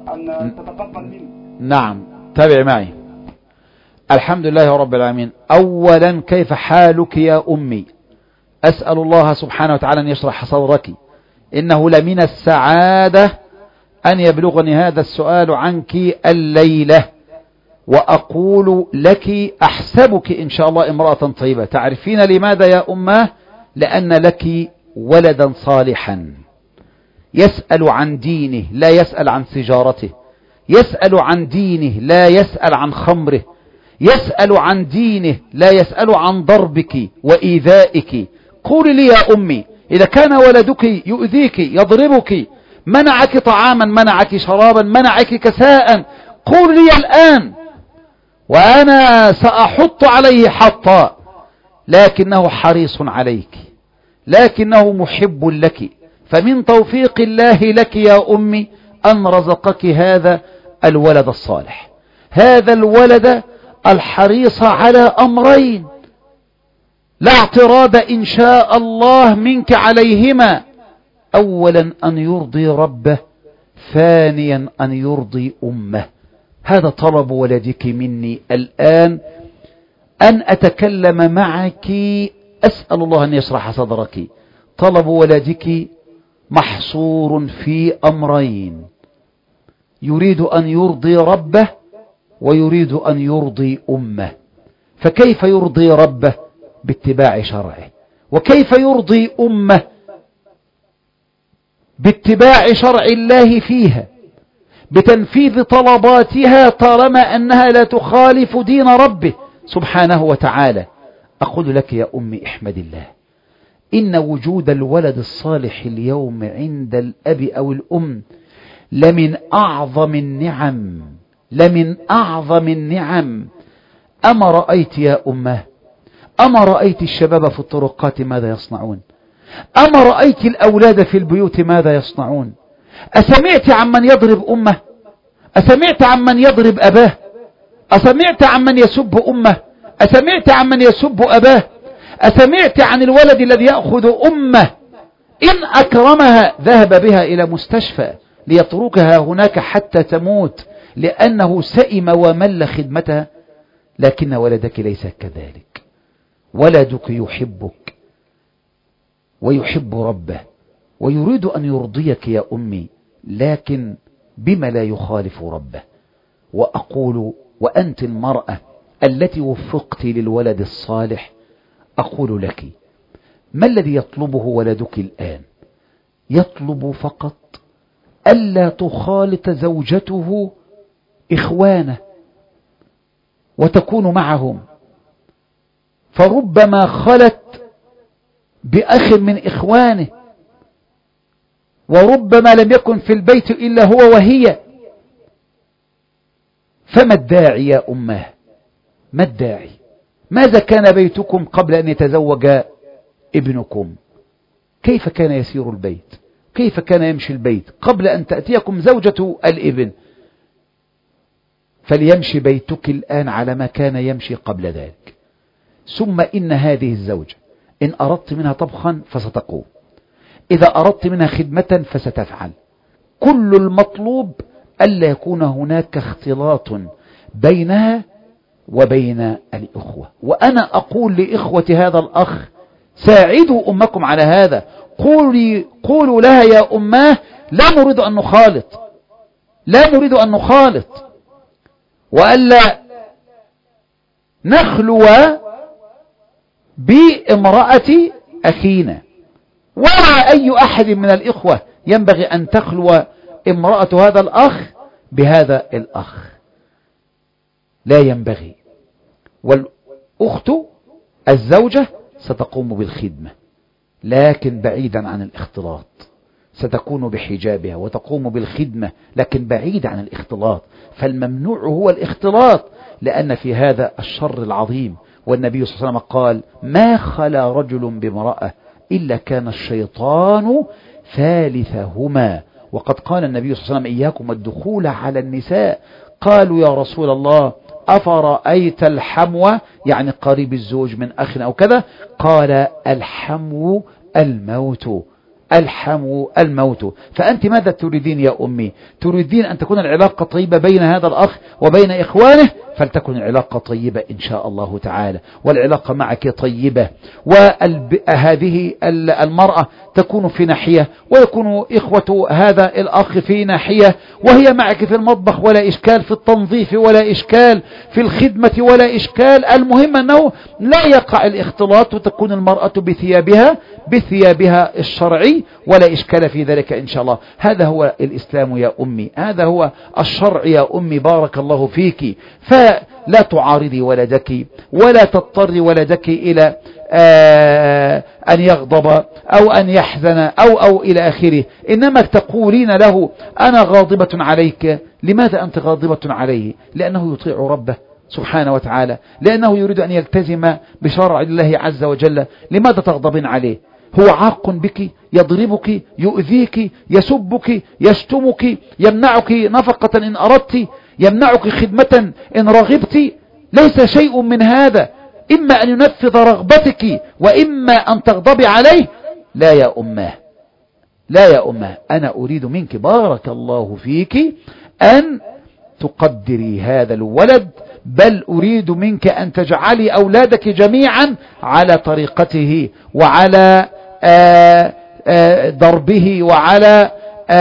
أن تتقبل مني. نعم، تابع معي. الحمد لله رب العالمين. أولا، كيف حالك يا أمي؟ أسأل الله سبحانه وتعالى أن يشرح صدرك. إنه لمن السعادة أن يبلغني هذا السؤال عنك الليلة، وأقول لك أحسبك إن شاء الله امرأة طيبة. تعرفين لماذا يا أماه؟ لأن لك ولدا صالحا يسأل عن دينه لا يسأل عن سجارته، يسأل عن دينه لا يسأل عن خمره، يسأل عن دينه لا يسأل عن ضربك وإيذائك. قولي لي يا أمي، إذا كان ولدك يؤذيك يضربك، منعك طعاما، منعك شرابا، منعك كساء، قول لي الآن وأنا سأحط عليه حطا. لكنه حريص عليك، لكنه محب لك، فمن توفيق الله لك يا أمي أن رزقك هذا الولد الصالح، هذا الولد الحريص على أمرين لا اعتراض إن شاء الله منك عليهما: أولا أن يرضي ربه، ثانيا أن يرضي أمه. هذا طلب ولدك مني الآن، أن أتكلم معك. أسأل الله أن يشرح صدرك. طلب ولدك محصور في أمرين: يريد أن يرضي ربه ويريد أن يرضي أمه. فكيف يرضي ربه؟ باتباع شرعه. وكيف يرضي أمه؟ باتباع شرع الله فيها، بتنفيذ طلباتها طالما أنها لا تخالف دين ربه سبحانه وتعالى. أقول لك يا أمي احمد الله، إن وجود الولد الصالح اليوم عند الأب أو الأم لمن أعظم النعم، لمن أعظم النعم. أما رأيت يا أمه، أما رأيت الشباب في الطرقات ماذا يصنعون؟ أما رأيت الأولاد في البيوت ماذا يصنعون؟ أسمعت عمن يضرب أمه؟ أسمعت عمن يضرب أباه؟ أسمعت عمن يسب أمه؟ أسمعت عمن يسب أباه؟ أسمعت عن الولد الذي يأخذ أمه إن أكرمها ذهب بها إلى مستشفى ليتركها هناك حتى تموت لأنه سئم ومل خدمتها؟ لكن ولدك ليس كذلك. ولدك يحبك ويحب ربه ويريد أن يرضيك يا أمي، لكن بما لا يخالف ربه. وأقول وأنت المرأة التي وفقت للولد الصالح، أقول لك ما الذي يطلبه ولدك الآن؟ يطلب فقط ألا تخالط زوجته إخوانه وتكون معهم، فربما خلت بأخ من إخوانه، وربما لم يكن في البيت إلا هو وهي. فما الداعي يا أماه؟ ما الداعي؟ ماذا كان بيتكم قبل أن يتزوج ابنكم؟ كيف كان يسير البيت؟ كيف كان يمشي البيت قبل أن تأتيكم زوجة الابن؟ فليمشي بيتك الآن على ما كان يمشي قبل ذلك. ثم إن هذه الزوجة إن أردت منها طبخا فستقوم، إذا أردت منها خدمة فستفعل. كل المطلوب ألا يكون هناك اختلاط بينها وبين الإخوة. وأنا أقول لإخوة هذا الأخ ساعدوا أمكم على هذا. قولوا لها يا أماه لا نريد أن نخالط، لا نريد أن نخالط، وألا نخلو بامرأة أخينا، ولا أي أحد من الإخوة ينبغي أن تخلو امرأة هذا الأخ بهذا الأخ، لا ينبغي. والأخت الزوجة ستقوم بالخدمة لكن بعيدا عن الاختلاط، ستكون بحجابها وتقوم بالخدمة لكن بعيدا عن الاختلاط. فالممنوع هو الاختلاط، لأن في هذا الشر العظيم. والنبي صلى الله عليه وسلم قال: ما خلا رجل بامرأة إلا كان الشيطان ثالثهما. وقد قال النبي صلى الله عليه وسلم: إياكم الدخول على النساء. قالوا: يا رسول الله أفرأيت الحمو، يعني قريب الزوج من أخ أو كذا؟ قال: الحمو الموت، ألحم الموت. فأنت ماذا تريدين يا أمي؟ تريدين أن تكون العلاقة طيبة بين هذا الأخ وبين إخوانه، فلتكن العلاقة طيبة إن شاء الله تعالى، والعلاقة معك طيبة، وهذه المرأة تكون في ناحية ويكون إخوة هذا الأخ في ناحية، وهي معك في المطبخ ولا إشكال، في التنظيف ولا إشكال، في الخدمة ولا إشكال. المهم أنه لا يقع الاختلاط، وتكون المرأة بثيابها الشرعي، ولا إشكال في ذلك إن شاء الله. هذا هو الإسلام يا أمي، هذا هو الشرع يا أمي، بارك الله فيك. فلا تعارضي ولدك ولا تضطري ولدك إلى أن يغضب أو أن يحزن أو إلى آخره، إنما تقولين له أنا غاضبة عليك. لماذا أنت غاضبة عليه؟ لأنه يطيع ربه سبحانه وتعالى، لأنه يريد أن يلتزم بشرع الله عز وجل. لماذا تغضبين عليه؟ هو عاق بك، يضربك، يؤذيك، يسبك، يشتمك، يمنعك نفقة إن أردت، يمنعك خدمة إن رغبت. ليس شيء من هذا، إما أن ينفذ رغبتك وإما أن تغضبي عليه. لا يا أماه، لا يا أماه، أنا أريد منك بارك الله فيك أن تقدري هذا الولد، بل أريد منك أن تجعلي أولادك جميعا على طريقته وعلى ضربه وعلى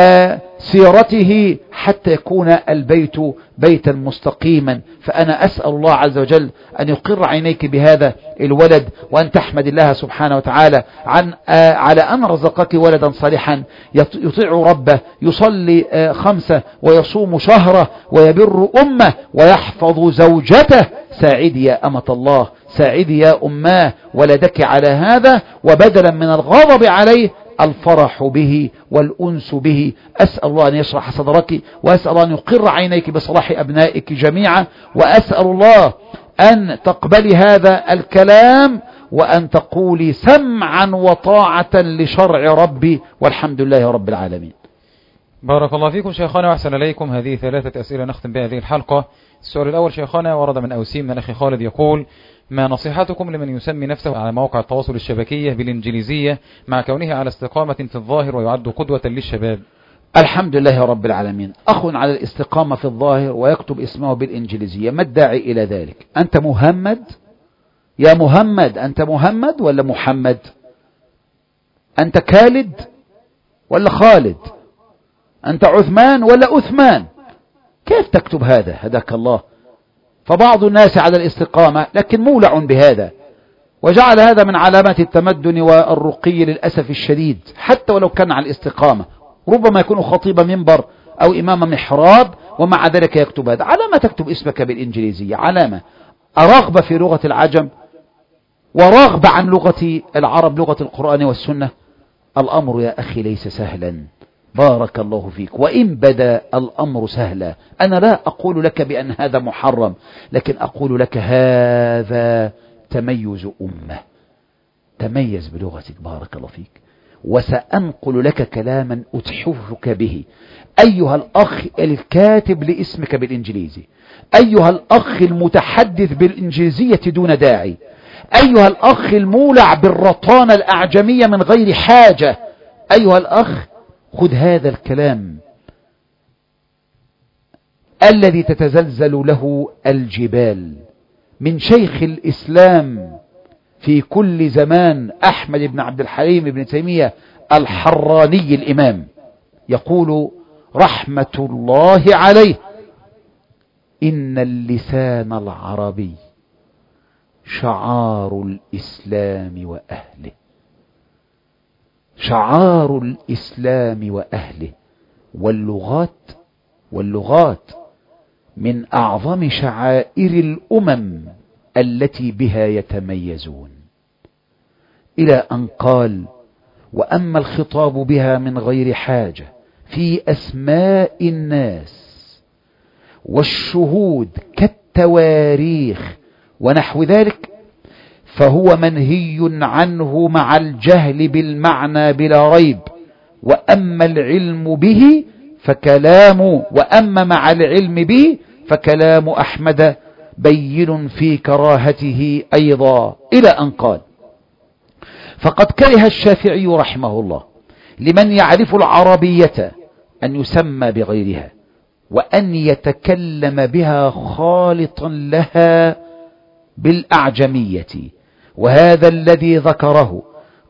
سيرته، حتى يكون البيت بيتا مستقيما. فأنا أسأل الله عز وجل أن يقر عينيك بهذا الولد، وأن تحمد الله سبحانه وتعالى على أن رزقك ولدا صالحا يطيع ربه، يصلي 5 ويصوم شهره ويبر أمه ويحفظ زوجته. ساعدي يا أمة الله، ساعدي يا أماه ولدك على هذا، وبدلا من الغضب عليه الفرح به والأنس به. أسأل الله أن يشرح صدرك، وأسأل الله أن يقر عينيك بصلاح أبنائك جميعا، وأسأل الله أن تقبلي هذا الكلام وأن تقولي سمعا وطاعة لشرع ربي، والحمد لله رب العالمين. بارك الله فيكم شيخنا وأحسن إليكم. هذه 3 أسئلة نختم بها هذه الحلقة. السؤال الأول شيخنا ورد من أوسيم من أخي خالد، يقول: ما نصيحتكم لمن يسمي نفسه على مواقع التواصل الشبكية بالإنجليزية مع كونه على استقامة في الظاهر ويعد قدوة للشباب؟ الحمد لله رب العالمين. أخ على الاستقامة في الظاهر ويكتب اسمه بالإنجليزية، ما الداعي إلى ذلك؟ أنت مهمد يا مهمد، أنت مهمد ولا محمد؟ أنت كالد ولا خالد؟ أنت عثمان ولا أثمان؟ كيف تكتب هذا؟ هداك الله. فبعض الناس على الاستقامة لكن مولع بهذا، وجعل هذا من علامات التمدن والرقي للأسف الشديد، حتى ولو كان على الاستقامة. ربما يكون خطيب منبر أو إمام محراب ومع ذلك يكتب هذا. علامة تكتب اسمك بالإنجليزية، علامة رغبة في لغة العجم ورغبة عن لغة العرب، لغة القرآن والسنة. الأمر يا أخي ليس سهلا، بارك الله فيك. وإن بدا الأمر سهلا، أنا لا أقول لك بأن هذا محرم، لكن أقول لك هذا تميز أمة. تميز بلغتك بارك الله فيك. وسأنقل لك كلاما أتحفك به. أيها الأخ الكاتب لاسمك بالإنجليزي، أيها الأخ المتحدث بالإنجليزية دون داعي، أيها الأخ المولع بالرطانة الأعجمية من غير حاجة، أيها الأخ خذ هذا الكلام الذي تتزلزل له الجبال من شيخ الإسلام في كل زمان أحمد بن عبد الحليم بن تيمية الحراني الإمام، يقول رحمة الله عليه: إن اللسان العربي شعار الإسلام وأهله. شعار الإسلام وأهله. واللغات من أعظم شعائر الأمم التي بها يتميزون، إلى أن قال: وأما الخطاب بها من غير حاجة في أسماء الناس والشهود كالتواريخ ونحو ذلك فهو منهي عنه مع الجهل بالمعنى بلا ريب. وأما مع العلم به فكلام أحمد بين في كراهته أيضا، إلى أن قال: فقد كره الشافعي رحمه الله لمن يعرف العربية أن يسمى بغيرها وأن يتكلم بها خالطا لها بالأعجمية. وهذا الذي ذكره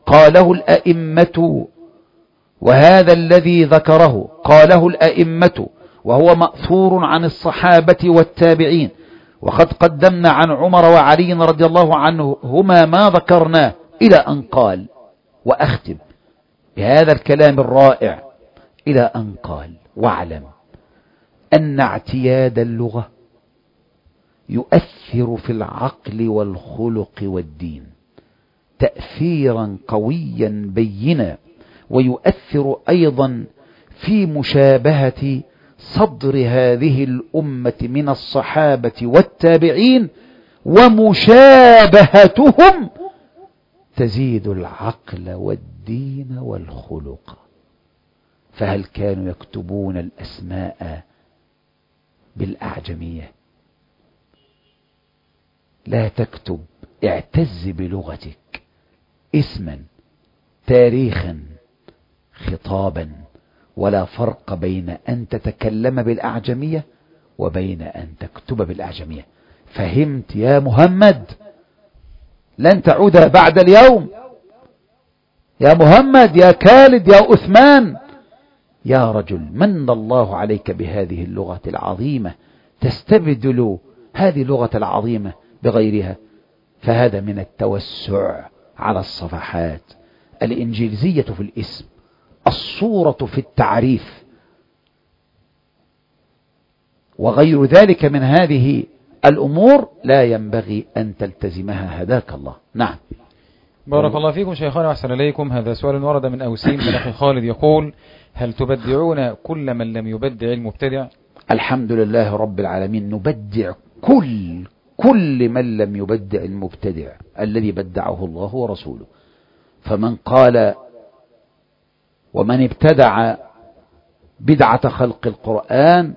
قاله الأئمة وهو مأثور عن الصحابة والتابعين. وقد قدمنا عن عمر وعلي رضي الله عنهما ما ذكرناه إلى أن قال، وأختم بهذا الكلام الرائع، إلى أن قال: واعلم أن اعتياد اللغة يؤثر في العقل والخلق والدين تأثيرا قويا بينا، ويؤثر أيضا في مشابهة صدر هذه الأمة من الصحابة والتابعين، ومشابهتهم تزيد العقل والدين والخلق. فهل كانوا يكتبون الأسماء بالأعجمية؟ لا تكتب، اعتز بلغتك اسما، تاريخا، خطابا، ولا فرق بين أن تتكلم بالأعجمية وبين أن تكتب بالأعجمية. فهمت يا محمد؟ لن تعود بعد اليوم يا محمد، يا خالد، يا أثمان، يا رجل، من الله عليك بهذه اللغة العظيمة، تستبدل هذه اللغة العظيمة بغيرها. فهذا من التوسع على الصفحات، الإنجليزية في الاسم، الصورة في التعريف، وغير ذلك من هذه الأمور لا ينبغي أن تلتزمها. هداك الله. نعم. بارك الله فيكم شيخنا وأحسن إليكم. هذا سؤال ورد من أوسين من أخي خالد يقول: هل تبدعون كل من لم يبدع المبتدع؟ الحمد لله رب العالمين، نبدع كل من لم يبدع المبتدع الذي بدعه الله ورسوله. فمن قال ومن ابتدع بدعة خلق القرآن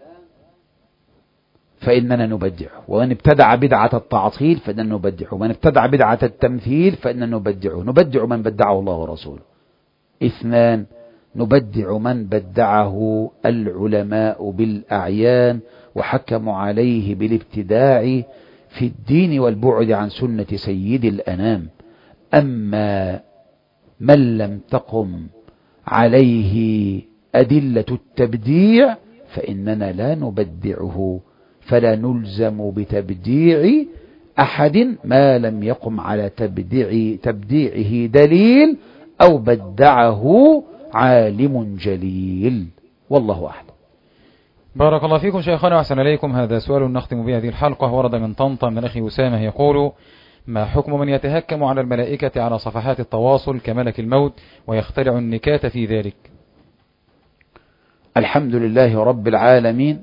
فإننا نبدعه، ومن ابتدع بدعة التعطيل فإننا نبدعه، ومن ابتدع بدعة التمثيل فإننا نبدعه. نبدع من بدعه الله ورسوله. 2، نبدع من بدعه العلماء بالأعيان وحكموا عليه بالابتداع في الدين والبعد عن سنة سيد الأنام. أما من لم تقم عليه أدلة التبديع فإننا لا نبدعه، فلا نلزم بتبديع أحد ما لم يقم على تبديعه دليل أو بدعه عالم جليل. والله أعلم. بارك الله فيكم شيخنا وأحسن إليكم. هذا سؤال نختم به هذه الحلقة، ورد من طنطا من أخي أسامة يقول: ما حكم من يتهكم على الملائكة على صفحات التواصل كملك الموت ويخترع النكات في ذلك؟ الحمد لله رب العالمين.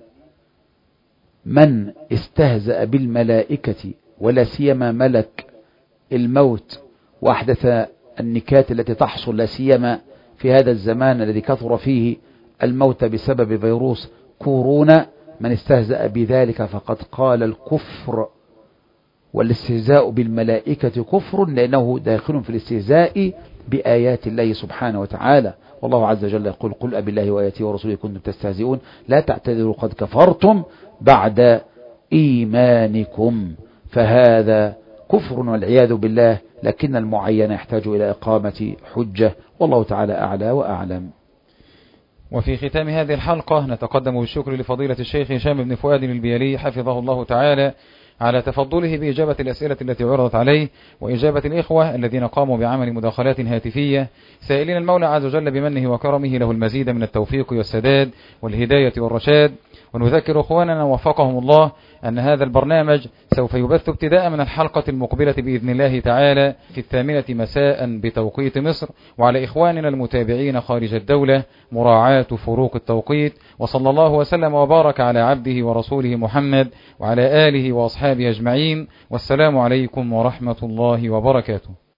من استهزأ بالملائكة ولا سيما ملك الموت وأحدث النكات التي تحصل لا سيما في هذا الزمان الذي كثر فيه الموت بسبب فيروس كورونا، من استهزأ بذلك فقد قال الكفر. والاستهزاء بالملائكة كفر، لأنه داخل في الاستهزاء بآيات الله سبحانه وتعالى. والله عز وجل يقول: قل أبي الله وآياته ورسوله كنتم تستهزئون لا تعتذروا قد كفرتم بعد إيمانكم. فهذا كفر والعياذ بالله، لكن المعين يحتاج إلى إقامة حجة، والله تعالى أعلى وأعلم. وفي ختام هذه الحلقة نتقدم بالشكر لفضيلة الشيخ هشام بن فؤاد البيلي حفظه الله تعالى على تفضله بإجابة الأسئلة التي عرضت عليه، وإجابة الإخوة الذين قاموا بعمل مداخلات هاتفية، سائلين المولى عز وجل بمنه وكرمه له المزيد من التوفيق والسداد والهداية والرشاد. ونذكر أخواننا وفقهم الله أن هذا البرنامج سوف يبث ابتداء من الحلقة المقبلة بإذن الله تعالى في 8 مساء بتوقيت مصر، وعلى إخواننا المتابعين خارج الدولة مراعاة فروق التوقيت. وصلى الله وسلم وبارك على عبده ورسوله محمد وعلى آله وأصحابه أجمعين، والسلام عليكم ورحمة الله وبركاته.